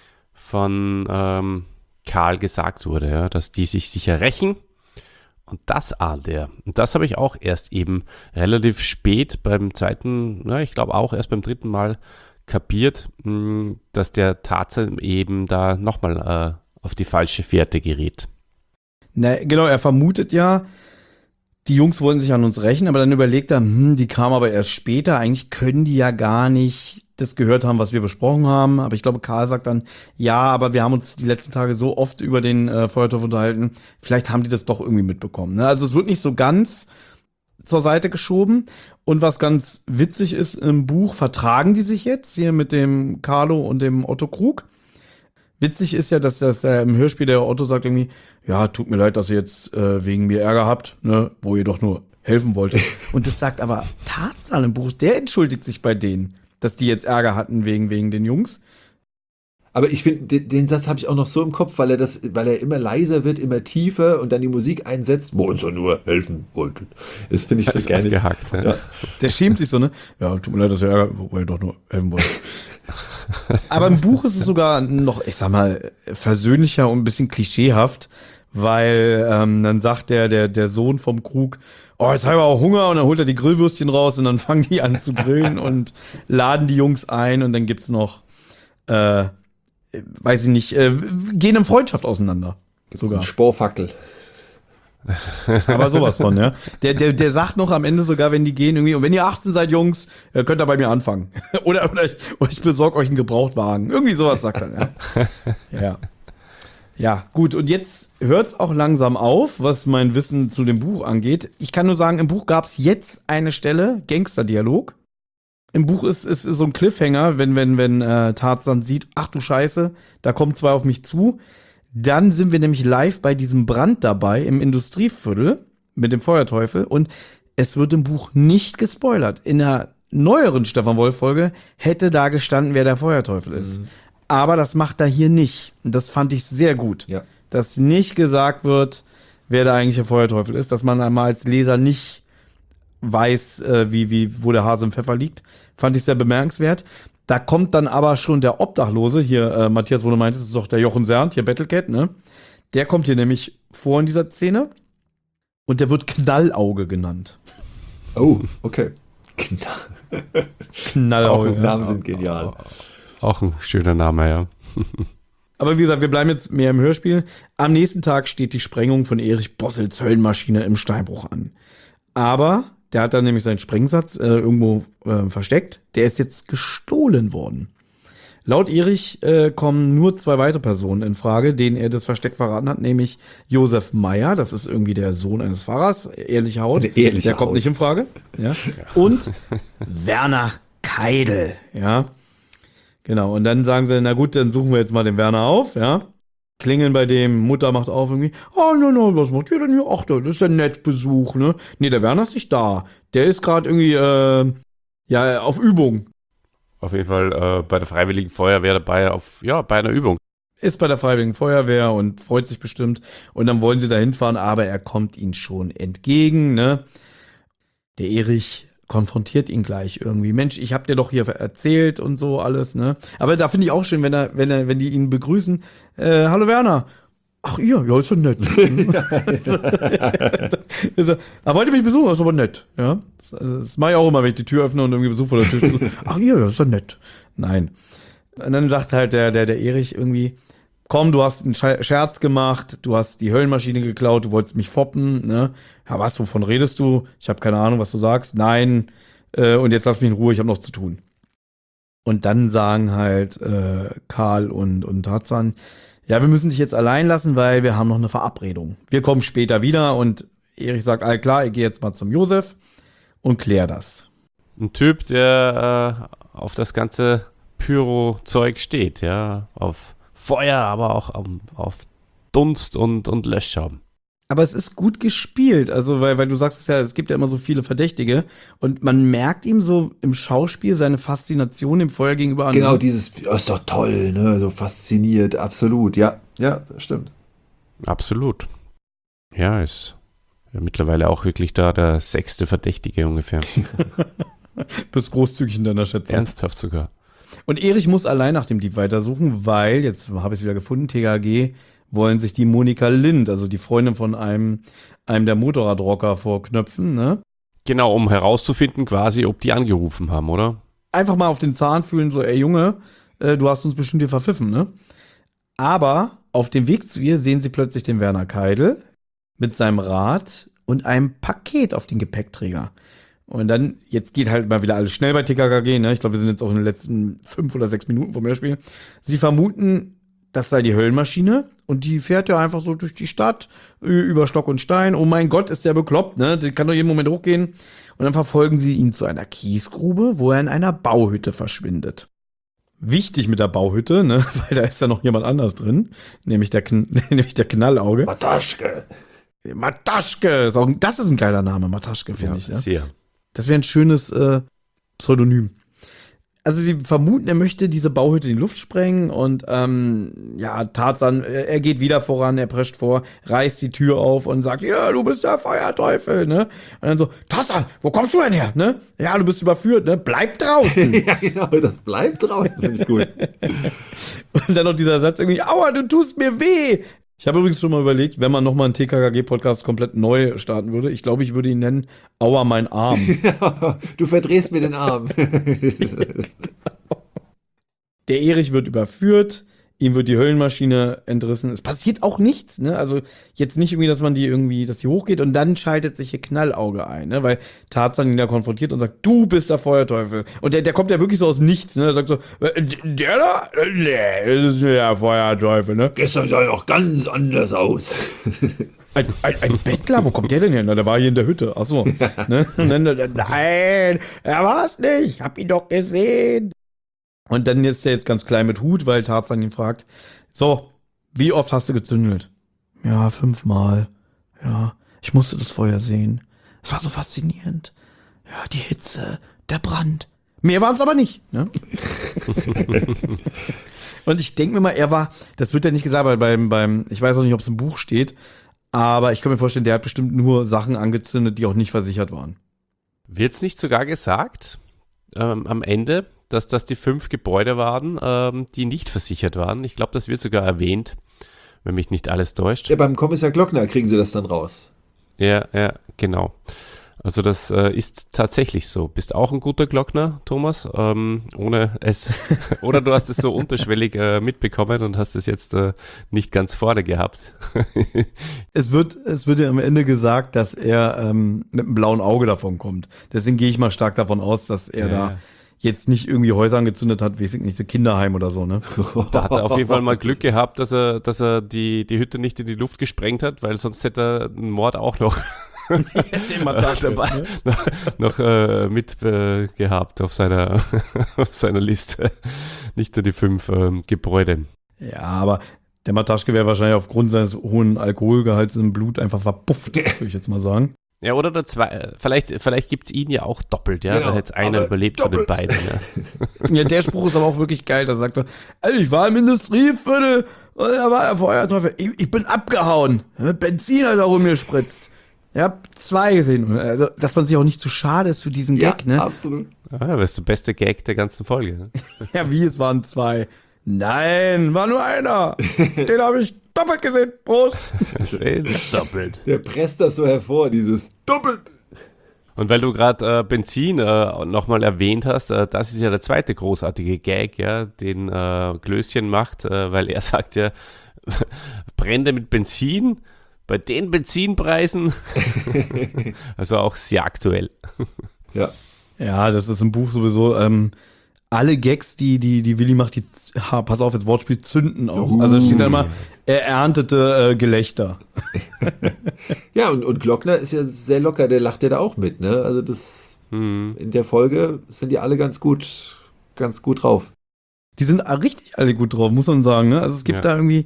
von Karl gesagt wurde, ja, dass die sich sicher rächen. Und das ahnt er. Und das habe ich auch erst eben relativ spät beim zweiten, ich glaube auch erst beim 3. Mal kapiert, dass der Tarzan eben da nochmal auf die falsche Fährte gerät. Na, genau, er vermutet ja, die Jungs wollen sich an uns rächen, aber dann überlegt er, die kamen aber erst später, eigentlich können die ja gar nicht das gehört haben, was wir besprochen haben, aber ich glaube, Karl sagt dann, ja, aber wir haben uns die letzten Tage so oft über den Feuerteufel unterhalten, vielleicht haben die das doch irgendwie mitbekommen. Ne? Also es wird nicht so ganz zur Seite geschoben. Und was ganz witzig ist, im Buch vertragen die sich jetzt hier mit dem Carlo und dem Otto Krug. Witzig ist ja, dass im Hörspiel der Otto sagt irgendwie, ja, tut mir leid, dass ihr jetzt wegen mir Ärger habt, ne, wo ihr doch nur helfen wolltet. Und das sagt aber Tarzan im Buch, der entschuldigt sich bei denen, dass die jetzt Ärger hatten wegen den Jungs. Aber ich finde, den Satz habe ich auch noch so im Kopf, weil er immer leiser wird, immer tiefer und dann die Musik einsetzt, wo uns ja nur helfen wollten. Das finde ich so gerne. Gehackt, ja. Der schämt sich so, ne? Ja, tut mir leid, dass ihr Ärger, wo ihr doch nur helfen wollt. Aber im Buch ist es sogar noch, ich sag mal, versöhnlicher und ein bisschen klischeehaft, weil dann sagt der Sohn vom Krug, oh, jetzt habe ich auch Hunger, und dann holt er die Grillwürstchen raus und dann fangen die an zu grillen und laden die Jungs ein und dann gibt's noch weiß ich nicht, gehen in Freundschaft auseinander. Gibt's sogar. Eine Sporfackel. Aber sowas von, ja. Der sagt noch am Ende sogar, wenn die gehen irgendwie, und wenn ihr 18 seid, Jungs, könnt ihr bei mir anfangen. oder ich besorge euch einen Gebrauchtwagen. Irgendwie sowas sagt er, ja. Ja, gut, und jetzt hört's auch langsam auf, was mein Wissen zu dem Buch angeht. Ich kann nur sagen, im Buch gab's jetzt eine Stelle, Gangsterdialog. Im Buch ist so ein Cliffhanger, wenn Tarzan sieht, ach du Scheiße, da kommen zwei auf mich zu. Dann sind wir nämlich live bei diesem Brand dabei im Industrieviertel mit dem Feuerteufel und es wird im Buch nicht gespoilert. In der neueren Stefan Wolf-Folge hätte da gestanden, wer der Feuerteufel ist. Aber das macht er hier nicht. Und das fand ich sehr gut. Ja. Dass nicht gesagt wird, wer der eigentliche Feuerteufel ist, dass man einmal als Leser nicht weiß, wo der Hase im Pfeffer liegt. Fand ich sehr bemerkenswert. Da kommt dann aber schon der Obdachlose, hier, Matthias, wo du meintest, das ist doch der Jochen Sernt, hier Battlecat, ne? Der kommt hier nämlich vor in dieser Szene und der wird Knallauge genannt. Oh, okay. Knallauge. Namen sind genial. Auch ein schöner Name, ja. Aber wie gesagt, wir bleiben jetzt mehr im Hörspiel. Am nächsten Tag steht die Sprengung von Erich Bossels Höllenmaschine im Steinbruch an. Aber der hat dann nämlich seinen Sprengsatz irgendwo versteckt. Der ist jetzt gestohlen worden. Laut Erich kommen nur 2 weitere Personen in Frage, denen er das Versteck verraten hat, nämlich Josef Meyer, das ist irgendwie der Sohn eines Pfarrers, ehrliche Haut, der kommt nicht in Frage. Ja. Und Werner Keidel, ja. Genau, und dann sagen sie, na gut, dann suchen wir jetzt mal den Werner auf, ja. Klingeln bei dem, Mutter macht auf irgendwie, oh, no, was macht ihr denn hier? Ach, das ist ja nett Besuch, ne? Nee, der Werner ist nicht da. Der ist gerade irgendwie, auf Übung. Auf jeden Fall bei der Freiwilligen Feuerwehr dabei, bei einer Übung. Ist bei der Freiwilligen Feuerwehr und freut sich bestimmt. Und dann wollen sie da hinfahren, aber er kommt ihnen schon entgegen, ne? Der Erich konfrontiert ihn gleich irgendwie. Mensch, ich hab dir doch hier erzählt und so alles, ne? Aber da finde ich auch schön, wenn die ihn begrüßen. Hallo Werner. Ach ihr, ja, ist doch nett. Wollt ihr mich besuchen? Das ist aber nett, ja. Das mache ich auch immer, wenn ich die Tür öffne und irgendwie Besuch vor der Tür steht. Ach ihr, ja, ist doch nett. Nein. Und dann sagt halt der Erich irgendwie, komm, du hast einen Scherz gemacht, du hast die Höllenmaschine geklaut, du wolltest mich foppen, ne? Ja, was, wovon redest du? Ich habe keine Ahnung, was du sagst. Nein, und jetzt lass mich in Ruhe, ich habe noch zu tun. Und dann sagen halt Karl und Tarzan, ja, wir müssen dich jetzt allein lassen, weil wir haben noch eine Verabredung. Wir kommen später wieder und Erich sagt, all klar, ich gehe jetzt mal zum Josef und klär das. Ein Typ, der auf das ganze Pyro-Zeug steht, ja, auf Feuer, aber auch auf Dunst und Löschschaum. Aber es ist gut gespielt, also weil du sagst ja, es gibt ja immer so viele Verdächtige und man merkt ihm so im Schauspiel seine Faszination dem Feuer gegenüber an. Genau, dieses, oh, ist doch toll, ne, so fasziniert, absolut, ja, stimmt. Absolut. Ja, ist ja mittlerweile auch wirklich da der 6. Verdächtige ungefähr. Bist großzügig in deiner Schätzung. Ernsthaft sogar. Und Erich muss allein nach dem Dieb weitersuchen, weil, jetzt habe ich es wieder gefunden, TKG wollen sich die Monika Lind, also die Freundin von einem der Motorradrocker, vorknöpfen, ne? Genau, um herauszufinden quasi, ob die angerufen haben, oder? einfach mal auf den Zahn fühlen, so, ey Junge, du hast uns bestimmt hier verpfiffen, ne? Aber auf dem Weg zu ihr sehen sie plötzlich den Werner Keidel mit seinem Rad und einem Paket auf den Gepäckträger. Und dann, jetzt geht halt mal wieder alles schnell bei TKKG, ne? Ich glaube, wir sind jetzt auch in den letzten 5 oder 6 Minuten vom Hörspiel. Sie vermuten, das sei die Höllenmaschine und die fährt ja einfach so durch die Stadt, über Stock und Stein. Oh mein Gott, ist der bekloppt, ne? Die kann doch jeden Moment hochgehen. Und dann verfolgen sie ihn zu einer Kiesgrube, wo er in einer Bauhütte verschwindet. Wichtig mit der Bauhütte, ne? Weil da ist ja noch jemand anders drin, nämlich der Knallauge. Mataschke. Mataschke, das ist ein geiler Name, Mataschke, finde ich. Ja? Sehr. Das wäre ein schönes Pseudonym. Also sie vermuten, er möchte diese Bauhütte in die Luft sprengen und Tarzan, er geht wieder voran, er prescht vor, reißt die Tür auf und sagt, ja, du bist der Feuerteufel, ne? Und dann so, Tarzan, wo kommst du denn her, ne? Ja, du bist überführt, ne? Bleib draußen. Ja, genau, das bleibt draußen, finde ich gut. Und dann noch dieser Satz irgendwie, aua, du tust mir weh. Ich habe übrigens schon mal überlegt, wenn man nochmal einen TKKG-Podcast komplett neu starten würde, ich glaube, ich würde ihn nennen, Aua, mein Arm. Du verdrehst mir den Arm. Der Erich wird überführt, ihm wird die Höllenmaschine entrissen. Es passiert auch nichts, ne? Also jetzt nicht irgendwie, dass sie hochgeht und dann schaltet sich hier Knallauge ein, ne? Weil Tarzan ihn da konfrontiert und sagt, du bist der Feuerteufel. Und der kommt ja wirklich so aus nichts, ne? Er sagt so, der da? Nee, das ist der Feuerteufel, ne? Gestern sah er noch ganz anders aus. Ein Bettler? Wo kommt der denn her? Na, der war hier in der Hütte. Ach so. Ne? Und dann, nein, er war's nicht. Hab ihn doch gesehen. Und dann ist er jetzt ganz klein mit Hut, weil Tarzan ihn fragt, so, wie oft hast du gezündelt? Ja, 5-mal. Ja, ich musste das Feuer sehen. Es war so faszinierend. Ja, die Hitze, der Brand. Mehr waren es aber nicht. Ne? Und ich denke mir mal, das wird ja nicht gesagt, weil beim ich weiß auch nicht, ob es im Buch steht, aber ich kann mir vorstellen, der hat bestimmt nur Sachen angezündet, die auch nicht versichert waren. Wird's nicht sogar gesagt, am Ende, dass das die 5 Gebäude waren, die nicht versichert waren? Ich glaube, das wird sogar erwähnt, wenn mich nicht alles täuscht. Ja, beim Kommissar Glockner kriegen sie das dann raus. Ja, genau. Also das ist tatsächlich so. Bist auch ein guter Glockner, Thomas, ohne es, oder du hast es so unterschwellig mitbekommen und hast es jetzt nicht ganz vorne gehabt. Es wird ja am Ende gesagt, dass er mit einem blauen Auge davon kommt. Deswegen gehe ich mal stark davon aus, dass er da jetzt nicht irgendwie Häuser angezündet hat, weiß ich nicht, ein Kinderheim oder so, ne? Da hat er auf jeden Fall mal Glück gehabt, dass er die Hütte nicht in die Luft gesprengt hat, weil sonst hätte er einen Mord auch noch dabei noch mit gehabt auf seiner Liste. Nicht nur die 5 Gebäude. Ja, aber der Mataschke wäre wahrscheinlich aufgrund seines hohen Alkoholgehalts im Blut einfach verpufft, würde ich jetzt mal sagen. Ja, oder der zwei, vielleicht gibt es ihn ja auch doppelt, ja. Genau, Da hätte einer überlebt von den beiden. Ja. Ja, der Spruch ist aber auch wirklich geil. Da sagt er, also ich war im Industrieviertel und da war der Feuerteufel. Ich bin abgehauen. Benzin hat er rumgespritzt. Ich hab 2 gesehen. Also, dass man sich auch nicht zu schade ist für diesen Gag, ne? Absolut. Das ist der beste Gag der ganzen Folge. Ne? Ja, wie, es waren 2. Nein, war nur einer. Den habe ich doppelt gesehen. Prost. Das ist doppelt. Der presst das so hervor, dieses doppelt. Und weil du gerade Benzin nochmal erwähnt hast, das ist ja der zweite großartige Gag, ja, den Klößchen macht, weil er sagt ja, Brände mit Benzin, bei den Benzinpreisen, also auch sehr aktuell. Ja. Ja, das ist im Buch sowieso, alle Gags, die Willi macht, pass auf, jetzt Wortspiel, zünden auch. Also es steht dann mal, er erntete Gelächter. Ja, und Glockner ist ja sehr locker, der lacht ja da auch mit, ne? Also das in der Folge sind die alle ganz gut drauf. Die sind richtig alle gut drauf, muss man sagen, ne? Also es gibt da irgendwie,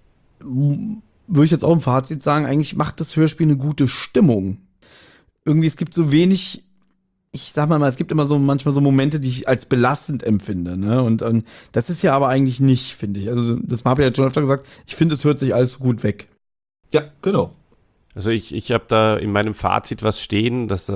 würde ich jetzt auch im Fazit sagen, eigentlich macht das Hörspiel eine gute Stimmung. Irgendwie, es gibt so wenig, ich sag mal, es gibt immer so manchmal so Momente, die ich als belastend empfinde, ne? Und das ist ja aber eigentlich nicht, finde ich. Also das habe ich ja jetzt schon öfter gesagt, ich finde, es hört sich alles so gut weg. Ja, genau. Also ich habe da in meinem Fazit was stehen, das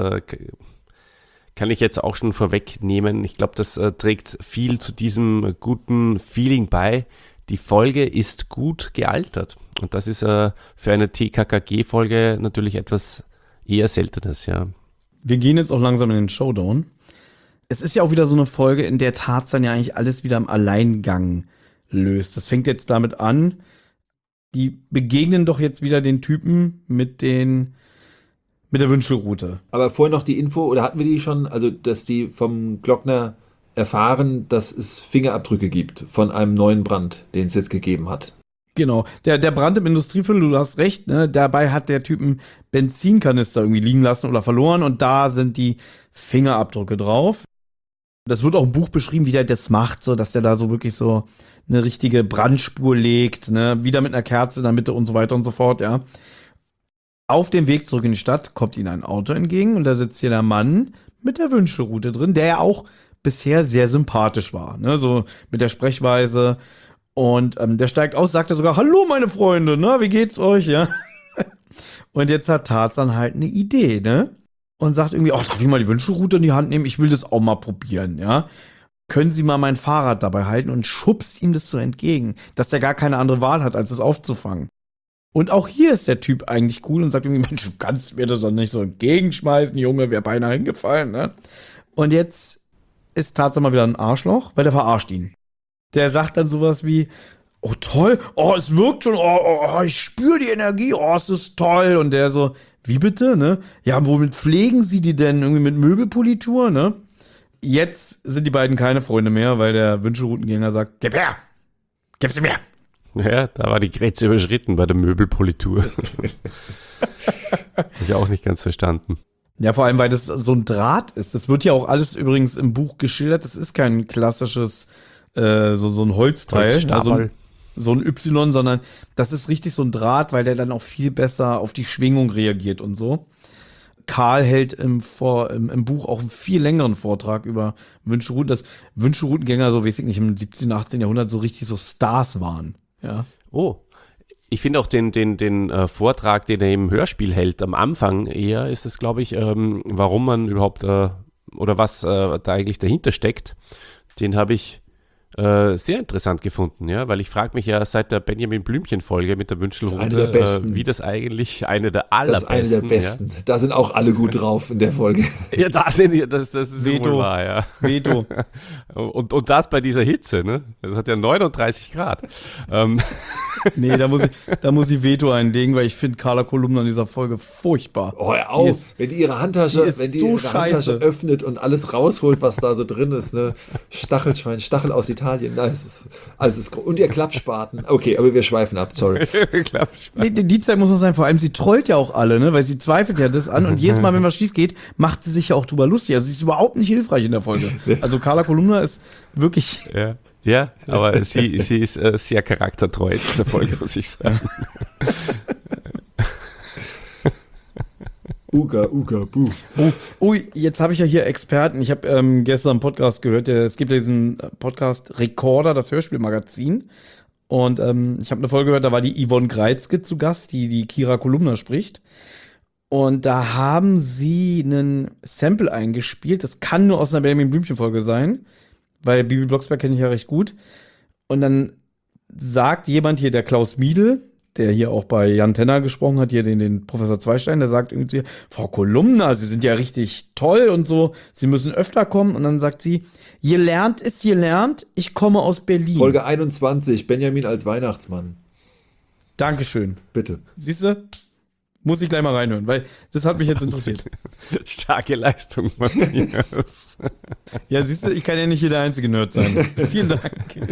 kann ich jetzt auch schon vorwegnehmen. Ich glaube, das trägt viel zu diesem guten Feeling bei. Die Folge ist gut gealtert. Und das ist für eine TKKG-Folge natürlich etwas eher Seltenes, ja. Wir gehen jetzt auch langsam in den Showdown. es ist ja auch wieder so eine Folge, in der Tarzan ja eigentlich alles wieder im Alleingang löst. Das fängt jetzt damit an, die begegnen doch jetzt wieder den Typen mit der Wünschelrute. Aber vorher noch die Info, oder hatten wir die schon, also dass die vom Glockner erfahren, dass es Fingerabdrücke gibt von einem neuen Brand, den es jetzt gegeben hat. Genau, der Brand im Industrieviertel, du hast recht, ne? Dabei hat der Typ einen Benzinkanister irgendwie liegen lassen oder verloren und da sind die Fingerabdrücke drauf. Das wird auch im Buch beschrieben, wie der das macht, so dass der da so wirklich so eine richtige Brandspur legt, ne? Wieder mit einer Kerze in der Mitte und so weiter und so fort, ja. Auf dem Weg zurück in die Stadt kommt ihnen ein Auto entgegen und da sitzt hier der Mann mit der Wünschelrute drin, der ja auch bisher sehr sympathisch war, ne? So mit der Sprechweise. Und der steigt aus, sagt er sogar, hallo meine Freunde, ne, wie geht's euch, ja? Und jetzt hat Tarzan halt eine Idee, ne? Und sagt irgendwie, darf ich mal die Wünschelrute in die Hand nehmen? Ich will das auch mal probieren, ja? Können Sie mal mein Fahrrad dabei halten und schubst ihm das so entgegen, dass der gar keine andere Wahl hat, als es aufzufangen. Und auch hier ist der Typ eigentlich cool und sagt irgendwie, Mensch, du kannst mir das doch nicht so entgegenschmeißen, Junge, wäre beinahe hingefallen, ne? Und jetzt ist Tarzan mal wieder ein Arschloch, weil der verarscht ihn. Der sagt dann sowas wie, oh toll, es wirkt schon, ich spüre die Energie, es ist toll. Und der so, wie bitte, ne? Ja, womit pflegen Sie die denn? Irgendwie mit Möbelpolitur, ne? Jetzt sind die beiden keine Freunde mehr, weil der Wünschelroutengänger sagt, gib her, gib sie mir. Ja, da war die Grenze überschritten bei der Möbelpolitur. Hab ich auch nicht ganz verstanden. Ja, vor allem, weil das so ein Draht ist. Das wird ja auch alles übrigens im Buch geschildert. Das ist kein klassisches so ein Holzteil, Holzstabal. so ein Y, sondern das ist richtig so ein Draht, weil der dann auch viel besser auf die Schwingung reagiert und so. Karl hält im Buch auch einen viel längeren Vortrag über Wünschelrouten, dass Wünschelroutengänger so, weiß ich nicht, im 17., 18. Jahrhundert so richtig so Stars waren. Ja. Oh, ich finde auch den Vortrag, den er im Hörspiel hält, am Anfang eher, ist es, glaube ich, warum man überhaupt, oder was da eigentlich dahinter steckt, den habe ich sehr interessant gefunden, ja, weil ich frage mich ja seit der Benjamin Blümchen-Folge mit der Wünschelrute, wie das eigentlich eine der allerbesten. Das ist eine der besten. Ja. Da sind auch alle gut drauf in der Folge. Ja, das ist wohl wahr, ja. Veto. Und das bei dieser Hitze, ne? Das hat ja 39 Grad. Nee, da muss ich Veto einlegen, weil ich finde Carla Kolumna in dieser Folge furchtbar. Oh, hör auf, wenn die ihre Handtasche öffnet und alles rausholt, was da so drin ist, ne? Stachel aus Italien, nein, alles ist und ihr Klappspaten. Okay, aber wir schweifen ab, sorry. Nee, die Zeit muss noch sein, vor allem sie trollt ja auch alle, ne? Weil sie zweifelt ja das an und jedes Mal, wenn was schief geht, macht sie sich ja auch drüber lustig. Also sie ist überhaupt nicht hilfreich in der Folge. Also Carla Kolumna ist wirklich... Ja, aber sie ist sehr charaktertreu in dieser Folge, muss ich sagen. Uga, buh. Oh, jetzt habe ich ja hier Experten. Ich habe gestern einen Podcast gehört. Es gibt ja diesen Podcast Recorder, das Hörspielmagazin. Und ich habe eine Folge gehört, da war die Yvonne Greizke zu Gast, die Kira Kolumna spricht. Und da haben sie einen Sample eingespielt. Das kann nur aus einer Benjamin Blümchen-Folge sein, weil Bibi Blocksberg kenne ich ja recht gut. Und dann sagt jemand hier, der Klaus Miedl, der hier auch bei Jan Tenner gesprochen hat, hier den Professor Zweistein, der sagt irgendwie, Frau Kolumna, Sie sind ja richtig toll und so, Sie müssen öfter kommen. Und dann sagt sie, gelernt ist gelernt, ich komme aus Berlin. Folge 21, Benjamin als Weihnachtsmann. Dankeschön. Bitte. Siehst du? Muss ich gleich mal reinhören, weil das hat mich jetzt interessiert. Starke Leistung, Matthias. Ja, siehst du, ich kann ja nicht hier der einzige Nerd sein. Vielen Dank.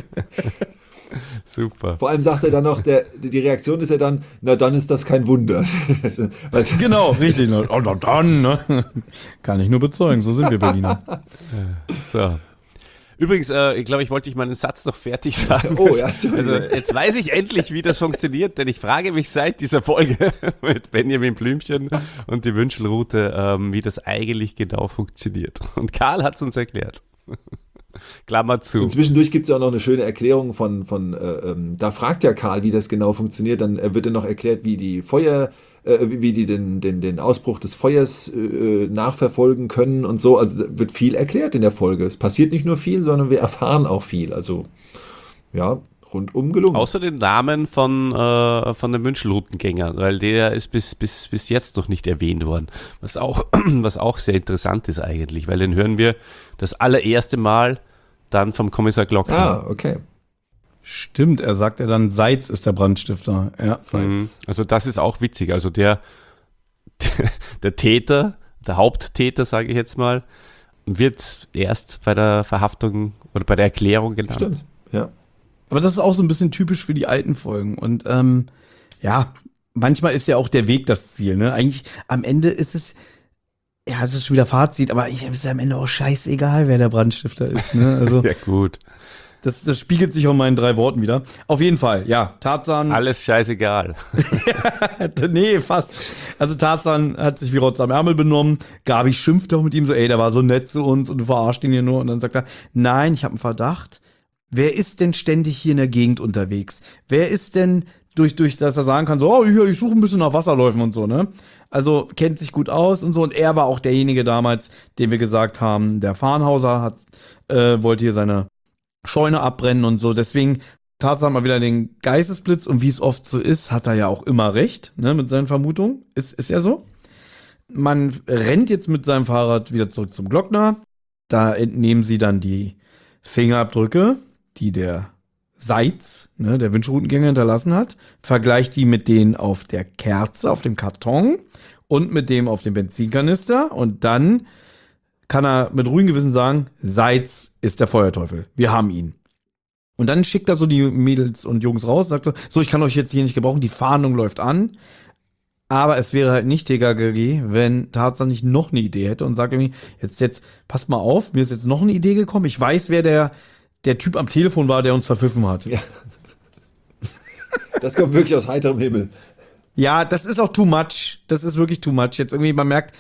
Super. Vor allem sagt er dann noch, die Reaktion ist ja dann, na dann ist das kein Wunder. Genau, richtig. Oh, na dann, ne? Kann ich nur bezeugen, so sind wir Berliner. So. Übrigens, ich glaube, ich wollte meinen Satz noch fertig sagen. Oh ja, also jetzt weiß ich endlich, wie das funktioniert, denn ich frage mich seit dieser Folge mit Benjamin Blümchen und die Wünschelrute, wie das eigentlich genau funktioniert. Und Karl hat es uns erklärt. Klammer zu. Und zwischendurch gibt es ja auch noch eine schöne Erklärung da fragt ja Karl, wie das genau funktioniert, dann wird ja noch erklärt, wie die den Ausbruch des Feuers nachverfolgen können und so. Also wird viel erklärt in der Folge. Es passiert nicht nur viel, sondern wir erfahren auch viel. Also ja, rundum gelungen. Außer den Namen von den Wünschelroutengängern, weil der ist bis jetzt noch nicht erwähnt worden. Was auch sehr interessant ist eigentlich, weil den hören wir das allererste Mal dann vom Kommissar Glockner. Ah, okay. Stimmt, er sagt ja dann, Seitz ist der Brandstifter. Ja. Also das ist auch witzig. Also der Täter, der Haupttäter, sage ich jetzt mal, wird erst bei der Verhaftung oder bei der Erklärung genannt. Stimmt, ja. Aber das ist auch so ein bisschen typisch für die alten Folgen. Und ja, manchmal ist ja auch der Weg das Ziel. Ne? Eigentlich am Ende ist es, ja, das ist schon wieder Fazit, aber es ist am Ende auch scheißegal, wer der Brandstifter ist. Ne? Also Ja gut. das spiegelt sich auch in meinen 3 Worten wieder. Auf jeden Fall, ja, Tarzan. Alles scheißegal. Nee, fast. Also Tarzan hat sich wie Rotz am Ärmel benommen. Gabi schimpft doch mit ihm so, ey, der war so nett zu uns und du verarscht ihn hier nur. Und dann sagt er, nein, ich habe einen Verdacht. Wer ist denn ständig hier in der Gegend unterwegs? Wer ist denn durch dass er sagen kann, so, oh, hier, ich suche ein bisschen nach Wasserläufen und so, ne? Also kennt sich gut aus und so. Und er war auch derjenige damals, dem wir gesagt haben, der Farnhauser wollte hier seine Scheune abbrennen und so. Deswegen Tarzan mal wieder den Geistesblitz und wie es oft so ist, hat er ja auch immer recht, ne, mit seinen Vermutungen. Ist ja so. Man rennt jetzt mit seinem Fahrrad wieder zurück zum Glockner. Da entnehmen sie dann die Fingerabdrücke, die der Seitz, ne, der Wünschelroutengänger hinterlassen hat, vergleicht die mit denen auf der Kerze, auf dem Karton und mit dem auf dem Benzinkanister und dann kann er mit ruhigem Gewissen sagen, Seitz ist der Feuerteufel. Wir haben ihn. Und dann schickt er so die Mädels und Jungs raus, sagt so, ich kann euch jetzt hier nicht gebrauchen, die Fahndung läuft an. Aber es wäre halt nicht TKKG, wenn Tarzan nicht noch eine Idee hätte und sagt irgendwie, jetzt, passt mal auf, mir ist jetzt noch eine Idee gekommen. Ich weiß, wer der Typ am Telefon war, der uns verpfiffen hat. Ja. Das kommt wirklich aus heiterem Himmel. Ja, das ist auch too much. Das ist wirklich too much. Jetzt irgendwie, man merkt,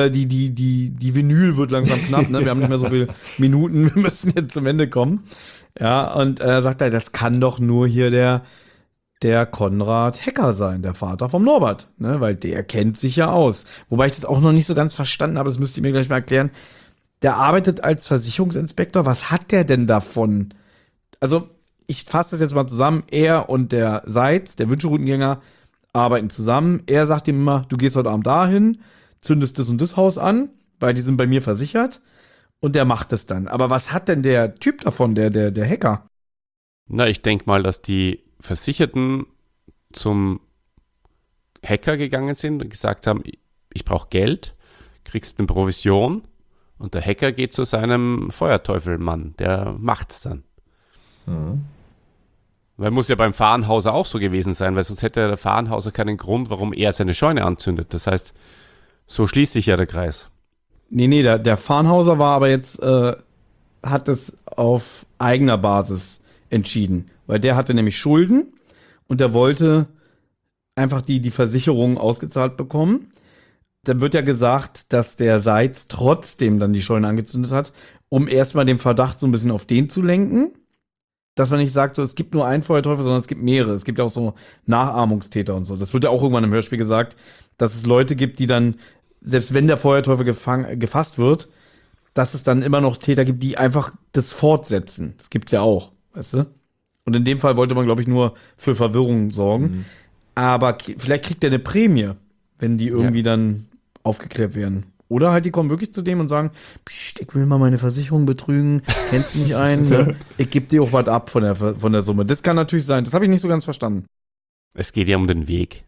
die Vinyl wird langsam knapp, ne? Wir haben nicht mehr so viele Minuten, wir müssen jetzt zum Ende kommen. Ja, und sagt er, das kann doch nur hier der Konrad Hecker sein, der Vater vom Norbert, ne? Weil der kennt sich ja aus. Wobei ich das auch noch nicht so ganz verstanden habe, das müsst ihr mir gleich mal erklären. Der arbeitet als Versicherungsinspektor. Was hat der denn davon? Also, ich fasse das jetzt mal zusammen. Er und der Seitz, der Wünschelroutengänger, arbeiten zusammen. Er sagt ihm immer, du gehst heute Abend dahin, zündest das und das Haus an, weil die sind bei mir versichert. Und der macht es dann. Aber was hat denn der Typ davon, der Hacker? Na, ich denke mal, dass die Versicherten zum Hacker gegangen sind und gesagt haben, ich brauche Geld, kriegst eine Provision und der Hacker geht zu seinem Feuerteufelmann, der macht's dann. Mhm. Weil muss ja beim Farnhauser auch so gewesen sein, weil sonst hätte der Farnhauser keinen Grund, warum er seine Scheune anzündet. Das heißt, so schließt sich ja der Kreis. Nee, der Farnhauser war aber jetzt, hat es auf eigener Basis entschieden. Weil der hatte nämlich Schulden und der wollte einfach die Versicherung ausgezahlt bekommen. Dann wird ja gesagt, dass der Seitz trotzdem dann die Scheune angezündet hat, um erstmal den Verdacht so ein bisschen auf den zu lenken. Dass man nicht sagt, so, es gibt nur einen Feuerteufel, sondern es gibt mehrere. Es gibt ja auch so Nachahmungstäter und so. Das wird ja auch irgendwann im Hörspiel gesagt, dass es Leute gibt, die dann, selbst wenn der Feuerteufel gefasst wird, dass es dann immer noch Täter gibt, die einfach das fortsetzen. Das gibt's ja auch, weißt du? Und in dem Fall wollte man, glaube ich, nur für Verwirrung sorgen. Mhm. Aber vielleicht kriegt er eine Prämie, wenn die irgendwie dann aufgeklärt werden. Oder halt, die kommen wirklich zu dem und sagen, Psst, ich will mal meine Versicherung betrügen, kennst du nicht einen? Ne? Ich gebe dir auch was ab von der Summe. Das kann natürlich sein. Das habe ich nicht so ganz verstanden. Es geht ja um den Weg.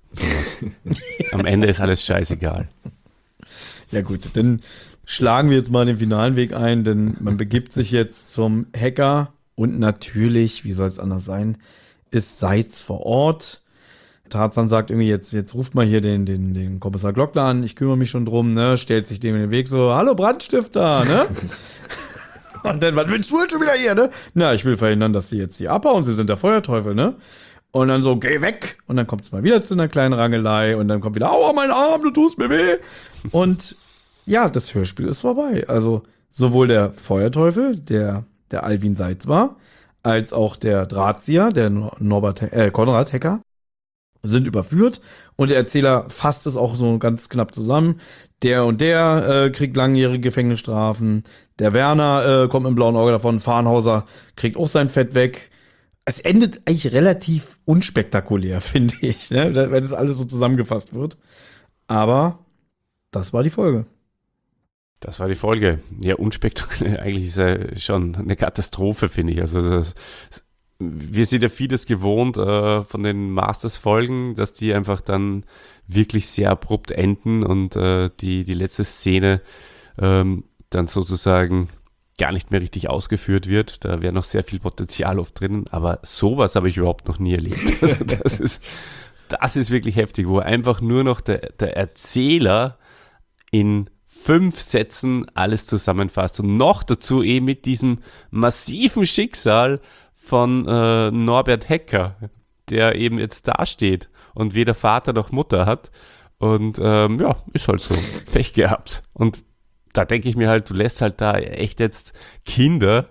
Am Ende ist alles scheißegal. Ja gut, dann schlagen wir jetzt mal den finalen Weg ein, denn man begibt sich jetzt zum Hacker und natürlich, wie soll es anders sein, ist Seitz vor Ort. Tarzan sagt irgendwie, jetzt ruft mal hier den Kommissar Glockner an, ich kümmere mich schon drum, ne, stellt sich dem in den Weg so, hallo Brandstifter, ne? Und dann, was willst du jetzt schon wieder hier, ne? Na, ich will verhindern, dass sie jetzt hier abhauen, sie sind der Feuerteufel, ne? Und dann so, geh weg! Und dann kommt es mal wieder zu einer kleinen Rangelei und dann kommt wieder, aua, mein Arm, du tust mir weh! Und ja, das Hörspiel ist vorbei. Also sowohl der Feuerteufel, der Alwin Seitz war, als auch der Drahtzieher, der Konrad Hecker, sind überführt und der Erzähler fasst es auch so ganz knapp zusammen. Der und der kriegt langjährige Gefängnisstrafen. Der Werner kommt mit dem blauen Auge davon. Farnhauser kriegt auch sein Fett weg. Es endet eigentlich relativ unspektakulär, finde ich, ne? Wenn das alles so zusammengefasst wird. Aber das war die Folge. Das war die Folge. Ja, unspektakulär. Eigentlich ist ja schon eine Katastrophe, finde ich. Also wir sind ja vieles gewohnt von den Masters-Folgen, dass die einfach dann wirklich sehr abrupt enden und die letzte Szene dann sozusagen gar nicht mehr richtig ausgeführt wird. Da wäre noch sehr viel Potenzial oft drin, aber sowas habe ich überhaupt noch nie erlebt. Also das ist wirklich heftig, wo einfach nur noch der Erzähler in 5 Sätzen alles zusammenfasst und noch dazu eben mit diesem massiven Schicksal von Norbert Hecker, der eben jetzt dasteht und weder Vater noch Mutter hat und ist halt so, Pech gehabt. Und da denke ich mir halt, du lässt halt da echt jetzt Kinder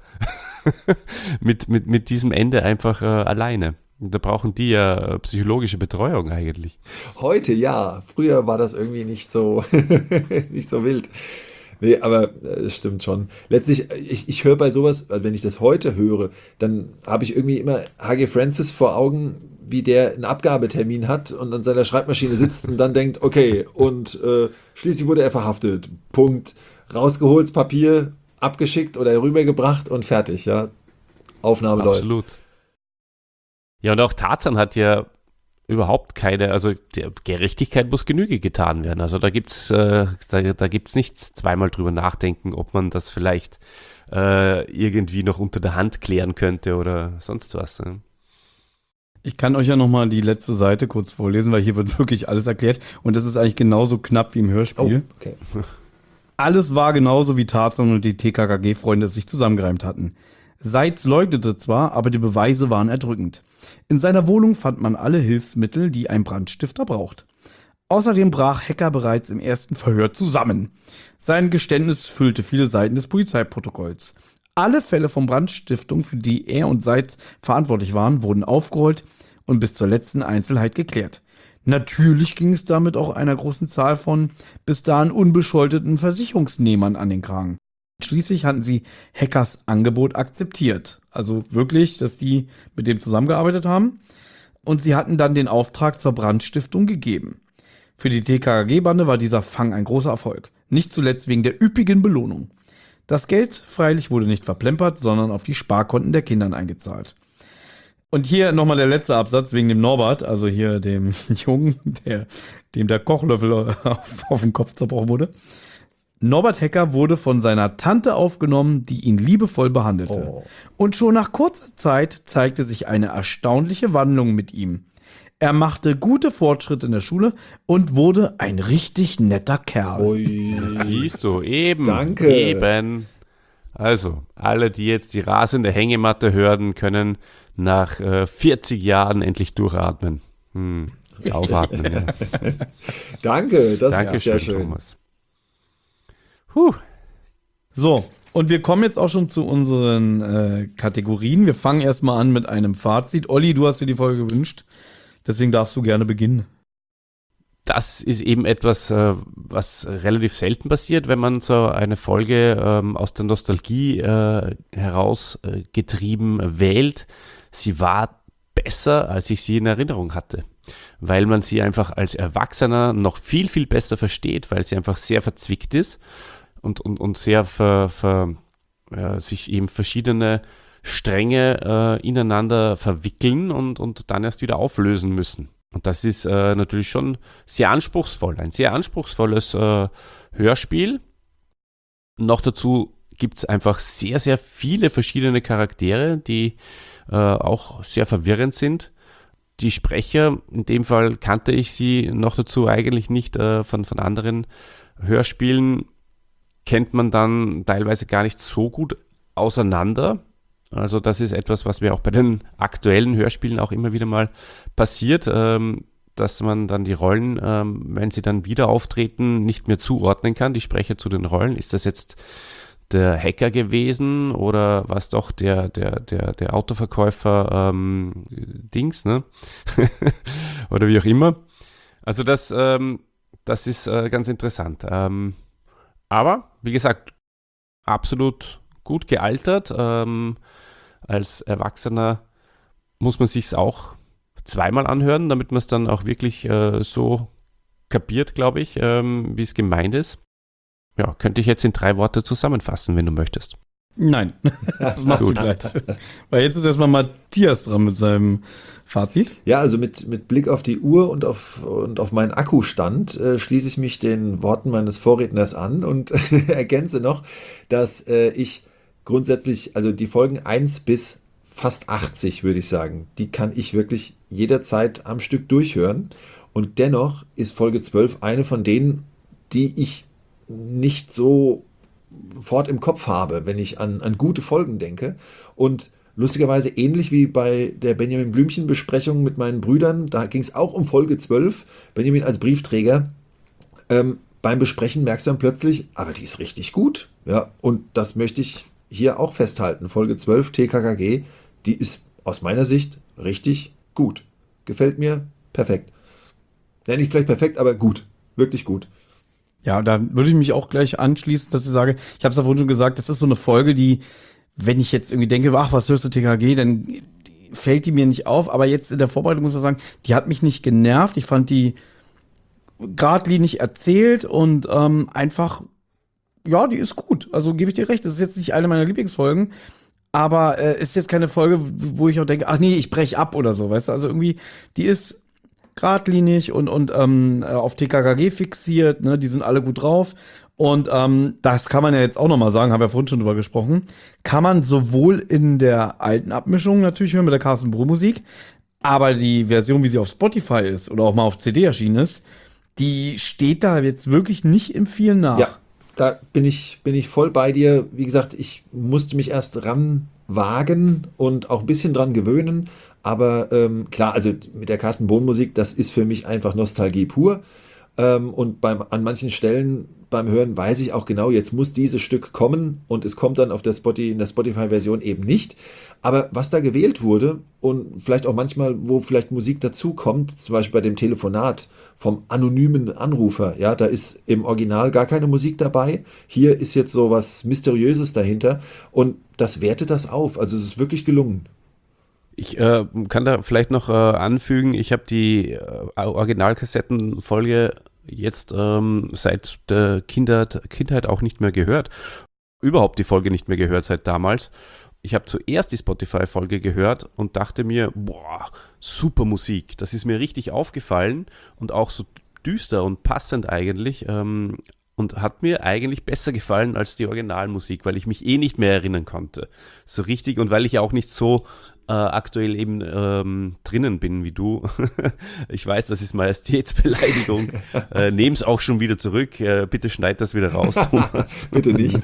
mit diesem Ende einfach alleine. Und da brauchen die ja psychologische Betreuung eigentlich. Heute ja, früher war das irgendwie nicht so, nicht so wild. Nee, aber es stimmt schon. Letztlich, ich höre bei sowas, wenn ich das heute höre, dann habe ich irgendwie immer H.G. Francis vor Augen, wie der einen Abgabetermin hat und an seiner Schreibmaschine sitzt und dann denkt, okay, und schließlich wurde er verhaftet. Punkt. Rausgeholtes Papier, abgeschickt oder rübergebracht und fertig, ja. Aufnahme läuft. Absolut. Ja, und auch Tarzan hat ja überhaupt keine, also der Gerechtigkeit muss Genüge getan werden. Also da gibt's nichts zweimal drüber nachdenken, ob man das vielleicht irgendwie noch unter der Hand klären könnte oder sonst was. Ne? Ich kann euch ja nochmal die letzte Seite kurz vorlesen, weil hier wird wirklich alles erklärt. Und das ist eigentlich genauso knapp wie im Hörspiel. Oh, okay. Alles war genauso, wie Tarzan und die TKKG-Freunde es sich zusammengereimt hatten. Seitz leugnete zwar, aber die Beweise waren erdrückend. In seiner Wohnung fand man alle Hilfsmittel, die ein Brandstifter braucht. Außerdem brach Hecker bereits im ersten Verhör zusammen. Sein Geständnis füllte viele Seiten des Polizeiprotokolls. Alle Fälle von Brandstiftung, für die er und Seitz verantwortlich waren, wurden aufgerollt und bis zur letzten Einzelheit geklärt. Natürlich ging es damit auch einer großen Zahl von bis dahin unbescholteten Versicherungsnehmern an den Kragen. Schließlich hatten sie Heckers Angebot akzeptiert. Also wirklich, dass die mit dem zusammengearbeitet haben. Und sie hatten dann den Auftrag zur Brandstiftung gegeben. Für die TKKG-Bande war dieser Fang ein großer Erfolg. Nicht zuletzt wegen der üppigen Belohnung. Das Geld freilich wurde nicht verplempert, sondern auf die Sparkonten der Kinder eingezahlt. Und hier nochmal der letzte Absatz wegen dem Norbert, also hier dem Jungen, dem der Kochlöffel auf den Kopf zerbrochen wurde. Norbert Hecker wurde von seiner Tante aufgenommen, die ihn liebevoll behandelte. Oh. Und schon nach kurzer Zeit zeigte sich eine erstaunliche Wandlung mit ihm. Er machte gute Fortschritte in der Schule und wurde ein richtig netter Kerl. Ui. Siehst du, eben. Danke. Eben. Also, alle, die jetzt die rasende Hängematte hören, können nach 40 Jahren endlich durchatmen. Aufatmen, ja. Danke, das Dankeschön, ist sehr schön. Thomas. So, und wir kommen jetzt auch schon zu unseren Kategorien. Wir fangen erstmal an mit einem Fazit. Olli, du hast dir die Folge gewünscht, deswegen darfst du gerne beginnen. Das ist eben etwas, was relativ selten passiert, wenn man so eine Folge aus der Nostalgie herausgetrieben wählt. Sie war besser, als ich sie in Erinnerung hatte, weil man sie einfach als Erwachsener noch viel, viel besser versteht, weil sie einfach sehr verzwickt ist und sehr sich eben verschiedene Stränge ineinander verwickeln und dann erst wieder auflösen müssen. Und das ist natürlich schon sehr anspruchsvoll, ein sehr anspruchsvolles Hörspiel. Noch dazu gibt es einfach sehr, sehr viele verschiedene Charaktere, die auch sehr verwirrend sind. Die Sprecher, in dem Fall kannte ich sie noch dazu eigentlich nicht von anderen Hörspielen, kennt man dann teilweise gar nicht so gut auseinander. Also das ist etwas, was mir auch bei den aktuellen Hörspielen auch immer wieder mal passiert, dass man dann die Rollen, wenn sie dann wieder auftreten, nicht mehr zuordnen kann, die Sprecher zu den Rollen. Ist das jetzt der Hacker gewesen oder was doch der Autoverkäufer Dings, ne? Oder wie auch immer. Also das ist ganz interessant. Aber, wie gesagt, absolut gut gealtert. Als Erwachsener muss man sich's auch zweimal anhören, damit man es dann auch wirklich so kapiert, glaube ich, wie es gemeint ist. Ja, könnte ich jetzt in 3 Worte zusammenfassen, wenn du möchtest. Nein, das machst du gleich. Weil jetzt ist erstmal Matthias dran mit seinem Fazit. Ja, also mit Blick auf die Uhr und auf meinen Akkustand schließe ich mich den Worten meines Vorredners an und ergänze noch, dass ich grundsätzlich, also die Folgen 1 bis fast 80, würde ich sagen, die kann ich wirklich jederzeit am Stück durchhören. Und dennoch ist Folge 12 eine von denen, die ich nicht so fort im Kopf habe, wenn ich an gute Folgen denke. Und lustigerweise ähnlich wie bei der Benjamin Blümchen-Besprechung mit meinen Brüdern, da ging es auch um Folge 12, Benjamin als Briefträger. Beim Besprechen merkst du dann plötzlich, aber die ist richtig gut. Ja, und das möchte ich hier auch festhalten. Folge 12 TKKG, die ist aus meiner Sicht richtig gut. Gefällt mir perfekt. Ja, nicht vielleicht perfekt, aber gut. Wirklich gut. Ja, da würde ich mich auch gleich anschließen, dass ich sage, ich habe es ja vorhin schon gesagt, das ist so eine Folge, die, wenn ich jetzt irgendwie denke, ach, was hörst du TKG, dann fällt die mir nicht auf. Aber jetzt in der Vorbereitung muss ich sagen, die hat mich nicht genervt. Ich fand die geradlinig erzählt und einfach, ja, die ist gut. Also gebe ich dir recht, das ist jetzt nicht eine meiner Lieblingsfolgen, aber ist jetzt keine Folge, wo ich auch denke, ach nee, ich brech ab oder so, weißt du? Also irgendwie, die ist geradlinig und auf TKKG fixiert, ne? Die sind alle gut drauf. Und das kann man ja jetzt auch nochmal sagen, haben wir vorhin schon drüber gesprochen, kann man sowohl in der alten Abmischung natürlich hören mit der Carsten Brunn Musik, aber die Version, wie sie auf Spotify ist oder auch mal auf CD erschienen ist, die steht da jetzt wirklich nicht im Vielen nach. Ja, da bin ich voll bei dir. Wie gesagt, ich musste mich erst ranwagen und auch ein bisschen dran gewöhnen. Aber klar, also mit der Carsten Bohn Musik, das ist für mich einfach Nostalgie pur. Und an manchen Stellen beim Hören weiß ich auch genau, jetzt muss dieses Stück kommen und es kommt dann in der Spotify-Version eben nicht. Aber was da gewählt wurde und vielleicht auch manchmal, wo vielleicht Musik dazu kommt, zum Beispiel bei dem Telefonat vom anonymen Anrufer, ja, da ist im Original gar keine Musik dabei. Hier ist jetzt so was Mysteriöses dahinter und das wertet das auf. Also es ist wirklich gelungen. Ich kann da vielleicht noch anfügen, ich habe die Originalkassettenfolge jetzt seit der Kindheit auch nicht mehr gehört. Überhaupt die Folge nicht mehr gehört seit damals. Ich habe zuerst die Spotify-Folge gehört und dachte mir, boah, super Musik. Das ist mir richtig aufgefallen und auch so düster und passend eigentlich. Und hat mir eigentlich besser gefallen als die Originalmusik, weil ich mich nicht mehr erinnern konnte. So richtig und weil ich ja auch nicht so aktuell eben drinnen bin wie du. Ich weiß, das ist Majestätsbeleidigung. Nehm's auch schon wieder zurück. Bitte schneid das wieder raus, Thomas. Bitte nicht.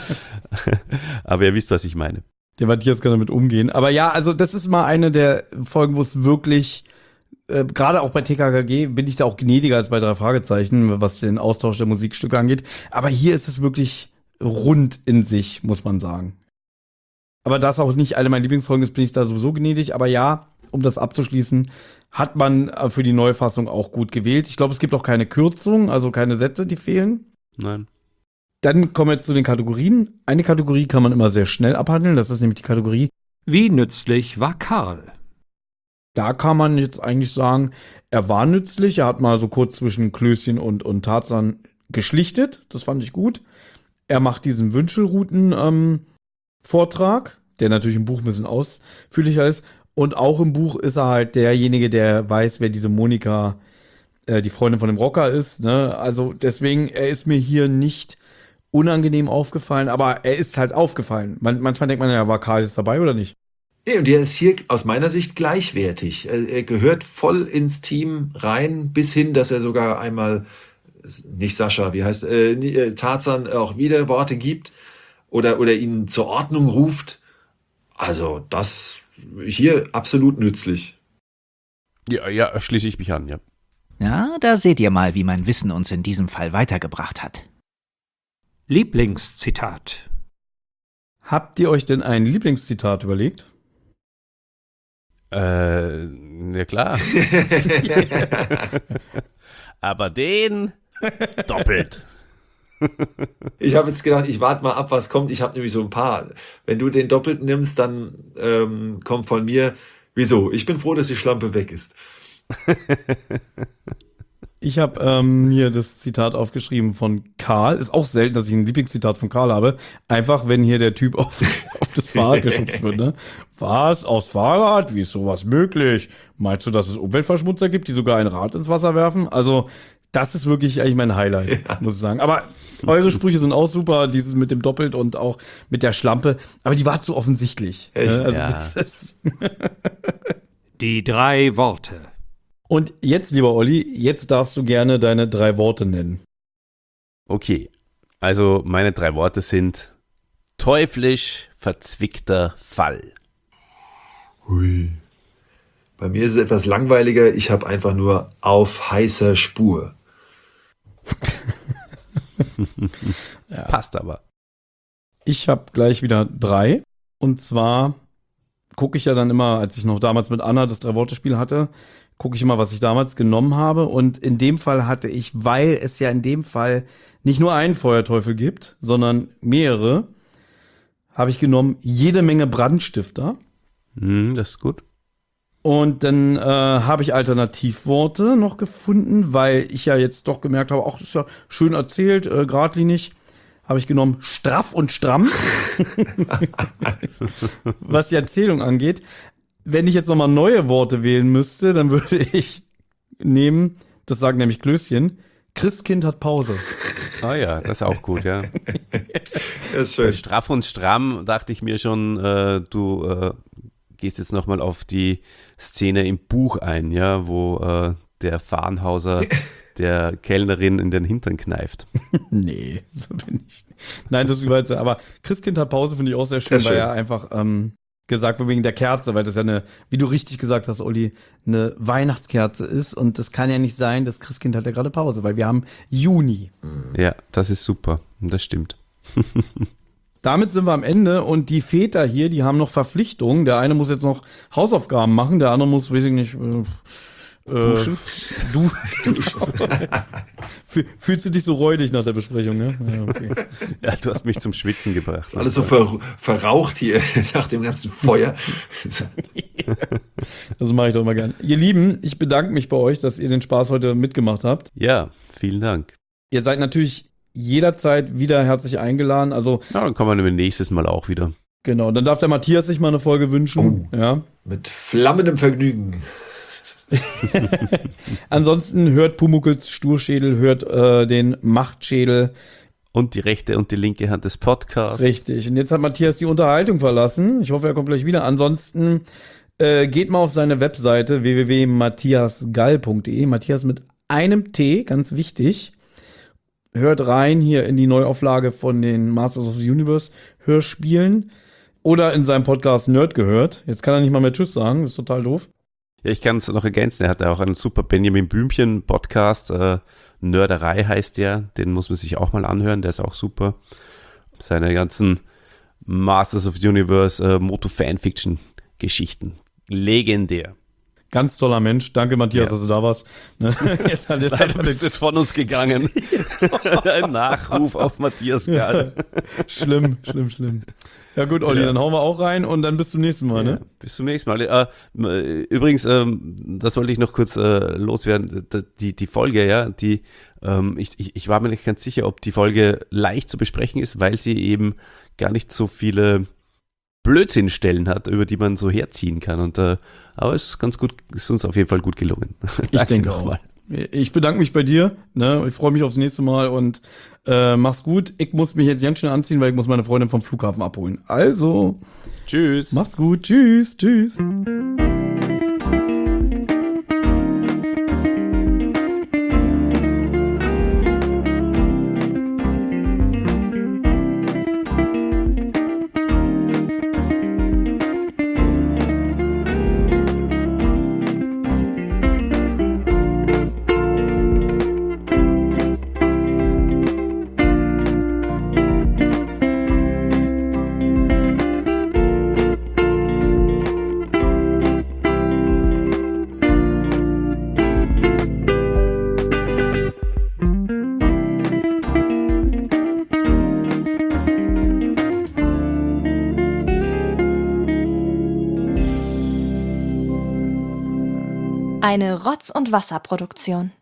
Aber ihr wisst, was ich meine. Der Matthias kann damit umgehen. Aber ja, also das ist mal eine der Folgen, wo es wirklich gerade auch bei TKKG bin ich da auch gnädiger als bei 3 Fragezeichen, was den Austausch der Musikstücke angeht. Aber hier ist es wirklich rund in sich, muss man sagen. Aber da es auch nicht eine meiner Lieblingsfolgen ist, bin ich da sowieso gnädig. Aber ja, um das abzuschließen, hat man für die Neufassung auch gut gewählt. Ich glaube, es gibt auch keine Kürzung, also keine Sätze, die fehlen. Nein. Dann kommen wir jetzt zu den Kategorien. Eine Kategorie kann man immer sehr schnell abhandeln. Das ist nämlich die Kategorie: Wie nützlich war Karl? Da kann man jetzt eigentlich sagen, er war nützlich. Er hat mal so kurz zwischen Klößchen und Tarzan geschlichtet. Das fand ich gut. Er macht diesen Wünschelrouten-Vortrag, der natürlich im Buch ein bisschen ausführlicher ist. Und auch im Buch ist er halt derjenige, der weiß, wer diese Monika, die Freundin von dem Rocker ist. Ne? Also deswegen, er ist mir hier nicht unangenehm aufgefallen, aber er ist halt aufgefallen. Manchmal denkt man ja, war Karl jetzt dabei oder nicht? Nee, und der ist hier aus meiner Sicht gleichwertig. Er gehört voll ins Team rein, bis hin, dass er sogar einmal, nicht Sascha, wie heißt Tarzan auch Widerworte gibt oder ihn zur Ordnung ruft. Also das hier absolut nützlich. Ja, schließe ich mich an, ja. Ja, da seht ihr mal, wie mein Wissen uns in diesem Fall weitergebracht hat. Lieblingszitat. Habt ihr euch denn ein Lieblingszitat überlegt? Ja klar. Aber den doppelt. Ich habe jetzt gedacht, ich warte mal ab, was kommt. Ich habe nämlich so ein paar. Wenn du den doppelt nimmst, dann kommt von mir Wieso? Ich bin froh, dass die Schlampe weg ist. Ich habe mir das Zitat aufgeschrieben von Karl. Ist auch selten, dass ich ein Lieblingszitat von Karl habe. Einfach, wenn hier der Typ auf das Fahrrad geschubst wird. Ne? Was? Aus Fahrrad? Wie ist sowas möglich? Meinst du, dass es Umweltverschmutzer gibt, die sogar ein Rad ins Wasser werfen? Also, das ist wirklich eigentlich mein Highlight, muss ich sagen. Aber eure Sprüche sind auch super. Dieses mit dem Doppelt und auch mit der Schlampe. Aber die war zu offensichtlich. Echt? Ne? Also, Ja. das ist Die 3 Worte. Und jetzt, lieber Olli, jetzt darfst du gerne deine 3 Worte nennen. Okay, also meine 3 Worte sind teuflisch verzwickter Fall. Hui. Bei mir ist es etwas langweiliger. Ich habe einfach nur auf heißer Spur. Passt aber. Ich habe gleich wieder 3. Und zwar gucke ich ja dann immer, als ich noch damals mit Anna das 3-Worte-Spiel hatte, gucke ich immer, was ich damals genommen habe. Und in dem Fall hatte ich, weil es ja in dem Fall nicht nur einen Feuerteufel gibt, sondern mehrere, habe ich genommen jede Menge Brandstifter. Das ist gut. Und dann habe ich Alternativworte noch gefunden, weil ich ja jetzt doch gemerkt habe, ach, das ist ja schön erzählt, geradlinig. Habe ich genommen straff und stramm, was die Erzählung angeht. Wenn ich jetzt nochmal neue Worte wählen müsste, dann würde ich nehmen, das sagt nämlich Klößchen, Christkind hat Pause. Ah ja, das ist auch gut, ja. Das ist Bei schön. straff und stramm dachte ich mir schon, du gehst jetzt nochmal auf die Szene im Buch ein, ja, wo der Farnhauser der Kellnerin in den Hintern kneift. Nee, so bin ich. Nein, das ist überall so. Aber Christkind hat Pause finde ich auch sehr schön, Das ist weil schön. er einfach gesagt wird wegen der Kerze, weil das ja eine, wie du richtig gesagt hast, Olli, eine Weihnachtskerze ist. Und das kann ja nicht sein, das Christkind hat ja gerade Pause, weil wir haben Juni. Ja, das ist super. Das stimmt. Damit sind wir am Ende und die Väter hier, die haben noch Verpflichtungen. Der eine muss jetzt noch Hausaufgaben machen, der andere muss, weiß ich nicht, duschen. Fühlst du dich so räudig nach der Besprechung, ne? Ja, okay. Ja, du hast mich zum Schwitzen gebracht. Alles so verraucht hier nach dem ganzen Feuer. Das mache ich doch mal gern. Ihr Lieben, ich bedanke mich bei euch, dass ihr den Spaß heute mitgemacht habt. Ja, vielen Dank. Ihr seid natürlich jederzeit wieder herzlich eingeladen. Also, Ja, dann kommen wir nächstes Mal auch wieder. genau, dann darf der Matthias sich mal eine Folge wünschen. Ja. Mit flammendem Vergnügen. Ansonsten hört Pumuckls Sturschädel, hört den Machtschädel. Und die rechte und die linke Hand des Podcasts. Richtig. Und jetzt hat Matthias die Unterhaltung verlassen. Ich hoffe, er kommt gleich wieder. Ansonsten geht mal auf seine Webseite www.matthiasgall.de. Matthias mit einem T, ganz wichtig. Hört rein hier in die Neuauflage von den Masters of the Universe Hörspielen. Oder in seinem Podcast Nerd gehört. Jetzt kann er nicht mal mehr Tschüss sagen. Das ist total doof. Ja, ich kann es noch ergänzen. Er hat ja auch einen super Benjamin Blümchen Podcast. Nörderei heißt der. Den muss man sich auch mal anhören. Der ist auch super. Seine ganzen Masters of the Universe Moto-Fanfiction-Geschichten. Legendär. Ganz toller Mensch. Danke, Matthias, Ja. dass du da warst. Ne? Jetzt hat Leider bist du jetzt von uns gegangen. Ein Nachruf auf Matthias Gall. Schlimm. Ja gut, Olli, Ja. dann hauen wir auch rein und dann bis zum nächsten Mal, Ja, ne? bis zum nächsten Mal. Übrigens, das wollte ich noch kurz loswerden. Die Folge, ja, ich war mir nicht ganz sicher, ob die Folge leicht zu besprechen ist, weil sie eben gar nicht so viele Blödsinnstellen hat, über die man so herziehen kann. Aber es ist ganz gut, ist uns auf jeden Fall gut gelungen. Ich Danke denke nochmal. auch. Ich bedanke mich bei dir, ne? Ich freue mich aufs nächste Mal und mach's gut. Ich muss mich jetzt ganz schnell anziehen, weil ich muss meine Freundin vom Flughafen abholen. Also, Tschüss. macht's gut. Tschüss. Eine Rotz- und Wasserproduktion.